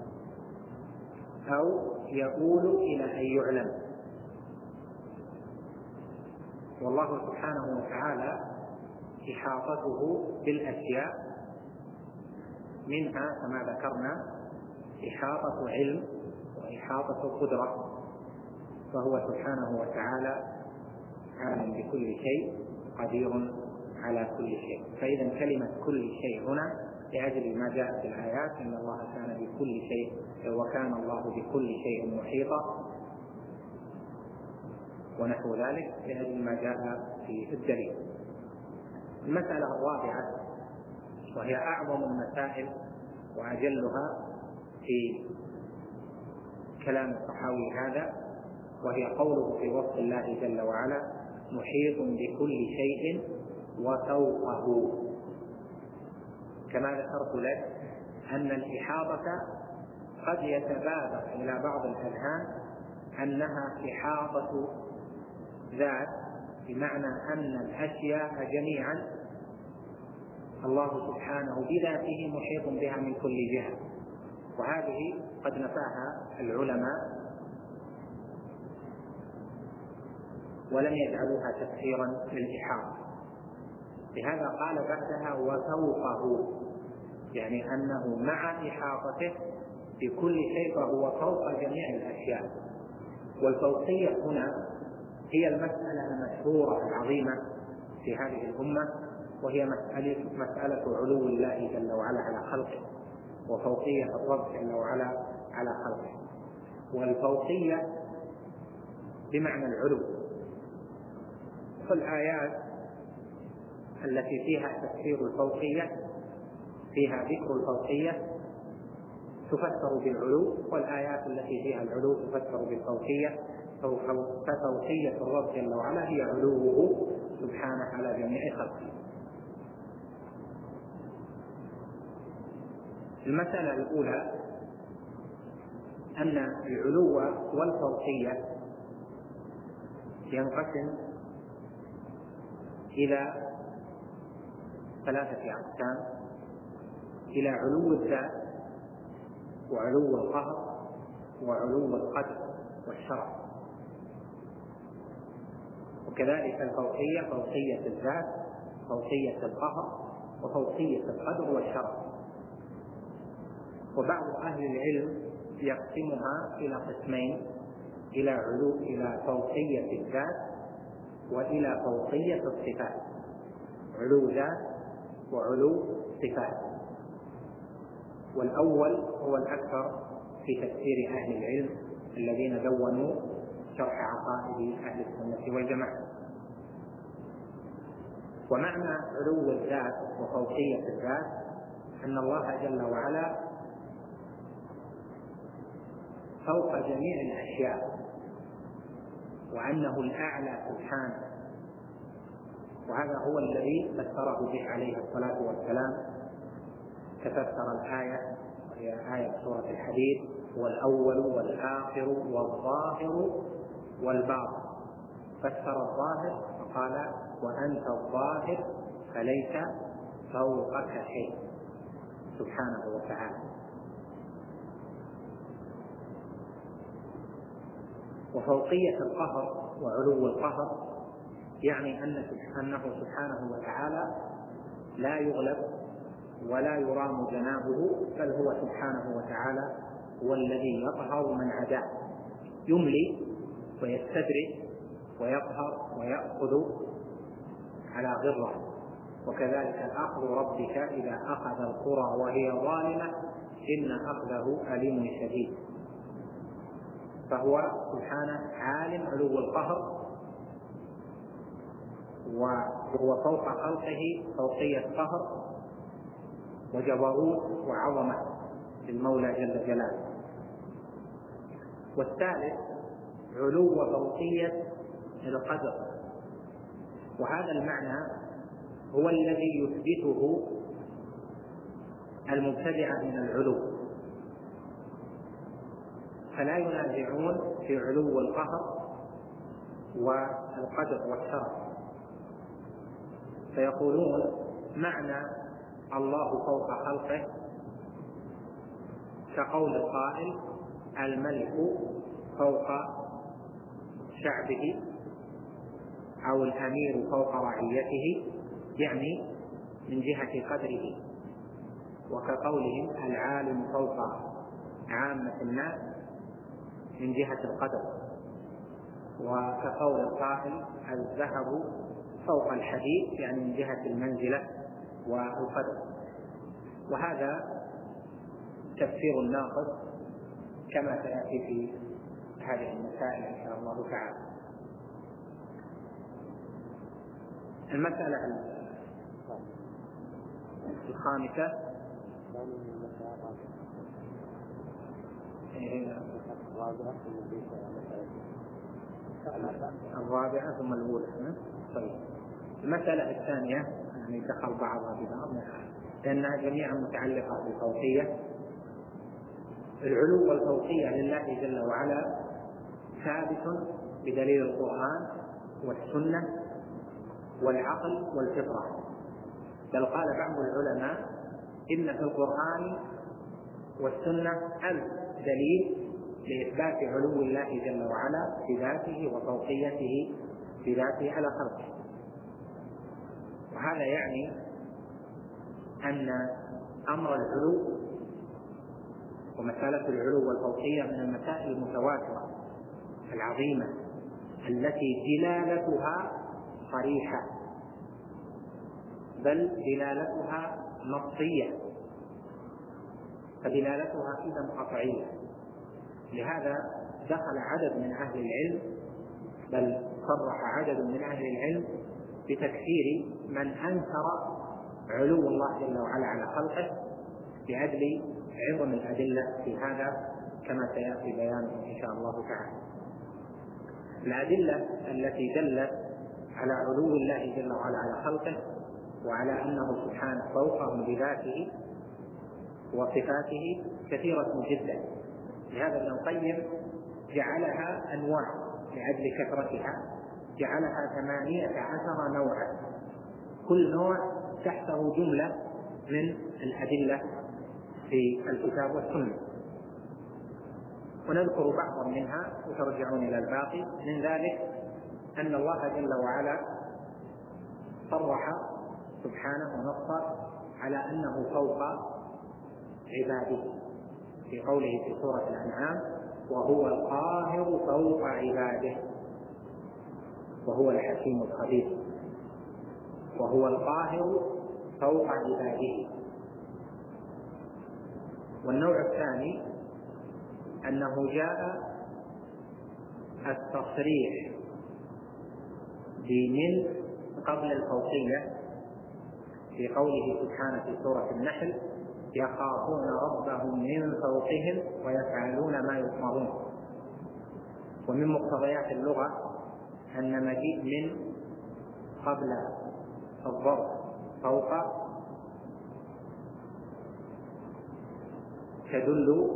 أو يؤول إلى أن يعلم. والله سبحانه وتعالى إحاطته بالأشياء منها كما ذكرنا إحاطة علم وإحاطة قدرة، فهو سبحانه وتعالى عالم بكل شيء قدير على كل شيء. فإذا كلمة كل شيء هنا لأجل ما جاء في الآيات إن الله كان بكل شيء وكان الله بكل شيء محيطا ونحو ذلك، لأجل ما جاء في الدليل. المسألة الرابعة وهي أعظم المسائل وأجلها في كلام الصحاوي هذا، وهي قوله في وصف الله جل وعلا: محيط بكل شيء وفوقه. كما ذكرت لك أن الإحاطة قد يتبادر إلى بعض الأذهان أنها إحاطة ذات، بمعنى أن الأشياء جميعا الله سبحانه بذاته محيط بها من كل جهة، وهذه قد نفاها العلماء ولم يجعلوها تفسيرا للإحاطة. لهذا قال بعدها: وفوقه، يعني أنه مع إحاطته بكل شيء فهو فوق جميع الأشياء. والفوقية هنا هي المسألة المشهورة العظيمة في هذه الأمة، وهي مسألة علو الله جل وعلا على خلقه، وفوقية الرب جل وعلا على خلقه. والفوقية بمعنى العلو. فالآيات التي فيها تفسير الفوقية فيها ذكر الفوقية تفسر بالعلو، والآيات التي فيها العلو تفسر بالفوقية. ففوقية الرب جل وعلا هي علوه سبحانه على جميع خلقه. المسألة الأولى أن العلو والفوقية ينقسم إلى ثلاثة أقسام: إلى علو الذات، وعلو القهر، وعلو القدر والشرف. وكذلك الفوقية: فوقية الذات، فوقية القهر، وفوقية القدر والشرف. وبعض أهل العلم يقسمها إلى قسمين: إلى فوقية الذات، وإلى فوقية الصفات. علو ذات وعلو صفات. والأول هو الأكثر في تفسير أهل العلم الذين دونوا شرح عقائد أهل السنة والجماعة. ومعنى علو الذات وفوقية الذات أن الله جل وعلا فوق جميع الأشياء، وأنه الأعلى سبحانه. وهذا هو الذي فسره به عليه الصلاة والسلام، تفسر الآية وهي آية سورة الحديد: هو الأول والآخر والظاهر والباطن. فسر الظاهر فقال: وأنت الظاهر فليس فوقك شيء سبحانه وتعالى. وفوقية القهر وعلو القهر يعني أنه سبحانه وتعالى لا يغلب ولا يرام جنابه، بل هو سبحانه وتعالى هو الذي يقهر من عداه، يملي ويستدرك ويقهر ويأخذ على غره. وكذلك أخذ ربك إذا أخذ القرى وهي ظالمة إن أخذه أليم شديد. فهو سبحانه عالم علو القهر، وهو فوق خلقه فوقية قهر وجبروت وعظمة للمولى جل جلاله. والثالث علو فوقية القدر، وهذا المعنى هو الذي يثبته المبتدعة من العلو، فلا ينازعون في علو القهر والقدر والشرف، فيقولون معنى الله فوق خلقه كقول القائل: الملك فوق شعبه، أو الأمير فوق رعيته، يعني من جهة قدره. وكقولهم: العالم فوق عامة الناس من جهة القدر. وكقول القائل: الذهب فوق الحديد، يعني من جهة المنزلة والقدر. وهذا تفسير ناقص كما سيأتي في هذه المسائل إن شاء الله تعالى. المسألة الخامسة الرابعة ثم الأولى. طيب المسألة الثانية يعني دخل بعضها ببعض لأنها جميعا متعلقة بالفوقية. العلو والفوقية لله جل وعلا ثابت بدليل القرآن والسنة والعقل والفطرة، بل قال بعض العلماء إن في القرآن والسنة 1000 دليل لإثبات علو الله جل وعلا بذاته وفوقيته بذاته على خلقه. وهذا يعني أن أمر العلو ومسألة العلو والفوقية من المسائل المتواترة العظيمة التي دلالتها صريحة، بل دلالتها نصية، فدلالتها إذن قطعية. لهذا دخل عدد من أهل العلم، بل صرح عدد من أهل العلم بتكفير من أنكر علو الله جل وعلا على خلقه بأجل عظم الأدلة في هذا كما سيأتي بيانه إن شاء الله تعالى. الأدلة التي دلت على علو الله جل وعلا على خلقه وعلى أنه سبحانه فوقهم بذاته وصفاته كثيرة جدا. لهذا ابن القيم جعلها أنواع لأجل كثرتها، جعلها 18 نوعا، كل نوع تحته جملة من الأدلة في الكتاب والسنة، ونذكر بعضا منها وترجعون إلى الباقي. من ذلك أن الله جل وعلا صرح سبحانه ونص على أنه فوق عباده في قوله في سورة الأنعام: وهو القاهر فوق عباده وهو الحكيم الخبير. وهو القاهر فوق عباده. والنوع الثاني أنه جاء التصريح بمن قبل الفوقية في قوله سبحانه في سورة النحل: يخافون ربهم من فوقهم ويفعلون ما يؤمرون. ومن مقتضيات اللغة أن مجيء من قبل الظرف فوق تدل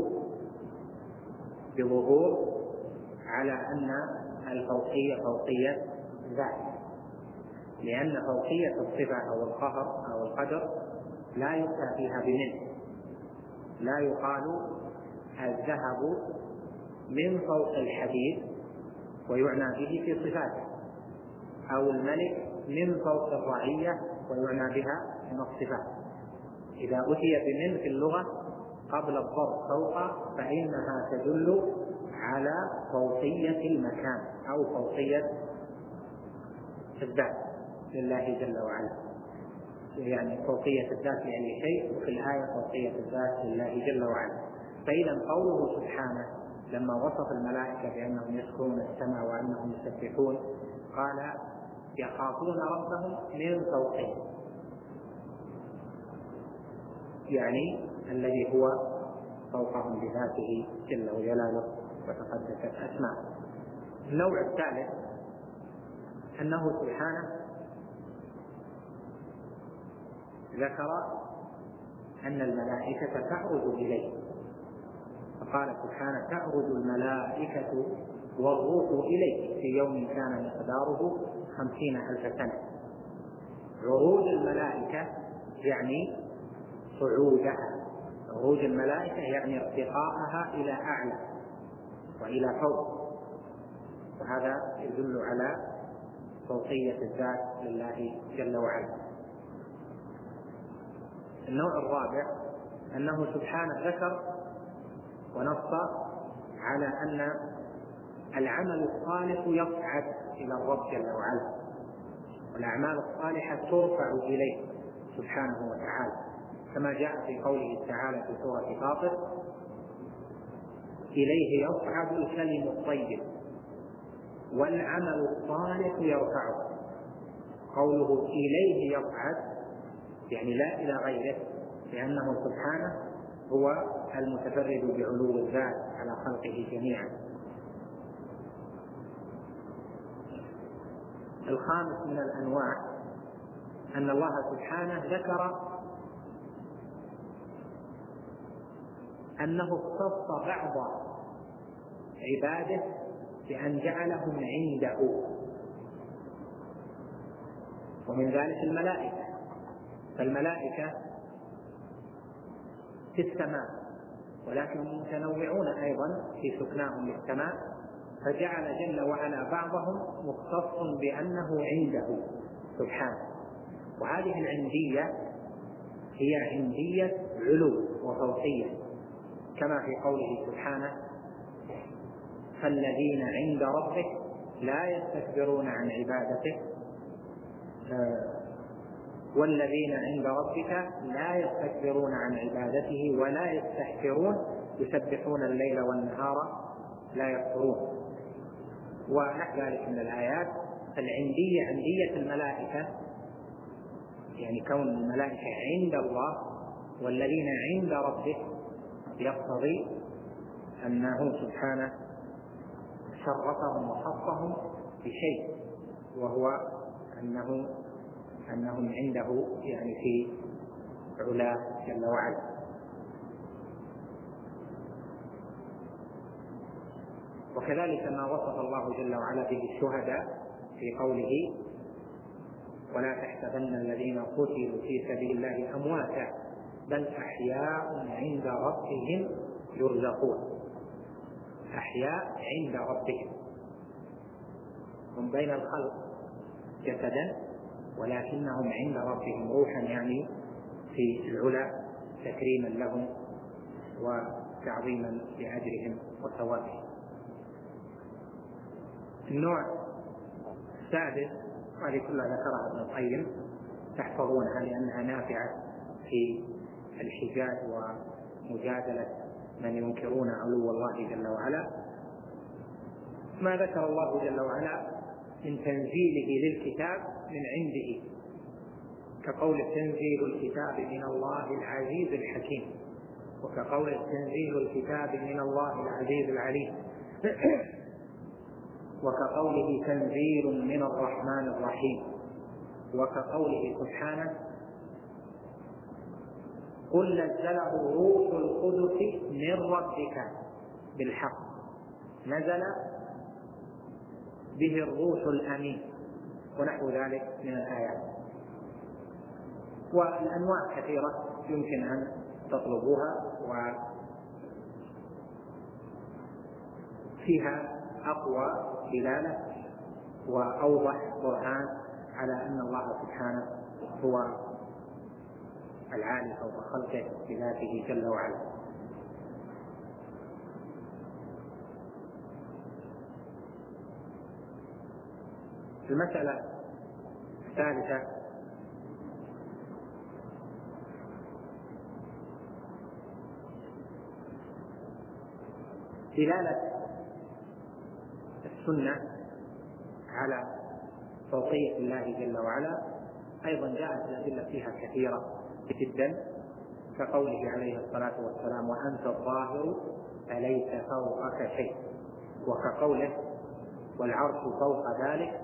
بظهور على أن الفوقية فوقية ذات، لأن فوقية الصفة أو القهر أو القدر لا يؤتى فيها بمن. لا يقال الذهب من فوق الحديد ويعنى به في صفاته، أو الملك من فوق الرعية ويعنى بها من الصفات. إذا أتي بمن في اللغة قبل الظرف فوق فإنها تدل على فوقية المكان أو فوقية الذات لله جل وعلا، يعني فوقية الذات لأي شيء، وفي الآية فوقية الذات لله جل وعلا. فإذا قوله سبحانه لما وصف الملائكة بأنهم يسكنون السماء وأنهم يسبحون قال: يخافون ربهم من فوقهم، يعني الذي هو فوقهم بذاته جل وجلاله وتقدست أسماءه. النوع الثالث أنه سبحانه ذكر أن الملائكة تعرج إليه، فقال سبحانه: تعرج الملائكة والروح إليه في يوم كان مقداره 50,000 سنة. عروج الملائكة يعني صعودها، عروج الملائكة يعني ارتقاءها إلى أعلى وإلى فوق، وهذا يدل على فوقية الذات لله جل وعلا. النوع الرابع أنه سبحانه ذكر ونص على أن العمل الصالح يصعد إلى الرب جل وعلا، والأعمال الصالحة ترفع إليه سبحانه وتعالى، كما جاء في قوله تعالى في سورة فاطر: إليه يصعد الكلم الطيب والعمل الصالح يرفعه. قوله إليه يصعد يعني لا إلى غيره، لأنه سبحانه هو المتفرد بعلو الذات على خلقه جميعا. الخامس من الأنواع أن الله سبحانه ذكر أنه اختص بعض عباده بأن جعلهم عنده، ومن ذلك الملائكة. فالملائكة في السماء ولكن متنوعون أيضا في سكناهم للسماء، فجعل جل وعلا بعضهم مختص بأنه عنده سبحانه. وهذه العندية هي عندية علو وفوقية، كما في قوله سبحانه: فالذين عند ربك لا يستكبرون عن عبادته والذين عند ربك لا يستكبرون عن عبادته ولا يستحسرون يسبحون الليل والنهار لا يفترون. ونحو ذلك من الآيات. العندية عندية الملائكة، يعني كون الملائكة عند الله، والذين عند ربك يقتضي أنه سبحانه شرفهم وخصهم بشيء، وهو أنهم عنده يعني في علاه جل وعلا. وكذلك ما وصف الله جل وعلا به الشهداء في قوله: ولا تحسبن الذين قتلوا في سبيل الله أمواتا بل أحياء عند ربهم يرزقون. أحياء عند ربهم، هم بين الخلق جسدا ولكنهم عند ربهم روحا، يعني في العلا تكريما لهم وتعظيما لأجرهم وثوابهم. النوع السادس، وهذه كلها ذكرها ابن القيم تحفظونها لأنها نافعة في الحجاج ومجادلة من ينكرون علو الله جل وعلا، ما ذكر الله جل وعلا من تنزيله للكتاب من عنده، كقول تنزيل الكتاب من الله العزيز الحكيم، وكقول تنزيل الكتاب من الله العزيز العليم، وكقوله تنزيل من الرحمن الرحيم، وكقوله سبحانه: قل نزله روح القدس من ربك بالحق نزل به الروح الأمين، ونحو ذلك من الآيات. والأنواع كثيرة يمكن أن تطلبوها، وفيها أقوى دلالة وأوضح برهان على أن الله سبحانه هو العالي فوق خلقه بذاته جل وعلا. المسألة الثالثة: دلالة السنة على فوقية الله جل وعلا أيضا جاءت الأدلة فيها كثيرة جدا، كقوله عليه الصلاة والسلام: وأنت الظاهر فليس فوقك شيء، وكقوله: والعرش فوق ذلك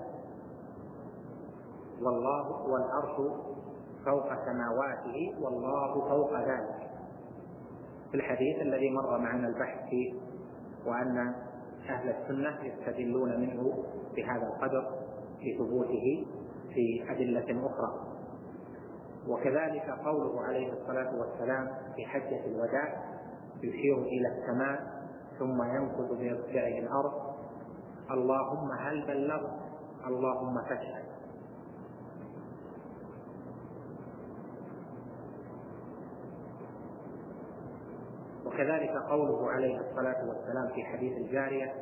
والعرش فوق سماواته والله فوق ذلك، في الحديث الذي مر معنا البحث فيه، وأن أهل السنة يستدلون منه بهذا القدر لثبوته في أدلة أخرى. وكذلك قوله عليه الصلاة والسلام في حجة الوداع يشير إلى السماء ثم ينقض بإصبعه الأرض: اللهم هل بلغت اللهم فاشهد. وكذلك قوله عليه الصلاة والسلام في حديث الجارية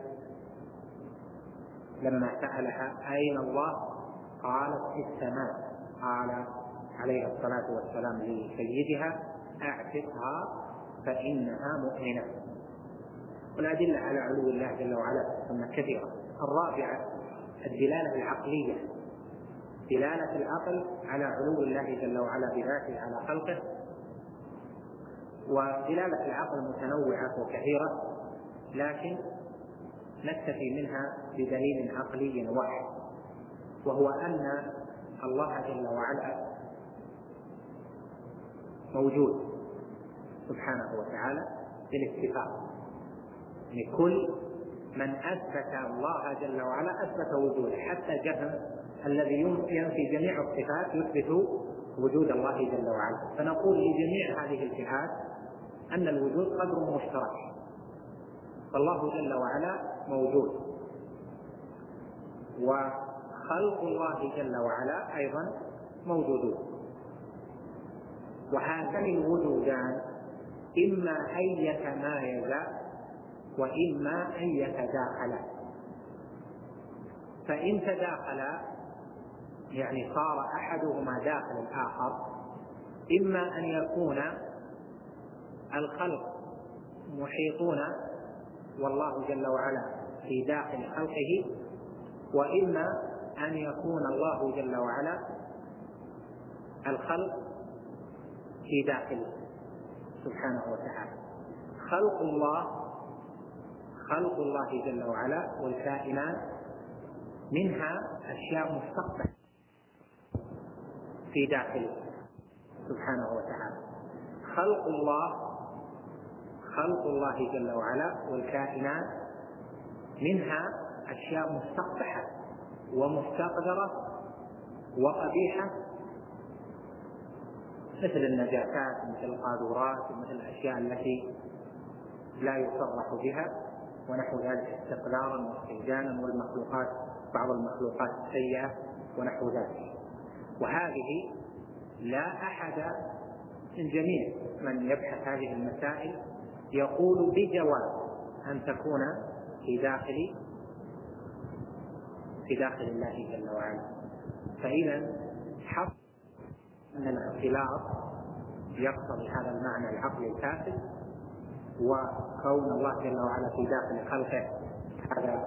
لما سألها: أين الله؟ قالت: في السماء. قال عليه الصلاة والسلام لسيدها: أعتقها فإنها مؤمنة. والأدلة على علو الله جل وعلا في السنة كثيرة. الرابعة: الدلالة العقلية، دلالة العقل على علو الله جل وعلا بذاته على خلقه. ودلالة العقل متنوعة وكثيرة، لكن نكتفي منها بدليل عقلي واحد، وهو أن الله جل وعلا موجود سبحانه وتعالى بالاتفاق. لكل من أثبت الله جل وعلا أثبت وجوده، حتى جهم الذي ينفي جميع الصفات يثبت وجود الله جل وعلا. فنقول لجميع هذه الجهات أن الوجود قدر مشترك، فالله جل وعلا موجود، وخلق الله جل وعلا أيضا موجودون. وهاتان الوجودان إما أن يتمايزا وإما أن يتداخلا. فإن تداخلا يعني صار أحدهما داخل الآخر، إما أن يكون الخلق محيطون والله جل وعلا في داخل خلقه، وإما أن يكون الله جل وعلا الخلق في داخله سبحانه وتعالى. خلق الله جل وعلا والكائنات منها أشياء مستقبلة في داخله سبحانه وتعالى. خلق الله جل وعلا والكائنات منها أشياء مستقبحة ومستقدرة وقبيحة، مثل النجاسات، مثل القاذورات، مثل الأشياء التي لا يصرح بها ونحو ذلك استقدارا واستهجانا، والمخلوقات بعض المخلوقات السيئة ونحو ذلك. وهذه لا أحد من جميع من يبحث هذه المسائل يقول بجواز أن تكون في داخل الله جل وعلا. فإذا حق أن الاختلاط يقتضي هذا المعنى العقلي الفاسد، وكون الله جل وعلا في داخل خلقه هذا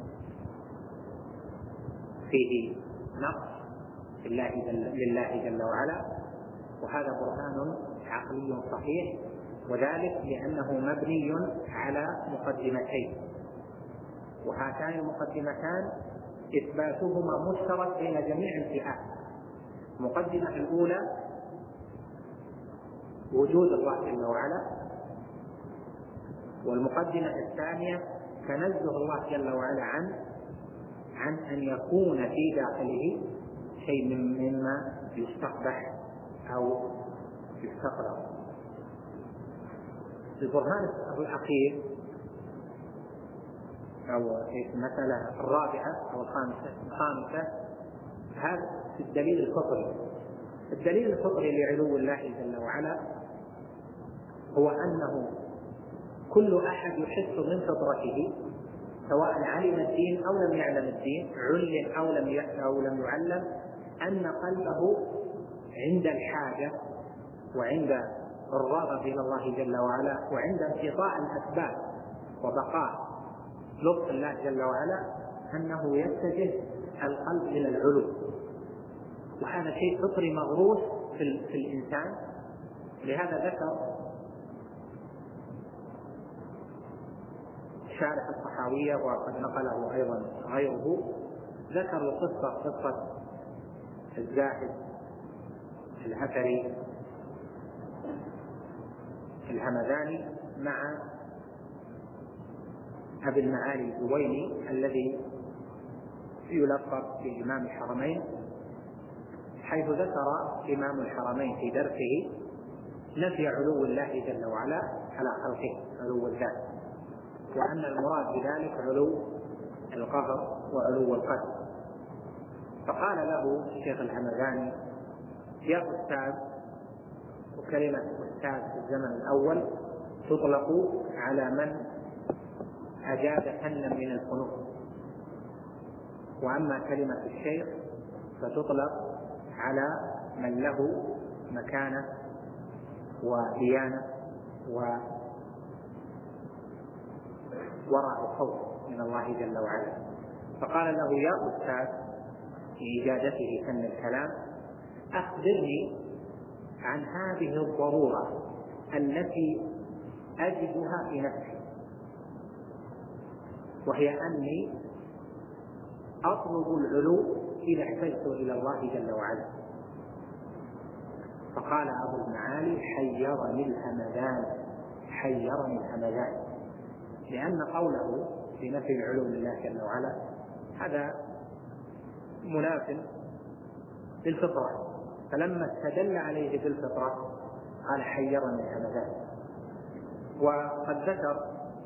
فيه نقص لله جل وعلا، وهذا برهان عقلي صحيح، وذلك لأنه مبني على مقدمتين، وهاتان المقدمتان إثباتهما مشترك بين جميع الفئات. المقدمة الأولى وجود الله جل وعلا، والمقدمة الثانية تنزه الله جل وعلا عن أن يكون في داخله شيء مما يستقبح أو يستقرأ. البرهان الأخير أو المسألة الرابعة أو الخامسة هذا الدليل الفطري. الدليل الفطري لعلو الله جل وعلا هو أنه كل أحد يحس من فطرته، سواء علم الدين أو لم يعلم الدين، علم أو لم يعلم، أن قلبه عند الحاجة وعند الرغبة إلى الله جل وعلا وعند انقطاع الأسباب وبقاء لطف الله جل وعلا أنه يتجه القلب إلى العلو. وهذا شيء فطري مغروس في الإنسان. لهذا ذكر شارح الطحاوية وقد نقله أيضا غيره، ذكروا قصة الزاهد الأثري الهمداني مع أبي المعالي الجويني الذي يلقب بإمام الحرمين، حيث ذكر إمام الحرمين في درسه نفي علو الله جل وعلا على خلقه، علو الذات، وأن المراد بذلك علو القهر وعلو القدر. فقال له الشيخ الهمداني: يا أستاذ، وكلمة أستاذ في الزمن الأول تطلق على من أجاد فنا من الفنون، وأما كلمة الشيخ فتطلق على من له مكانة وديانة وورع خوف من الله جل وعلا. فقال له: يا أستاذ، في إجادته فن الكلام، أخبرني عن هذه الضرورة التي أجدها في نفسي، وهي أني أطلب العلو إذا احتجت إلى الله جل وعلا. فقال أبو المعالي حيرني الهمدان، لأن قوله في نفي العلو لله جل وعلا هذا مناف للفطرة، فلما استدل عليه بالفطرة قال حيرني الهمدان. وقد ذكر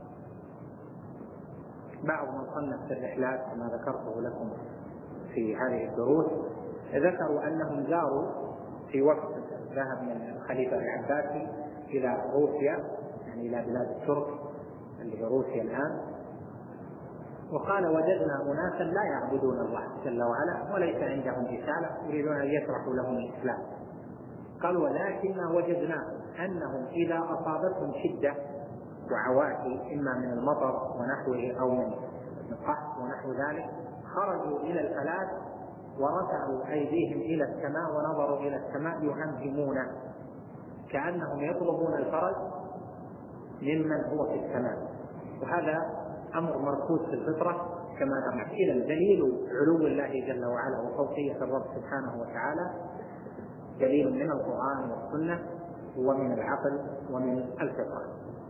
بعض من صنف في الرحلات كما ذكرته لكم في هذه الدروس، ذكروا أنهم زاروا في وقت ذهب من الخليفة العباسي إلى روسيا، يعني إلى بلاد الترك اللي هي روسيا الآن، وقال وجدنا أناسا لا يعبدون الله جل وعلا وليس عندهم رسالة يريدون أن يشرحوا لهم الإسلام. قال ولكننا وجدنا أنهم إذا أصابتهم شدة وعواتي إما من المطر ونحوه أو من القحط ونحو ذلك خرجوا إلى الفلاة ورفعوا أيديهم إلى السماء ونظروا إلى السماء يهمهمون كأنهم يطلبون الفرج ممن هو في السماء. وهذا أمر مركوز في الفطرة كما نعلم. إذا دليل علو الله جل وعلا وفوقية الرب سبحانه وتعالى دليل من القرآن والسنة ومن العقل ومن الفطرة.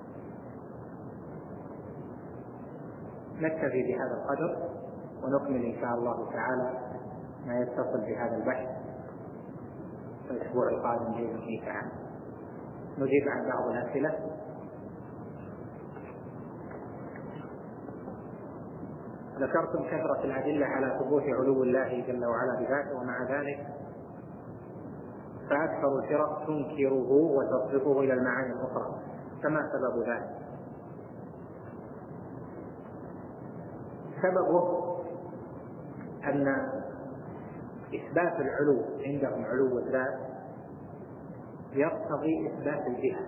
نكتفي بهذا القدر ونكمل إن شاء الله تعالى ما يتصل بهذا البحث في الأسبوع القادم بإذن الله تعالى. نجيب عن بعض الأسئلة. ذكرتم كثرة الأدلة على ثبوت علو الله جل وعلا بذاته، ومع ذلك فأكثر الفرق تنكره وتصرفه إلى المعاني الأخرى، فما سبب ذلك؟ سببه أن إثبات العلو عندهم علو الذات يقتضي إثبات الجهة،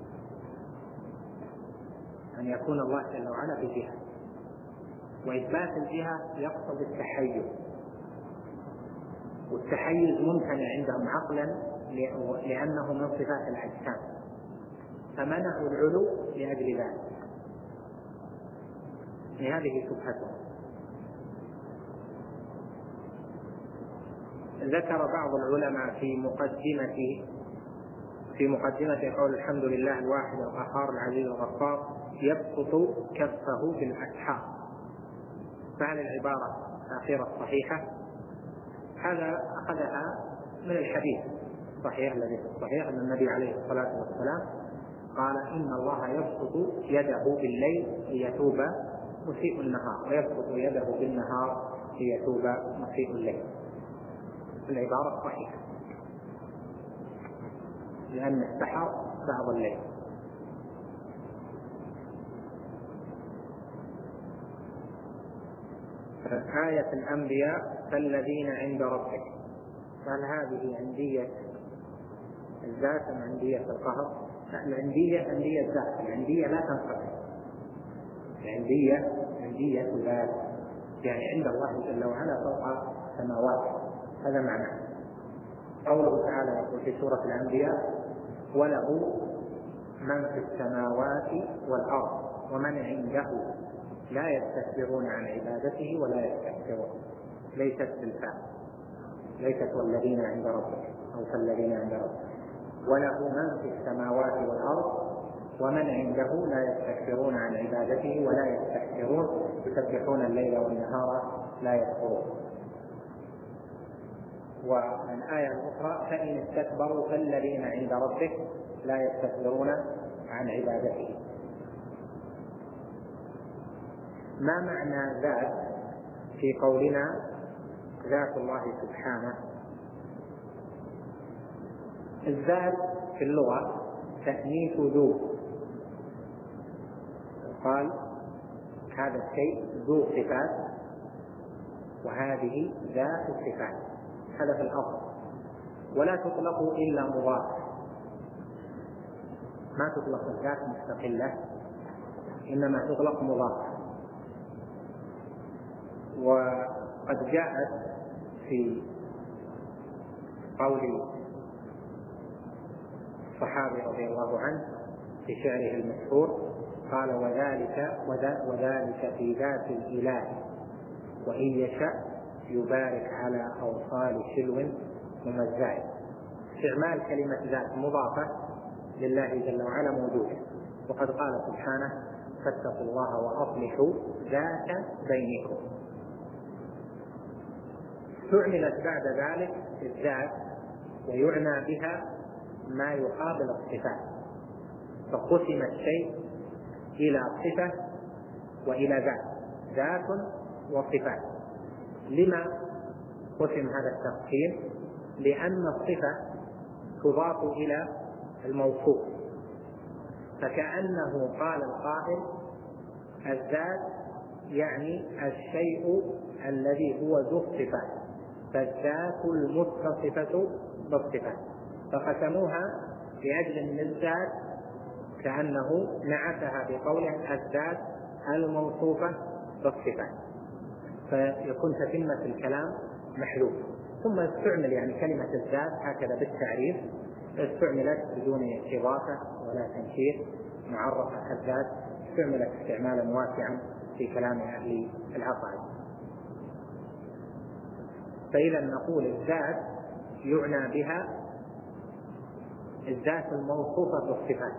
أن يكون الله جل وعلا بجهة، وإثبات الجهة يقتضي التحيز، والتحيز ممتنع عندهم عقلا لأنه من صفات الأجسام، فمنعوا العلو لأجل ذلك. لهذه شبهتهم. ذكر بعض العلماء في مقدمة قول الحمد لله الواحد القهار العزيز الغفار يبسط كفه بالأسحار، فهل العبارة الأخيرة صحيحة؟ هذا أخذها من الحديث الصحيح الذي في الصحيح أن النبي عليه الصلاة والسلام قال إن الله يبسط يده بالليل ليتوب مسيء النهار، ويبسط يده بالنهار ليتوب مسيء الليل. العبارة صحيحة لأن السحر بعض الليل. آية الأنبياء فالذين عند ربك، هل هذه عندية الذات أم عندية القهر؟ العندية عندية الذات، العندية لا تنقطع، عندية الذات، يعني عند الله جل وعلا فوق السماوات، هذا معناه. قوله تعالى يقول في سورة الأنبياء وله من في السماوات والأرض ومن عنده لا يستكبرون عن عبادته ولا يستكبرون، ليست بالفعل، ليست والذين عند ربك أو فالذين عند ربك، وله من في السماوات والأرض ومن عنده لا يستكبرون عن عبادته ولا يستكبرون يسبحون الليل والنهار لا يكفرون. والآية الأخرى فإن استكبروا فالذين عند ربك لا يستكبرون عن عبادته. ما معنى ذات في قولنا ذات الله سبحانه؟ الذات في اللغة تأنيث ذو، قال هذا الشيء ذو صفات وهذه ذات الصفات، هذا في الأصل، ولا تطلق إلا مضاف، ما تطلق الذات مستقلة إنما تطلق مضاف. وقد جاءت في قول الصحابي رضي الله عنه في شعره المشهور قال وذلك في ذات الإله وإن يشاء يبارك على أوصال شلو ممزع. استعمال كلمة ذات مضافة لله جل وعلا موجودة، وقد قال سبحانه: فاتقوا الله وأصلحوا ذات بينكم. استعملت بعد ذلك الذات ويعنى بها ما يقابل الصفات، فقسم الشيء إلى صفة وإلى ذات وصفات. لما قسم هذا التقسيم؟ لأن الصفة تضاف إلى الموصوف، فكأنه قال القائل: الذات يعني الشيء الذي هو ذو الصفات، فالذات المتصفة بالصفات، فقسموها لأجل أن الذات كأنه نعتها بقوله الذات الموصوفة بالصفات، فيكون تتمة الكلام محلول. ثم استعمل يعني كلمة الذات هكذا بالتعريف، استعملت بدون إضافة ولا تنكير، معرفة الذات استعملت استعمالا واسعا في كلام أهل العقائد. فإذا نقول الذات يعنى بها الذات الموصوفة بالصفات،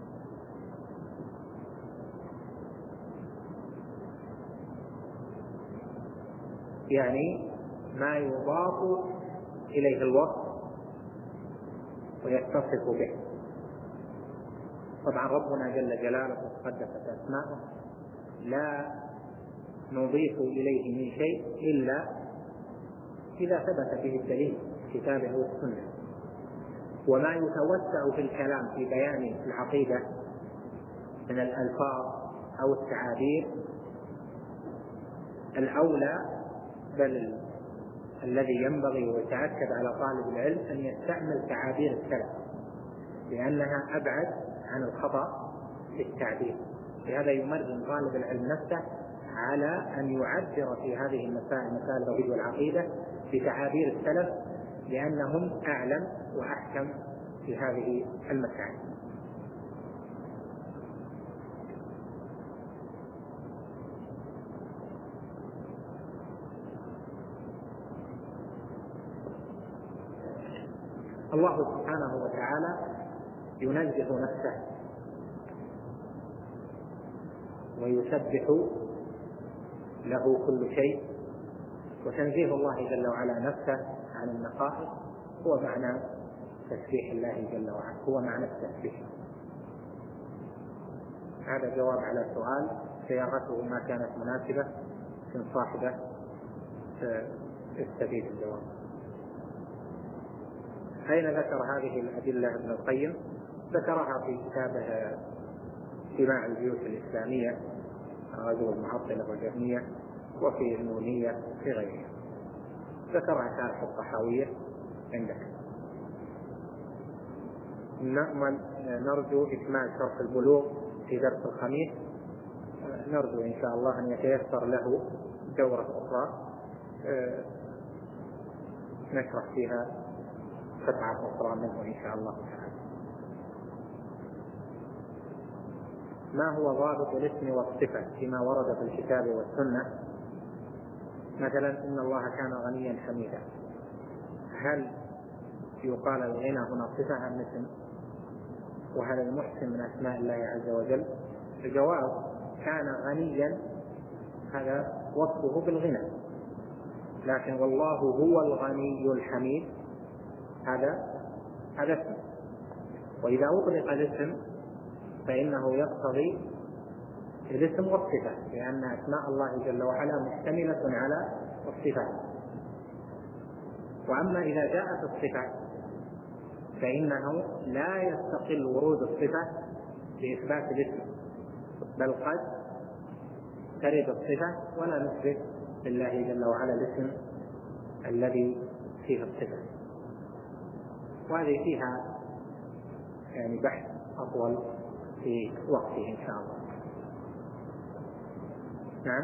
يعني ما يضاف إليه الوصف ويتصف به. طبعا ربنا جل جلاله وتقدست أسماؤه لا نضيف إليه من شيء إلا إذا ثبت به الدليل كتابه أو السنة. وما يتوسع في الكلام في بيان العقيدة من الألفاظ أو التعابير الأولى، بل الذي ينبغي ويتأكد على طالب العلم أن يستعمل تعابير السلف، لأنها أبعد عن الخطأ في التعبير. لهذا يمرن طالب العلم نفسه على أن يعبر في هذه المسائل، مسائل التوحيد والعقيدة، بتعابير السلف، لأنهم أعلم وأحكم في هذه المسائل. الله سبحانه وتعالى ينزه نفسه ويسبح له كل شيء، وتنزيه الله جل وعلا نفسه عن النقائص هو معنى تسبيح الله جل وعلا، هو معنى التسبيح. هذا جواب على سؤال صياغته ما كانت مناسبة من صاحبه استفيد الجواب. أين ذكر هذه الأدلة ابن القيم؟ ذكرها في كتابه اجتماع الجيوش الإسلامية، غزو المعطلة والجهمية، وفي النونية في غيرها. ذكرها شارح الطحاوية عندك. نرجو إكمال شرح البلوغ في درس الخميس، نرجو إن شاء الله أن يتيسر له دورة أخرى نشرح فيها قطعة أخرى منه إن شاء الله تعالى. ما هو ضابط الاسم والصفة فيما ورد في الكتاب والسنة؟ مثلا إن الله كان غنيا حميدا، هل يقال الغنى هنا صفة أم اسم؟ وهل المحسن من أسماء الله عز وجل؟ الجواب: كان غنيا هذا وصفه بالغنى، لكن والله هو الغني الحميد هذا اسم. وإذا أطلق الاسم فإنه يقتضي الاسم والصفة، لأن أسماء الله جل وعلا مشتملة على الصفات. وأما إذا جاءت الصفة فإنه لا يستقل ورود الصفة بإثبات الاسم، بل قد ترد الصفة ولا نثبت لله جل وعلا الاسم الذي فيه الصفة. وهذه فيها يعني بحث أطول في وقته إن شاء الله. نعم.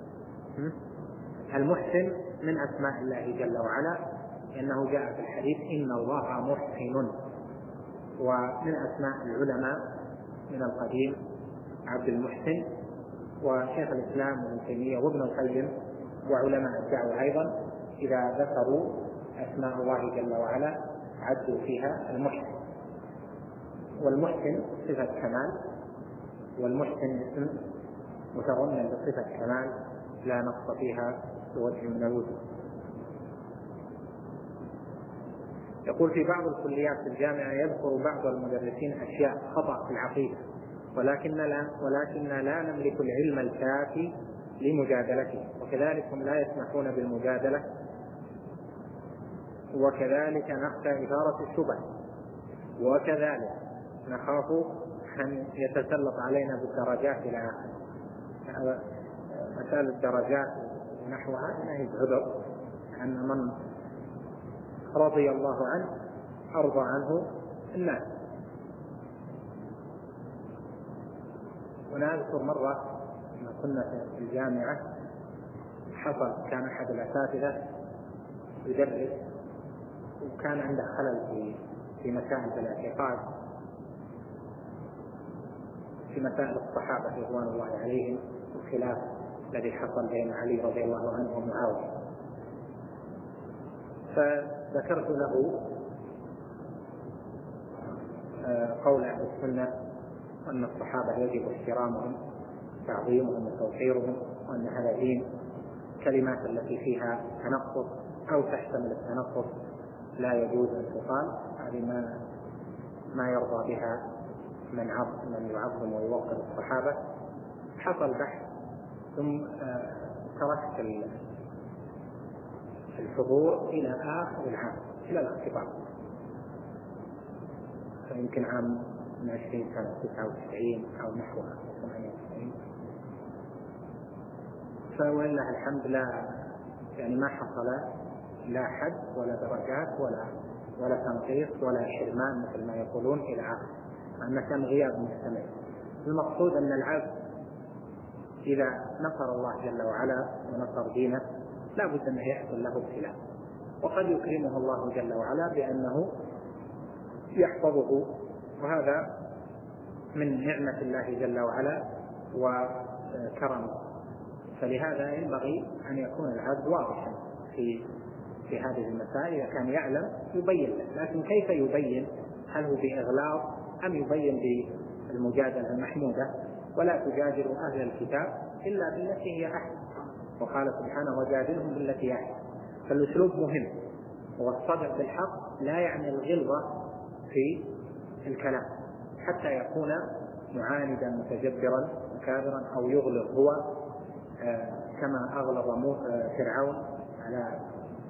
المحسن من أسماء الله جل وعلا، إنه جاء في الحديث إن الله محسن. ومن أسماء العلماء من القديم عبد المحسن، وشيخ الإسلام ابن تيمية وابن القيم وعلماء الدعوة أيضا إذا ذكروا أسماء الله جل وعلا عدوا فيها المحسن، والمحسن صفة كمال، والمحسن اسم متضمن بصفة كمال لا نقص فيها بوجه من الوجوه. يقول في بعض الكليات الجامعة يذكر بعض المدرسين أشياء خطأ في العقيدة، ولكننا لا نملك العلم الكافي لمجادلته، وكذلك هم لا يسمحون بالمجادلة، وكذلك نخشى إثارة الشبه، وكذلك نخاف أن يتسلط علينا بالدرجات إلى آخره. مسألة الدرجات ونحوها ما هي عذر، أن من رضي الله عنه أرضى عنه الناس. ونذكر مرة لما كنا في الجامعة كان أحد الأساتذة يدرس وكان عنده خلل في مسائل الاعتقاد، في مسائل الصحابة رضوان الله عليهم، الخلاف الذي حصل بين علي رضي الله عنه ومعاوية. فذكرت له قول أهل السنة أن الصحابة يجب احترامهم تعظيمهم وتوقيرهم، وأن هذا دين. كلمات التي فيها تنقص أو تحتمل التنقص لا يجوز أن تقال، هذه ما يرضى بها من يعظم ويوقر الصحابة. حصل بحث ثم تركت الحضور إلى آخر العام، إلى الاختبار، يمكن عام من 20 سنة 99 أو نحوها 98. فولله الحمد لا يعني ما حصل لا حد ولا درجات ولا تنقيص ولا حرمان مثل ما يقولون إلى آخر، أن كان غياب مستمر. المقصود أن العبد إذا نصر الله جل وعلا ونصر دينه لا بد أن يحصل له ابتلاء، وقد يكرمه الله جل وعلا بأنه يحفظه، وهذا من نعمة الله جل وعلا وكرمه. فلهذا ينبغي أن يكون العبد واضحا في هذه المسائل. إذا كان يعلم يبين له، لكن كيف يبين؟ هل هو بإغلاظ أم يبين بالمجادلة المحمودة؟ ولا تجادلوا أهل الكتاب إلا بالتي هي أحسن، وقال سبحانه وجادلهم بالتي هي أحسن. فالأسلوب مهم، والصدق بالحق لا يعني الغلظة في الكلام حتى يكون معاندا متجبرا مكابرا، أو يغلظ هو كما أغلظ فرعون على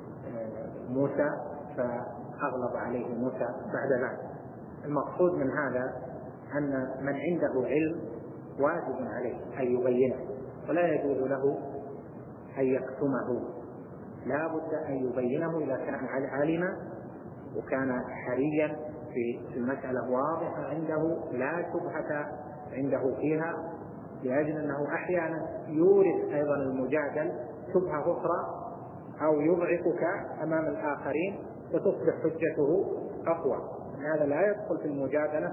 موسى فأغلظ عليه موسى بعد ذلك. المقصود من هذا أن من عنده علم واجب عليه أن يبينه، ولا يجوز له أن يكتمه، لا بد أن يبينه إذا كان علم وكان حريا في المسألة واضحة عنده لا شبهة عنده فيها، لأجل أنه أحيانا يورث أيضا المجادل شبهة أخرى أو يضعفك أمام الآخرين وتصبح حجته أقوى. هذا لا يدخل في المجادلة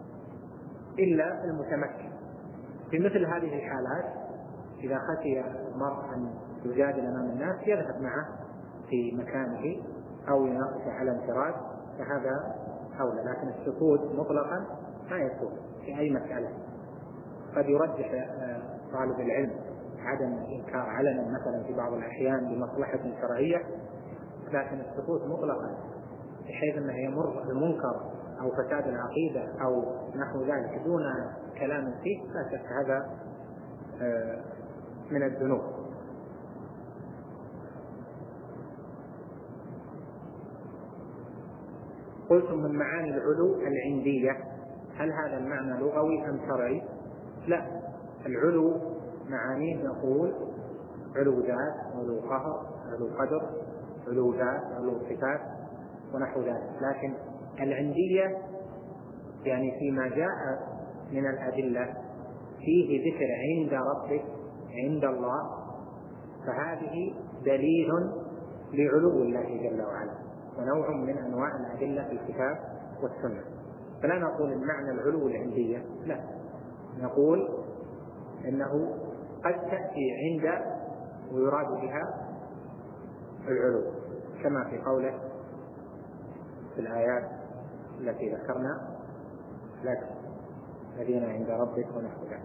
إلا المتمكن. في مثل هذه الحالات إذا خشي المرء أن يجادل أمام الناس يذهب معه في مكانه أو يناقش على انفراد، فهذا أولى. لكن السكوت مطلقا ما يكون في أي مسألة. قد يرجح طالب العلم عدم الإنكار علنا مثلا في بعض الأحيان بمصلحة شرعية، لكن السكوت مطلقا بحيث أنه يمر المنكر أو فساد العقيدة أو نحو ذلك دون كلام فيه، لا شك هذا من الذنوب. قلتم من معاني العلو العندية، هل هذا المعنى لغوي أم شرعي؟ لا، العلو معانيه نقول علو ذات، علو قهر، علو قدر، علو ذات، علو صفات ونحو ذلك. لكن العندية يعني فيما جاء من الأدلة فيه ذكر عند ربك عند الله، فهذه دليل لعلو الله جل وعلا ونوع من أنواع الأدلة في الكتاب والسنة. فلا نقول المعنى العلو العندية، لا، نقول إنه قد تأتي عند ويراد بها العلو، كما في قوله في الآيات التي ذكرنا لك الذين عند ربك ونحو ذلك.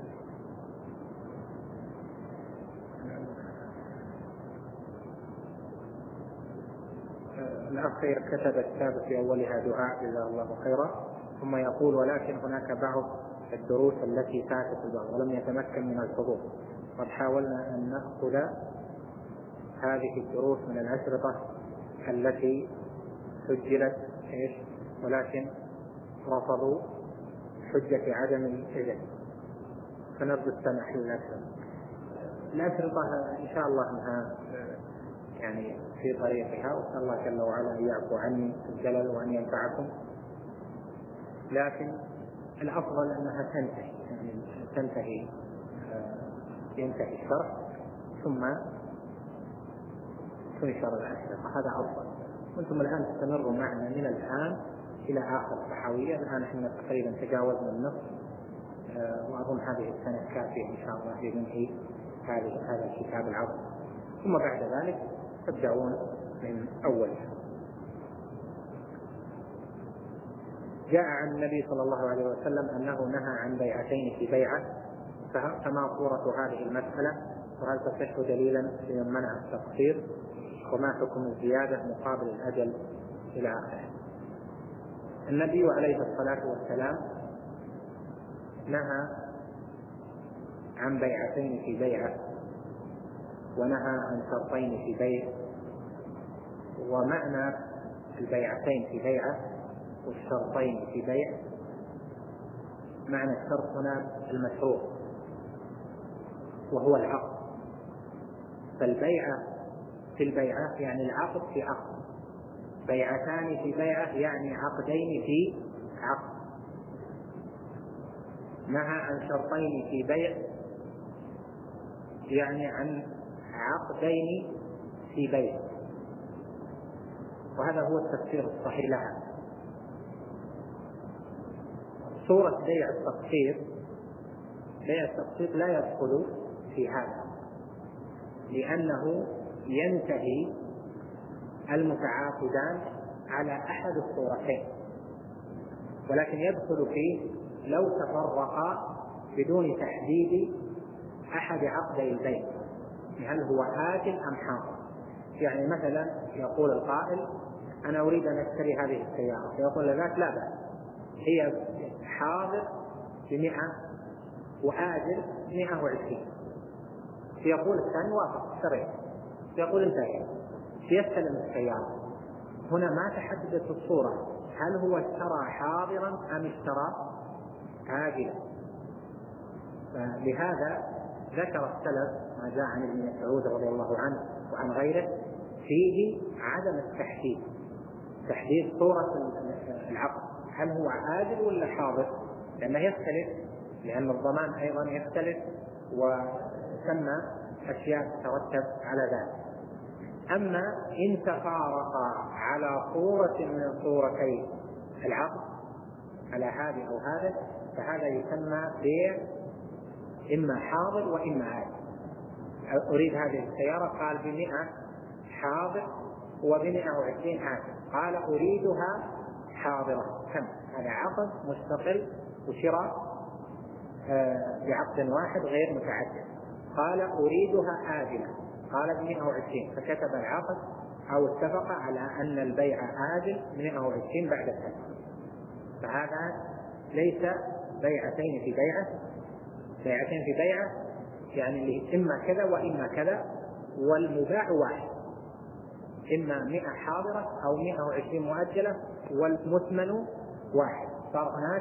الأخ كتب الكتاب في أولها دعاء جزاه الله خيرا، ثم يقول: ولكن هناك بعض الدروس التي فاتت البعض ولم يتمكن من الحضور، قد حاولنا أن نأخذ هذه الدروس من الأشرطة التي سجلت ولكن رفضوا حجة عدم الإذن، فنرجو السماح الأشرطة إن شاء الله أنها يعني في طريقها، وأسأل الله جل وعلا أن يعفو عني الجلل وأن ينفعكم، لكن الأفضل أنها ينتهي الشرح ثم تنشر الأشرطة، هذا أفضل. وأنتم الآن تستمروا معنا من الآن إلى آخر الصحوية، الآن احنا تقريبا تجاوزنا النصف، وأظن هذه السنة كافية إن شاء الله لننهي هذا الكتاب العظيم، ثم بعد ذلك تبدأون من أولها. جاء عن النبي صلى الله عليه وسلم أنه نهى عن بيعتين في بيعة، فما صورة هذه المسألة؟ وهل تصح دليلا لمن منع التقصير؟ وما حكم الزيادة مقابل الأجل؟ إلى آخره. النبي عليه الصلاة والسلام نهى عن بيعتين في بيعة، ونهى عن شرطين في بيع. ومعنى البيعتين في بيعة والشرطين في بيع، معنى الشرط هنا المشروع وهو العقد، فالبيعة في البيعة يعني العقد في عقد، بيعتان في بيعة يعني عقدين في عقد. نهى عن شرطين في بيع يعني عن عقدين في بيع، وهذا هو التفسير الصحيح لها. صورة بيع التقسيط لا يدخل في هذا، لأنه ينتهي المتعاقدان على أحد الصورتين، ولكن يدخل فيه لو تفرقا بدون تحديد أحد عقدي البيع، هل هو آجل أم حاضر. يعني مثلا يقول القائل: أنا أريد أن أشتري هذه السيارة، يقول لذاك: لا بأس، هي حاضر ب100 وآجل 120. يقول الثاني: وافق، اشتريت. يقول: انتهي، يستلم السيارة. هنا ما تحددت الصورة، هل هو اشترى حاضرا أم اشترى آجلا. لهذا ذكر السلف ما جاء عن ابن مسعود رضي الله عنه وعن غيره فيه عدم تحديد صورة العقد، هل هو آجل ولا حاضر، لأنه يختلف، لأن الضمان أيضا يختلف وثم أشياء تترتب على ذلك. أما إن تفارقا على صورة من صورتي العقد، على هذه أو هذا، فهذا يسمى بيع إما حاضر وإما آجل. أريد هذه السيارة، قال ب100 حاضر وب120 آجل، قال أريدها حاضرة، كم؟ هذا عقد مستقل وشراء بعقد واحد غير متعدد. قال أريدها آجلة، قال ب120، فكتب العقد أو اتفق على أن البيع آجل 120 بعد السنة، فهذا ليس بيعتين في بيعة. بيعتين في بيعة يعني إما كذا وإما كذا، والمباع واحد، إما 100 حاضرة أو 120 مؤجلة، والمثمن واحد. صار هناك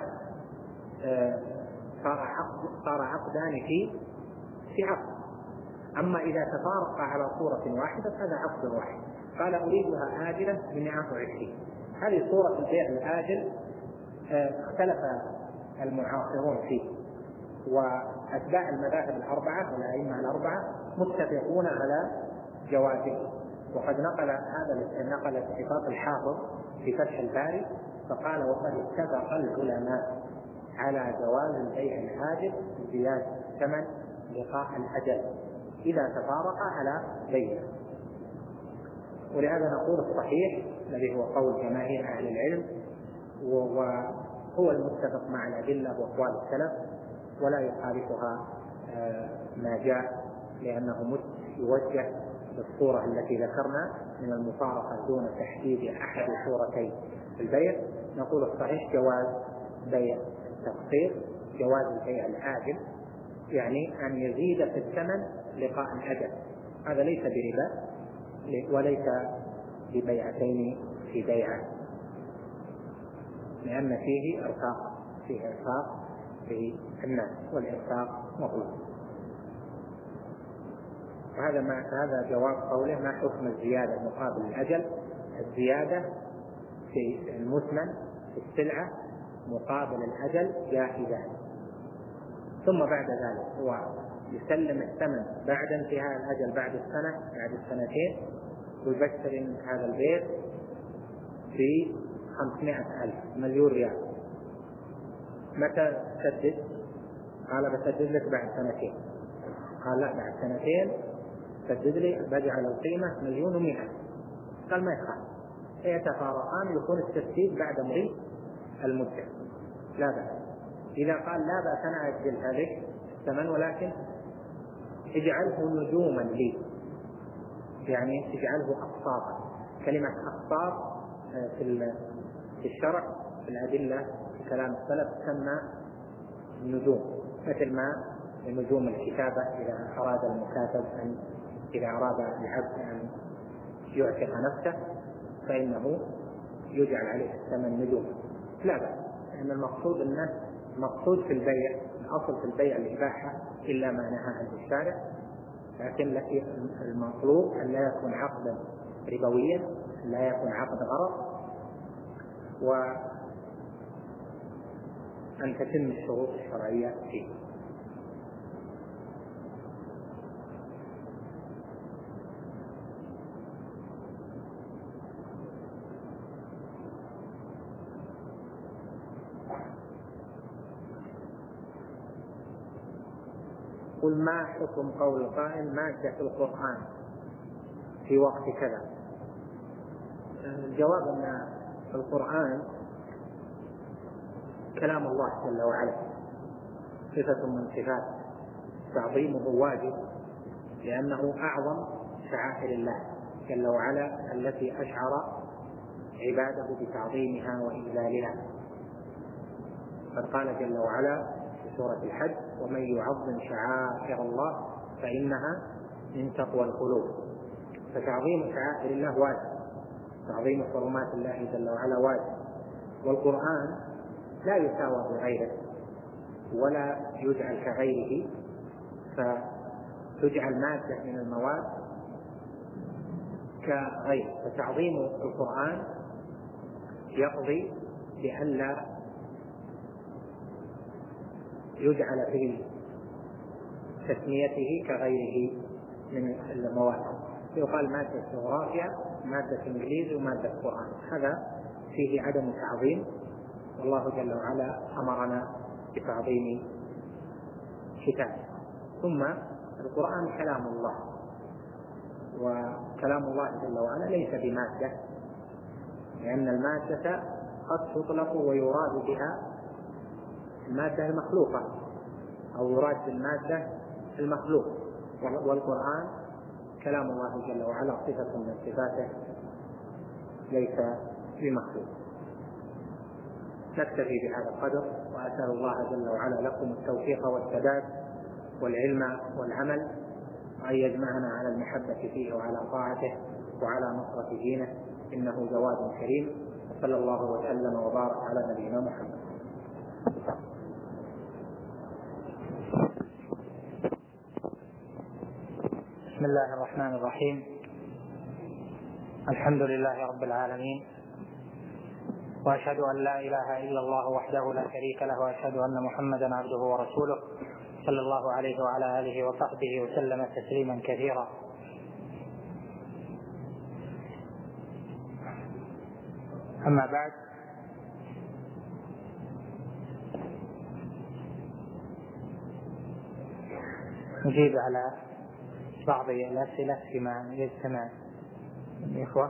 صار عقدان في عقد. أما إذا تفارق على صورة واحدة فهذا عقد واحد. قال أريدها آجلة ب120. هذه صورة البيع الآجل اختلف المعاصرون فيه، وأتباع المذاهب الأربعة والأئمة الأربعة متفقون على جوازه. وقد نقل اتفاق الحافظ في فتح الباري فقال: وقد اتفق العلماء على جواز البيع الآجل بزيادة الثمن لقاء الأجل إذا تفارق على بيع. ولهذا نقول الصحيح الذي هو قول جماهير أهل العلم وهو المتفق مع الأدلة وأقوال السلف ولا يخالفها ما جاء، لأنه يوجه بالصورة التي ذكرنا من المفارقة دون تحديد أحد صورتي البيع. نقول الصحيح جواز بيع التقسيط، جواز البيع العاجل، يعني أن يزيد في الثمن لقاء الأجل، هذا ليس بربا وليس ببيعتين في بيعة، لأن فيه إرفاق في الناس، والإرفاق مطلوب. هذا جواب قوله ما حكم الزيادة مقابل الأجل. الزيادة في المثمن في السلعة مقابل الأجل جائزة، ثم بعد ذلك هو يسلم الثمن بعد انتهاء الأجل بعد السنة بعد السنتين، ويبشر هذا البيع في 500,000 مليون ريال. متى تسدد؟ قال بسدد لك بعد سنتين. قال لا، بعد سنتين سدد لي بجعل القيمة 1,100,000. قال ما يخالف، يتفارقان، يكون التسديد بعد مضي المدة لا بأس. إذا قال لا بأس أنا أجل هذه الثمن ولكن اجعله نجوما لي، يعني اجعله أقساطا. كلمة أقساط في الشرع في الأدلة في كلام السلف تسمى النجوم، مثل ما نجوم الكتابة إذا أراد المكاتب إذا أراد العبد أن يعتق نفسه فإنه يجعل عليه الثمن نجوم، لا بأس. لأن المقصود أنه مقصود في البيع، الأصل في البيع الإباحة إلا ما نهى عنه الشارع، لكن المطلوب أن لا يكون عقدا ربويا، لا يكون عقد غرض، وأن تتم الشروط الشرعية فيه. قل ما حكم قول القائل مادة في القرآن في وقت كذا؟ الجواب أن القرآن كلام الله جل وعلا، صفة من صفات، تعظيمه واجب لأنه أعظم شعائر الله جل وعلا التي أشعر عباده بتعظيمها وإجلالها. قد قال جل وعلا في سورة الحج ومن يعظم شعائر الله فإنها من تقوى القلوب. فتعظيم شعائر الله واجب، تعظيم حرمات الله جل وعلا واجب. والقرآن لا يساوى بغيره ولا يجعل كغيره، فتجعل مادة من المواد كغيره. فتعظيم القرآن يقضي بألا يجعل في تسميته كغيره من المواد. يقال مادة جغرافيا، مادة انجليزي، ومادة قرآن، هذا فيه عدم تعظيم، والله جل وعلا أمرنا بتعظيم كتابه. ثم القرآن كلام الله، وكلام الله جل وعلا ليس بمادة، لأن المادة قد تطلق ويراد بها المادة المخلوقة أو يراد بالمادة المخلوق، والقرآن كلام الله جل وعلا صفة من صفاته ليس بمخلوق. نكتفي بهذا القدر، وأسأل الله جل وعلا لكم التوفيق والسداد والعلم والعمل، وأن يجمعنا على المحبة فيه وعلى طاعته وعلى نصرة دينه، إنه جواد كريم. وصلى الله وسلم وبارك على نبينا محمد. بسم الله الرحمن الرحيم. الحمد لله رب العالمين، وأشهد أن لا إله إلا الله وحده لا شريك له، وأشهد أن محمدا عبده ورسوله صلى الله عليه وعلى آله وصحبه وسلم تسليما كثيرا. أما بعد، نجيب على بعض الأسئلة فيما يجتمع الإخوة.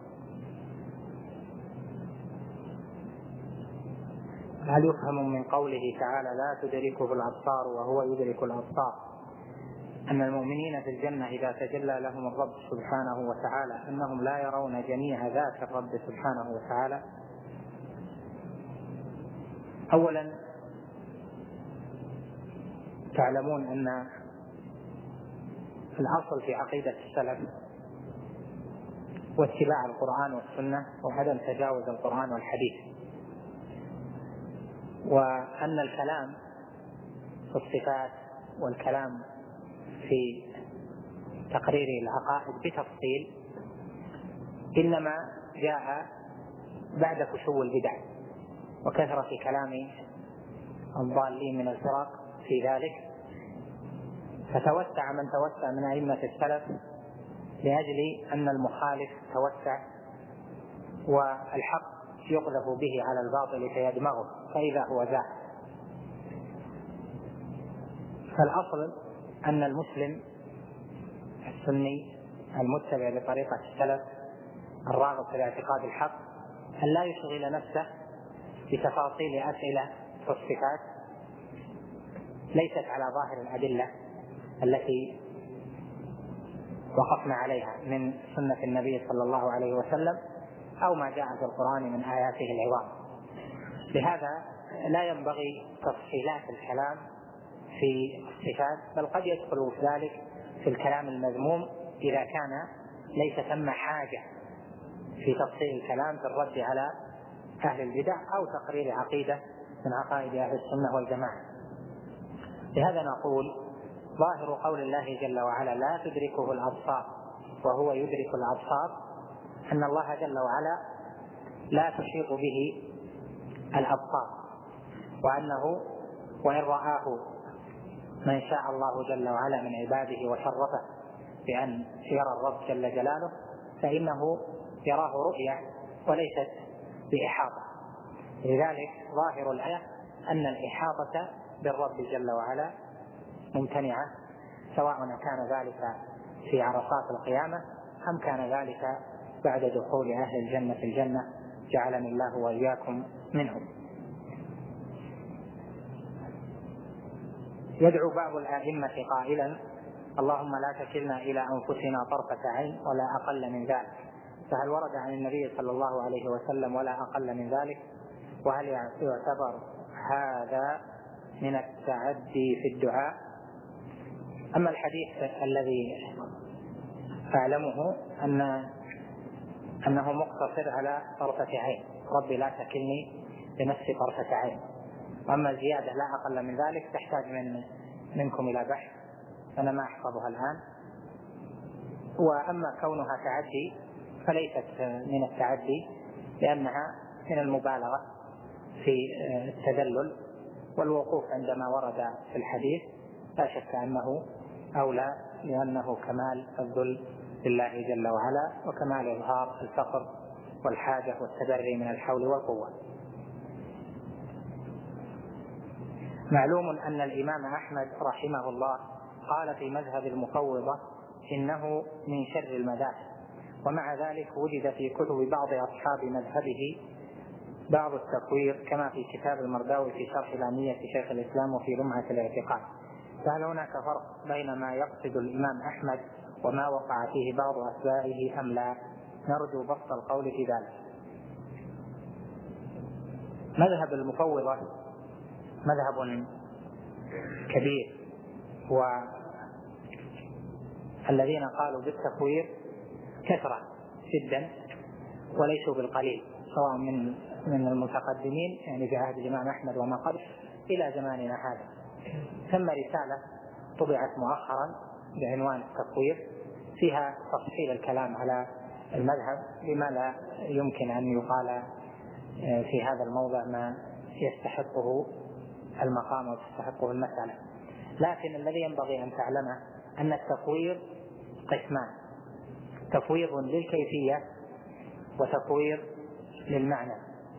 هل يفهم من قوله تعالى لا تدركه الأبصار وهو يدرك الأبصار أن المؤمنين في الجنة إذا تجلى لهم الرب سبحانه وتعالى أنهم لا يرون جميع ذات الرب سبحانه وتعالى؟ أولا تعلمون أن الأصل في عقيدة السلف واتباع القرآن والسنة وعدم تجاوز القرآن والحديث، وأن الكلام في الصفات والكلام في تقرير العقائد بتفصيل إنما جاء بعد فشو البدع وكثرة كلام الضالين من الفرق في ذلك، فتوسع من توسع من أئمة السلف لأجل أن المخالف توسع والحق يقذف به على الباطل فيدمغه فإذا هو زاح. فالأصل أن المسلم السني المتبع لطريقة السلف الراغب في الاعتقاد الحق أن لا يشغل نفسه بتفاصيل أسئلة في الصفات ليست على ظاهر الأدلة التي وقفنا عليها من سنة النبي صلى الله عليه وسلم أو ما جاء في القرآن من آياته العظام. لهذا لا ينبغي تفصيلات الكلام في الصفات، بل قد يدخل في ذلك في الكلام المذموم إذا كان ليس ثم حاجة في تفصيل الكلام في الرد على أهل البدع أو تقرير عقيدة من عقائد أهل السنة والجماعة. لهذا نقول ظاهر قول الله جل وعلا لا تدركه الأبصار وهو يدرك الأبصار أن الله جل وعلا لا تحيط به الأبصار، وأنه وإن رآه من شاء الله جل وعلا من عباده وشرفه بأن يرى الرب جل جلاله فإنه يراه رؤية وليست بإحاطة. لذلك ظاهر الآية أن الإحاطة بالرب جل وعلا ممتنعة، سواء كان ذلك في عرصات القيامة أم كان ذلك بعد دخول أهل الجنة في الجنة، جعلني الله وإياكم منهم. يدعو بعض الآئمة قائلا اللهم لا تكلنا إلى أنفسنا طرفة عين ولا أقل من ذلك، فهل ورد عن النبي صلى الله عليه وسلم ولا أقل من ذلك؟ وهل يعتبر هذا من التعدي في الدعاء؟ أما الحديث الذي أعلمه أنه مقتصر على طرفة عين، ربي لا تكلني لنفسي طرفة عين، وأما زيادة لا أقل من ذلك تحتاج منكم إلى بحث، أنا ما أحفظها الآن. وأما كونها تعدي فليست من التعدي، لأنها من المبالغة في التذلل، والوقوف عندما ورد في الحديث لا شك أنه أولى، لأنه كمال الذل لله جل وعلا وكمال إظهار الفقر والحاجة والتبري من الحول والقوة. معلوم أن الإمام أحمد رحمه الله قال في مذهب المفوضة إنه من شر المذاهب، ومع ذلك وجد في كتب بعض أصحاب مذهبه بعض التكوير كما في كتاب المرداوي في شرح لامية شيخ الإسلام وفي لمعة الاعتقاد. فهل هناك فرق بين ما يقصد الإمام أحمد وما وقع فيه بعض أتباعه أم لا؟ نرجو بسط القول في ذلك. مذهب المفوضة مذهب كبير، والذين قالوا بالتكوير كثرة جدا وليسوا بالقليل، سواء من المتقدمين يعني في عهد الإمام أحمد وما قبل إلى زماننا هذا. ثم رسالة طبعت مؤخرا بعنوان التكوير فيها تفصيل الكلام على المذهب بما لا يمكن أن يقال في هذا الموضع ما يستحقه المقام وتستحقه المسألة. لكن الذي ينبغي أن تعلمه أن التكوير قسمان: تفويض للكيفية وتفويض للمعنى.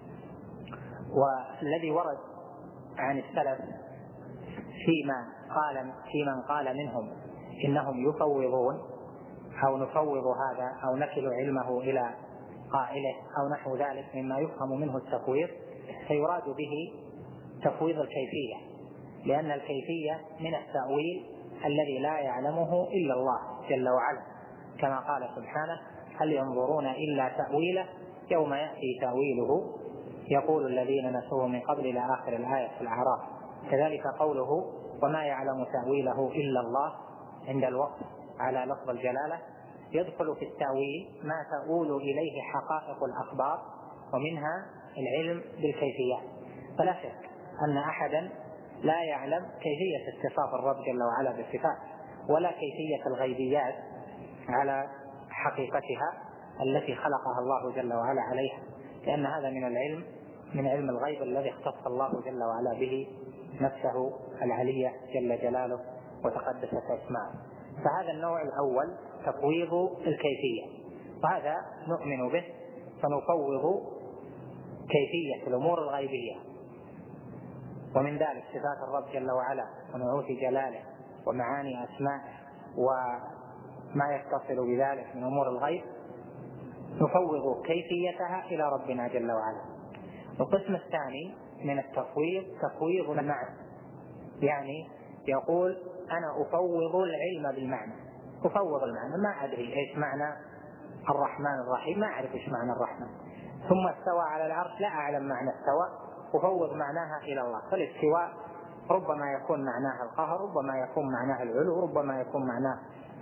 والذي ورد عن السلف في من قال منهم إنهم يفوضون أو نفوض هذا أو نكل علمه إلى قائله أو نحو ذلك مما يفهم منه التفويض، فيراد به تفويض الكيفية، لأن الكيفية من التأويل الذي لا يعلمه إلا الله جل وعلا، كما قال سبحانه: هل ينظرون إلا تأويله يوم يأتي تأويله يقول الذين نسوه من قبل إلى آخر الآية في الأعراف. كذلك قوله: وما يعلم تأويله إلا الله عند الوقف على لفظ الجلالة، يدخل في التأويل ما تؤول إليه حقائق الأخبار، ومنها العلم بالكيفيات. فلا شك أن أحدا لا يعلم كيفية اتصاف الرب جل وعلا بالصفات، ولا كيفية الغيبيات على حقيقتها التي خلقها الله جل وعلا عليها، لأن هذا من علم الغيب الذي اختص الله جل وعلا به نفسه العلية جل جلاله وتقدست أسماؤه. فهذا النوع الأول تفويض الكيفية، وهذا نؤمن به، فنفوض كيفية الأمور الغيبية، ومن ذلك صفات الرب جل وعلا ونعوت جلاله ومعاني أسمائه وما يتصل بذلك من أمور الغيب، نفوض كيفيتها إلى ربنا جل وعلا. القسم الثاني من التفويض تفويض المعنى، يعني يقول: أنا أفوض العلم بالمعنى، أفوض المعنى، ما أدري إيش معنى الرحمن الرحيم، ما أعرف إيش معنى الرحمن، ثم استوى على العرش، لا أعلم معنى استوى، أفوض معناها إلى الله. فالاستواء ربما يكون معناها القهر، ربما يكون معناها العلو، ربما يكون معناه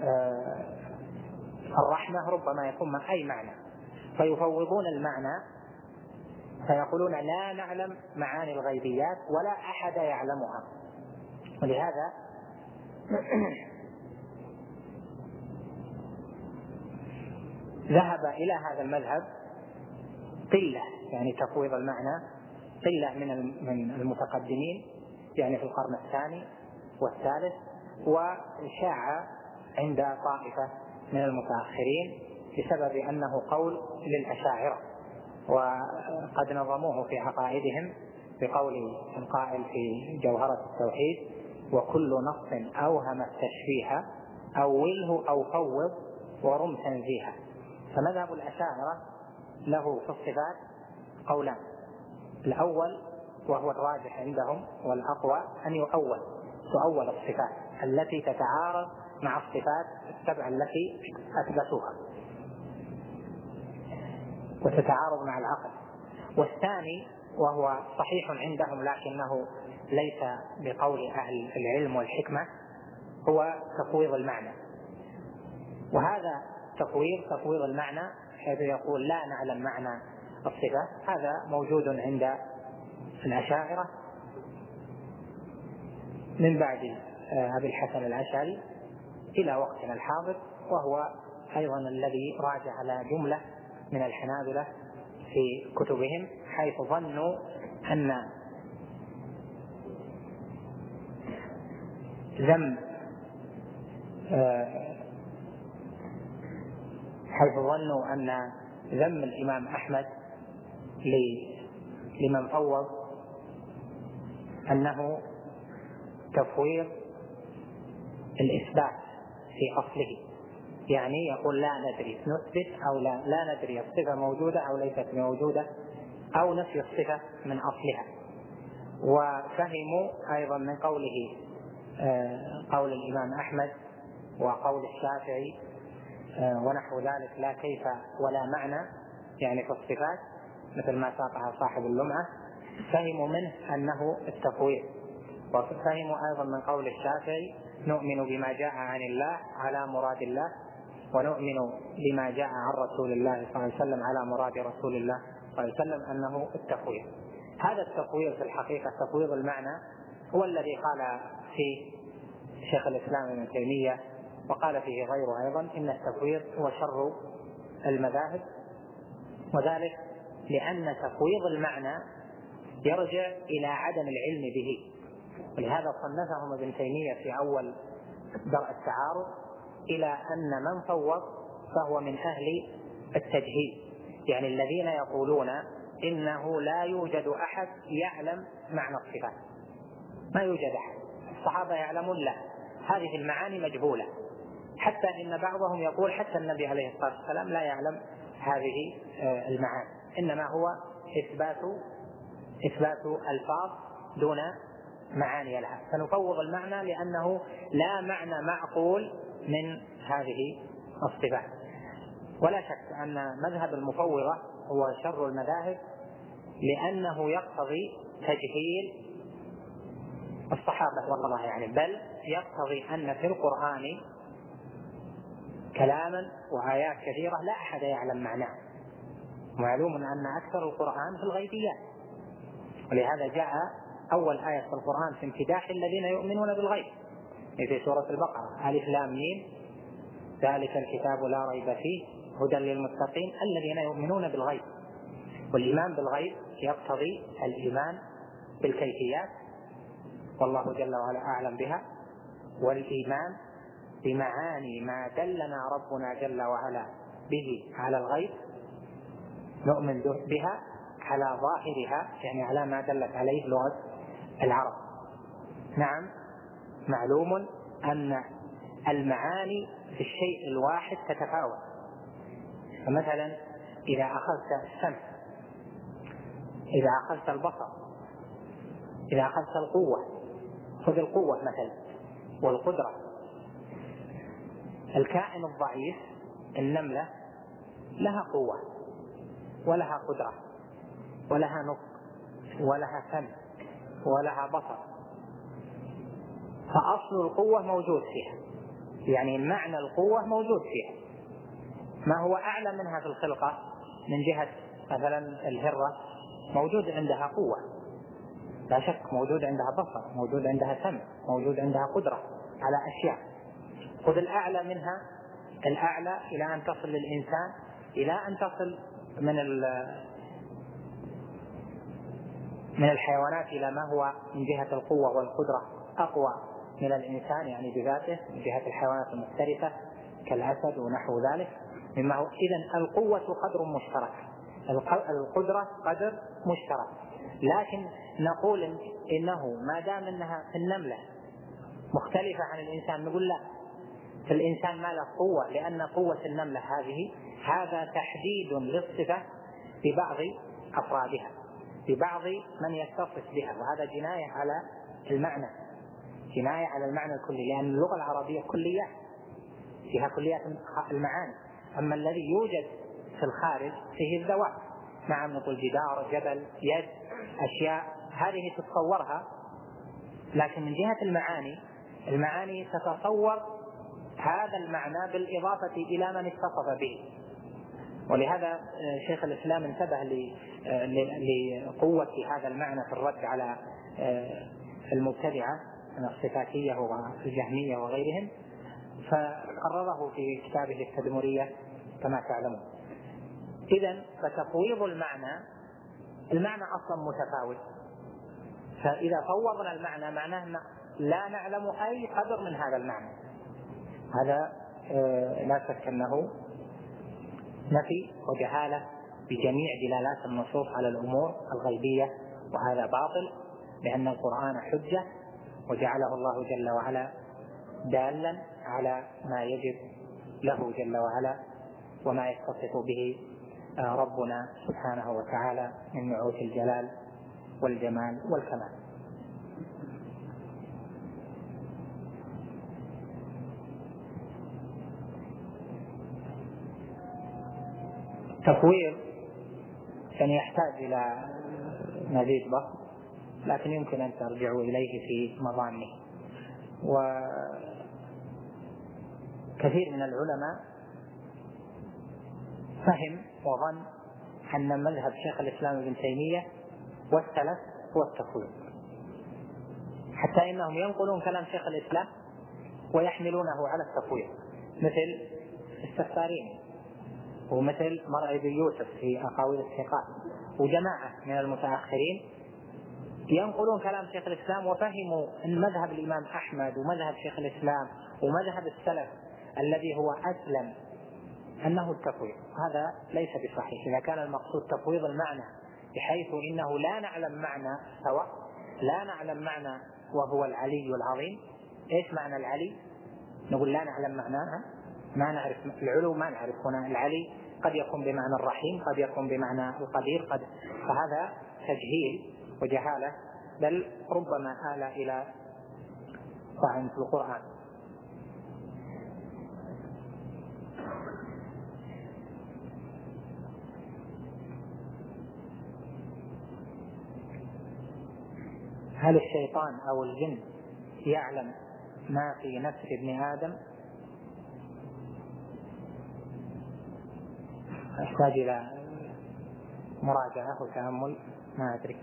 الرحمة، ربما يكون أي معنى، فيفوضون المعنى، فيقولون: لا نعلم معاني الغيبيات ولا أحد يعلمها. ولهذا ذهب إلى هذا المذهب قلة، يعني تفويض المعنى، قلة من المتقدمين، يعني في القرن الثاني والثالث، وشاع عند طائفة من المتأخرين بسبب أنه قول للأشاعرة، وقد نظموه في عقائدهم بقول القائل في جوهرة التوحيد: وكل نص أوهم التشبيه أوله أو فوض ورم تنزيها. فمذهب الأشاعرة له في الصفات قولان: الأول وهو الراجح عندهم والأقوى أن تؤول الصفات التي تتعارض مع الصفات السبع التي أثبتوها وتتعارض مع العقل. والثاني وهو صحيح عندهم لكنه ليس بقول أهل العلم والحكمة، هو تفويض المعنى. وهذا تفويض المعنى حيث يقول: لا نعلم معنى الصفات، هذا موجود عند الأشاعرة من بعد أبي الحسن الأشعري إلى وقتنا الحاضر، وهو أيضا الذي راجع على جملة من الحنابلة في كتبهم، حيث ظنوا أن ذم الإمام أحمد لمن فوض أنه تفويض الإثبات في أصله، يعني يقول: لا ندري، نثبت أو لا ندري الصفة موجودة أو ليست موجودة، أو نفي الصفة من أصلها. وفهموا أيضا من قوله قول الإمام أحمد وقول الشافعي ونحو ذلك: لا كيف ولا معنى، يعني في الصفات، مثل ما ساقها صاحب اللمعة، فهموا منه أنه التفويض. وفهموا أيضا من قول الشافعي: نؤمن بما جاء عن الله على مراد الله، ونؤمن بما جاء عن رسول الله صلى الله عليه وسلم على مراد رسول الله صلى الله عليه وسلم، أنه التفويض. هذا التفويض في الحقيقة تفويض المعنى هو الذي قال فيه شيخ الإسلام ابن تيمية، وقال فيه غيره أيضا: إن التفويض هو شر المذاهب، وذلك لأن تفويض المعنى يرجع إلى عدم العلم به. ولهذا صنفهم ابن تيمية في أول درء التعارض إلى أن من فوض فهو من أهل التجهيل، يعني الذين يقولون إنه لا يوجد أحد يعلم معنى الصفات، ما يوجد أحد. الصحابة يعلمون لا، هذه المعاني مجهولة، حتى إن بعضهم يقول حتى النبي عليه الصلاة والسلام لا يعلم هذه المعاني، إنما هو إثبات ألفاظ دون معاني لها، فنفوض المعنى لأنه لا معنى معقول من هذه الصفات. ولا شك أن مذهب المفوضة هو شر المذاهب، لأنه يقتضي تجهيل الصحابة رضي الله عنهم، بل يقتضي أن في القرآن كلاما وآيات كثيرة لا أحد يعلم معناه. معلوم أن أكثر القرآن في الغيبيات، ولهذا جاء أول آية في القرآن في امتداح الذين يؤمنون بالغيب في سورة البقرة: ألف لام ميم ذلك الكتاب لا ريب فيه هدى للمتقين الذين يؤمنون بالغيب. والإيمان بالغيب يقتضي الإيمان بالكيفيات، والله جل وعلا أعلم بها، والإيمان بمعاني ما دلنا ربنا جل وعلا به على الغيب، نؤمن بها على ظاهرها، يعني على ما دلت عليه لغة العرب. نعم، معلوم أن المعاني في الشيء الواحد تتفاوت، فمثلا إذا أخذت السمع، إذا أخذت البصر، إذا أخذت القوة، خذ القوة مثلا والقدرة. الكائن الضعيف النملة لها قوة ولها قدرة ولها نطق ولها سمع ولها بصر، فأصل القوة موجود فيها، يعني معنى القوة موجود فيها. ما هو أعلى منها في الخلقة من جهة مثلا الهرة موجود عندها قوة لا شك، موجود عندها بصر، موجود عندها سمع، موجود عندها قدرة على أشياء. خذ الأعلى منها، الأعلى إلى أن تصل للإنسان، إلى أن تصل من الحيوانات إلى ما هو من جهة القوة والقدرة أقوى من الإنسان، يعني بذاته، من جهة الحيوانات المفترسة كالأسد ونحو ذلك مما هو. إذن القوة قدر مشترك، القدرة قدر مشترك، لكن نقول إنه ما دام أنها في النملة مختلفة عن الإنسان، نقول لا، في الإنسان ما له قوة، لأن قوة النملة هذا تحديد للصفة ببعض أفرادها، ببعض من يتصف بها، وهذا جناية على المعنى، جناية على المعنى الكلي، لأن اللغة العربية كليات، فيها كليات المعاني. أما الذي يوجد في الخارج فيه الذوات، نعم، نقول جدار، جبل، يد، أشياء هذه تتصورها، لكن من جهة المعاني تتصور هذا المعنى بالإضافة إلى من اتصف به. ولهذا شيخ الإسلام انتبه لقوة هذا المعنى في الرد على المبتدعة من الصفاتية والجهمية وغيرهم، فقرره في كتابه التدمرية كما تعلمون. إذن فتفويض المعنى أصلا متفاوت، فإذا فوضنا المعنى معناه لا نعلم أي قدر من هذا المعنى، هذا لا شك أنه نفي وجهالة بجميع دلالات النصوص على الأمور الغيبية، وهذا باطل، لأن القرآن حجة وجعله الله جل وعلا دالا على ما يجب له جل وعلا وما يتصف به ربنا سبحانه وتعالى من نعوت الجلال والجمال والكمال. تفويض يعني يحتاج إلى مزيد بسط، لكن يمكن أن ترجعوا إليه في مظانه. وكثير من العلماء فهم وظن أن مذهب شيخ الإسلام ابن تيمية والسلف هو التفويض، حتى إنهم ينقلون كلام شيخ الإسلام ويحملونه على التفويض، مثل السفاريني ومثل مرعي بن يوسف في أقاويل الثقات، وجماعة من المتأخرين ينقلون كلام شيخ الإسلام وفهموا أن مذهب الإمام أحمد ومذهب شيخ الإسلام ومذهب السلف الذي هو أسلم أنه التفويض. هذا ليس بصحيح. إذا كان المقصود تفويض المعنى بحيث إنه لا نعلم معنى سواء، لا نعلم معنى وهو العلي العظيم. إيش معنى العلي؟ نقول لا نعلم معناها، ما نعرف العلو، ما نعرف هنا العلي قد يكون بمعنى الرحيم، قد يكون بمعنى القدير، فهذا تجهيل وجهالة، بل ربما آل إلى طعن في القرآن. هل الشيطان أو الجن يعلم ما في نفس ابن آدم؟ أحتاج إلى مراجعة وتأمل، ما أدري.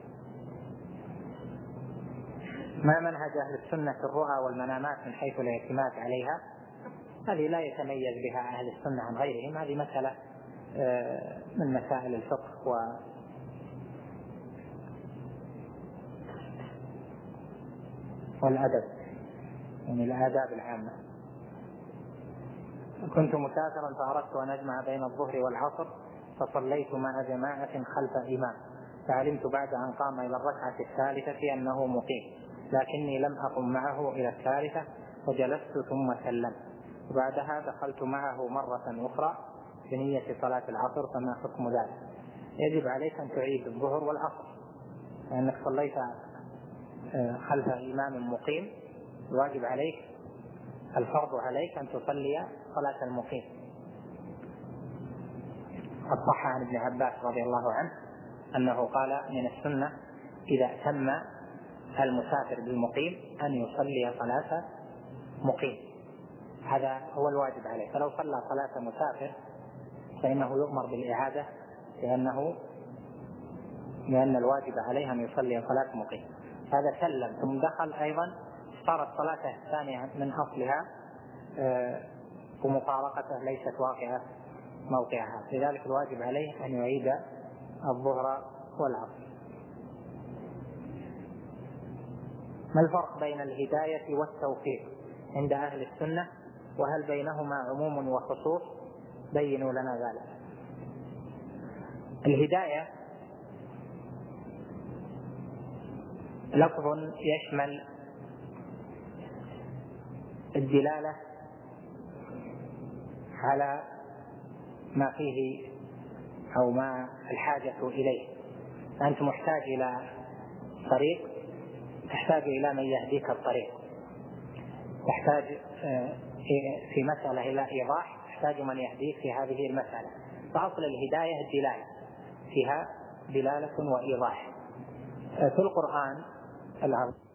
ما منهج أهل السنة في الرؤى والمنامات من حيث الاعتماد عليها؟ هذه لا يتميز بها أهل السنة عن غيرهم، هذه مسألة من مسائل الفقه والأدب، يعني الآداب العامة. كنت مسافرا فأردت أن أجمع بين الظهر والعصر، فصليت مع جماعة خلف إمام، فعلمت بعد أن قام إلى الركعة الثالثة أنه مقيم، لكني لم أقم معه إلى الثالثة وجلست ثم سلمت، وبعدها دخلت معه مرة أخرى بنية صلاة العصر، فما حكم ذلك؟ يجب عليك أن تعيد الظهر والعصر، لأنك صليت خلف إمام مقيم، الواجب عليك، الفرض عليك أن تصلي صلاة المقيم. قد صح عن ابن عباس رضي الله عنه أنه قال من السنة إذا أتم المسافر بالمقيم أن يصلي صلاة مقيم، هذا هو الواجب عليه. فلو صلى صلاة مسافر فإنه يؤمر بالإعادة، لأن الواجب عليه أن يصلي صلاة مقيم. هذا سلم ثم دخل أيضا، صارت صلاته الثانية من أصلها ومفارقته ليست واقعة موقعها، لذلك الواجب عليه أن يعيد الظهر والعصر. ما الفرق بين الهداية والتوفيق عند أهل السنة، وهل بينهما عموم وخصوص؟ بينوا لنا ذلك. الهداية لفظ يشمل الدلالة على ما فيه أو ما الحاجة إليه. أنت محتاج إلى طريق، تحتاج إلى من يهديك الطريق، تحتاج في مسألة إلى إيضاح، تحتاج من يهديك في هذه المسألة. فأصل الهداية الدلالة، فيها دلالة وإيضاح. في القرآن العظيم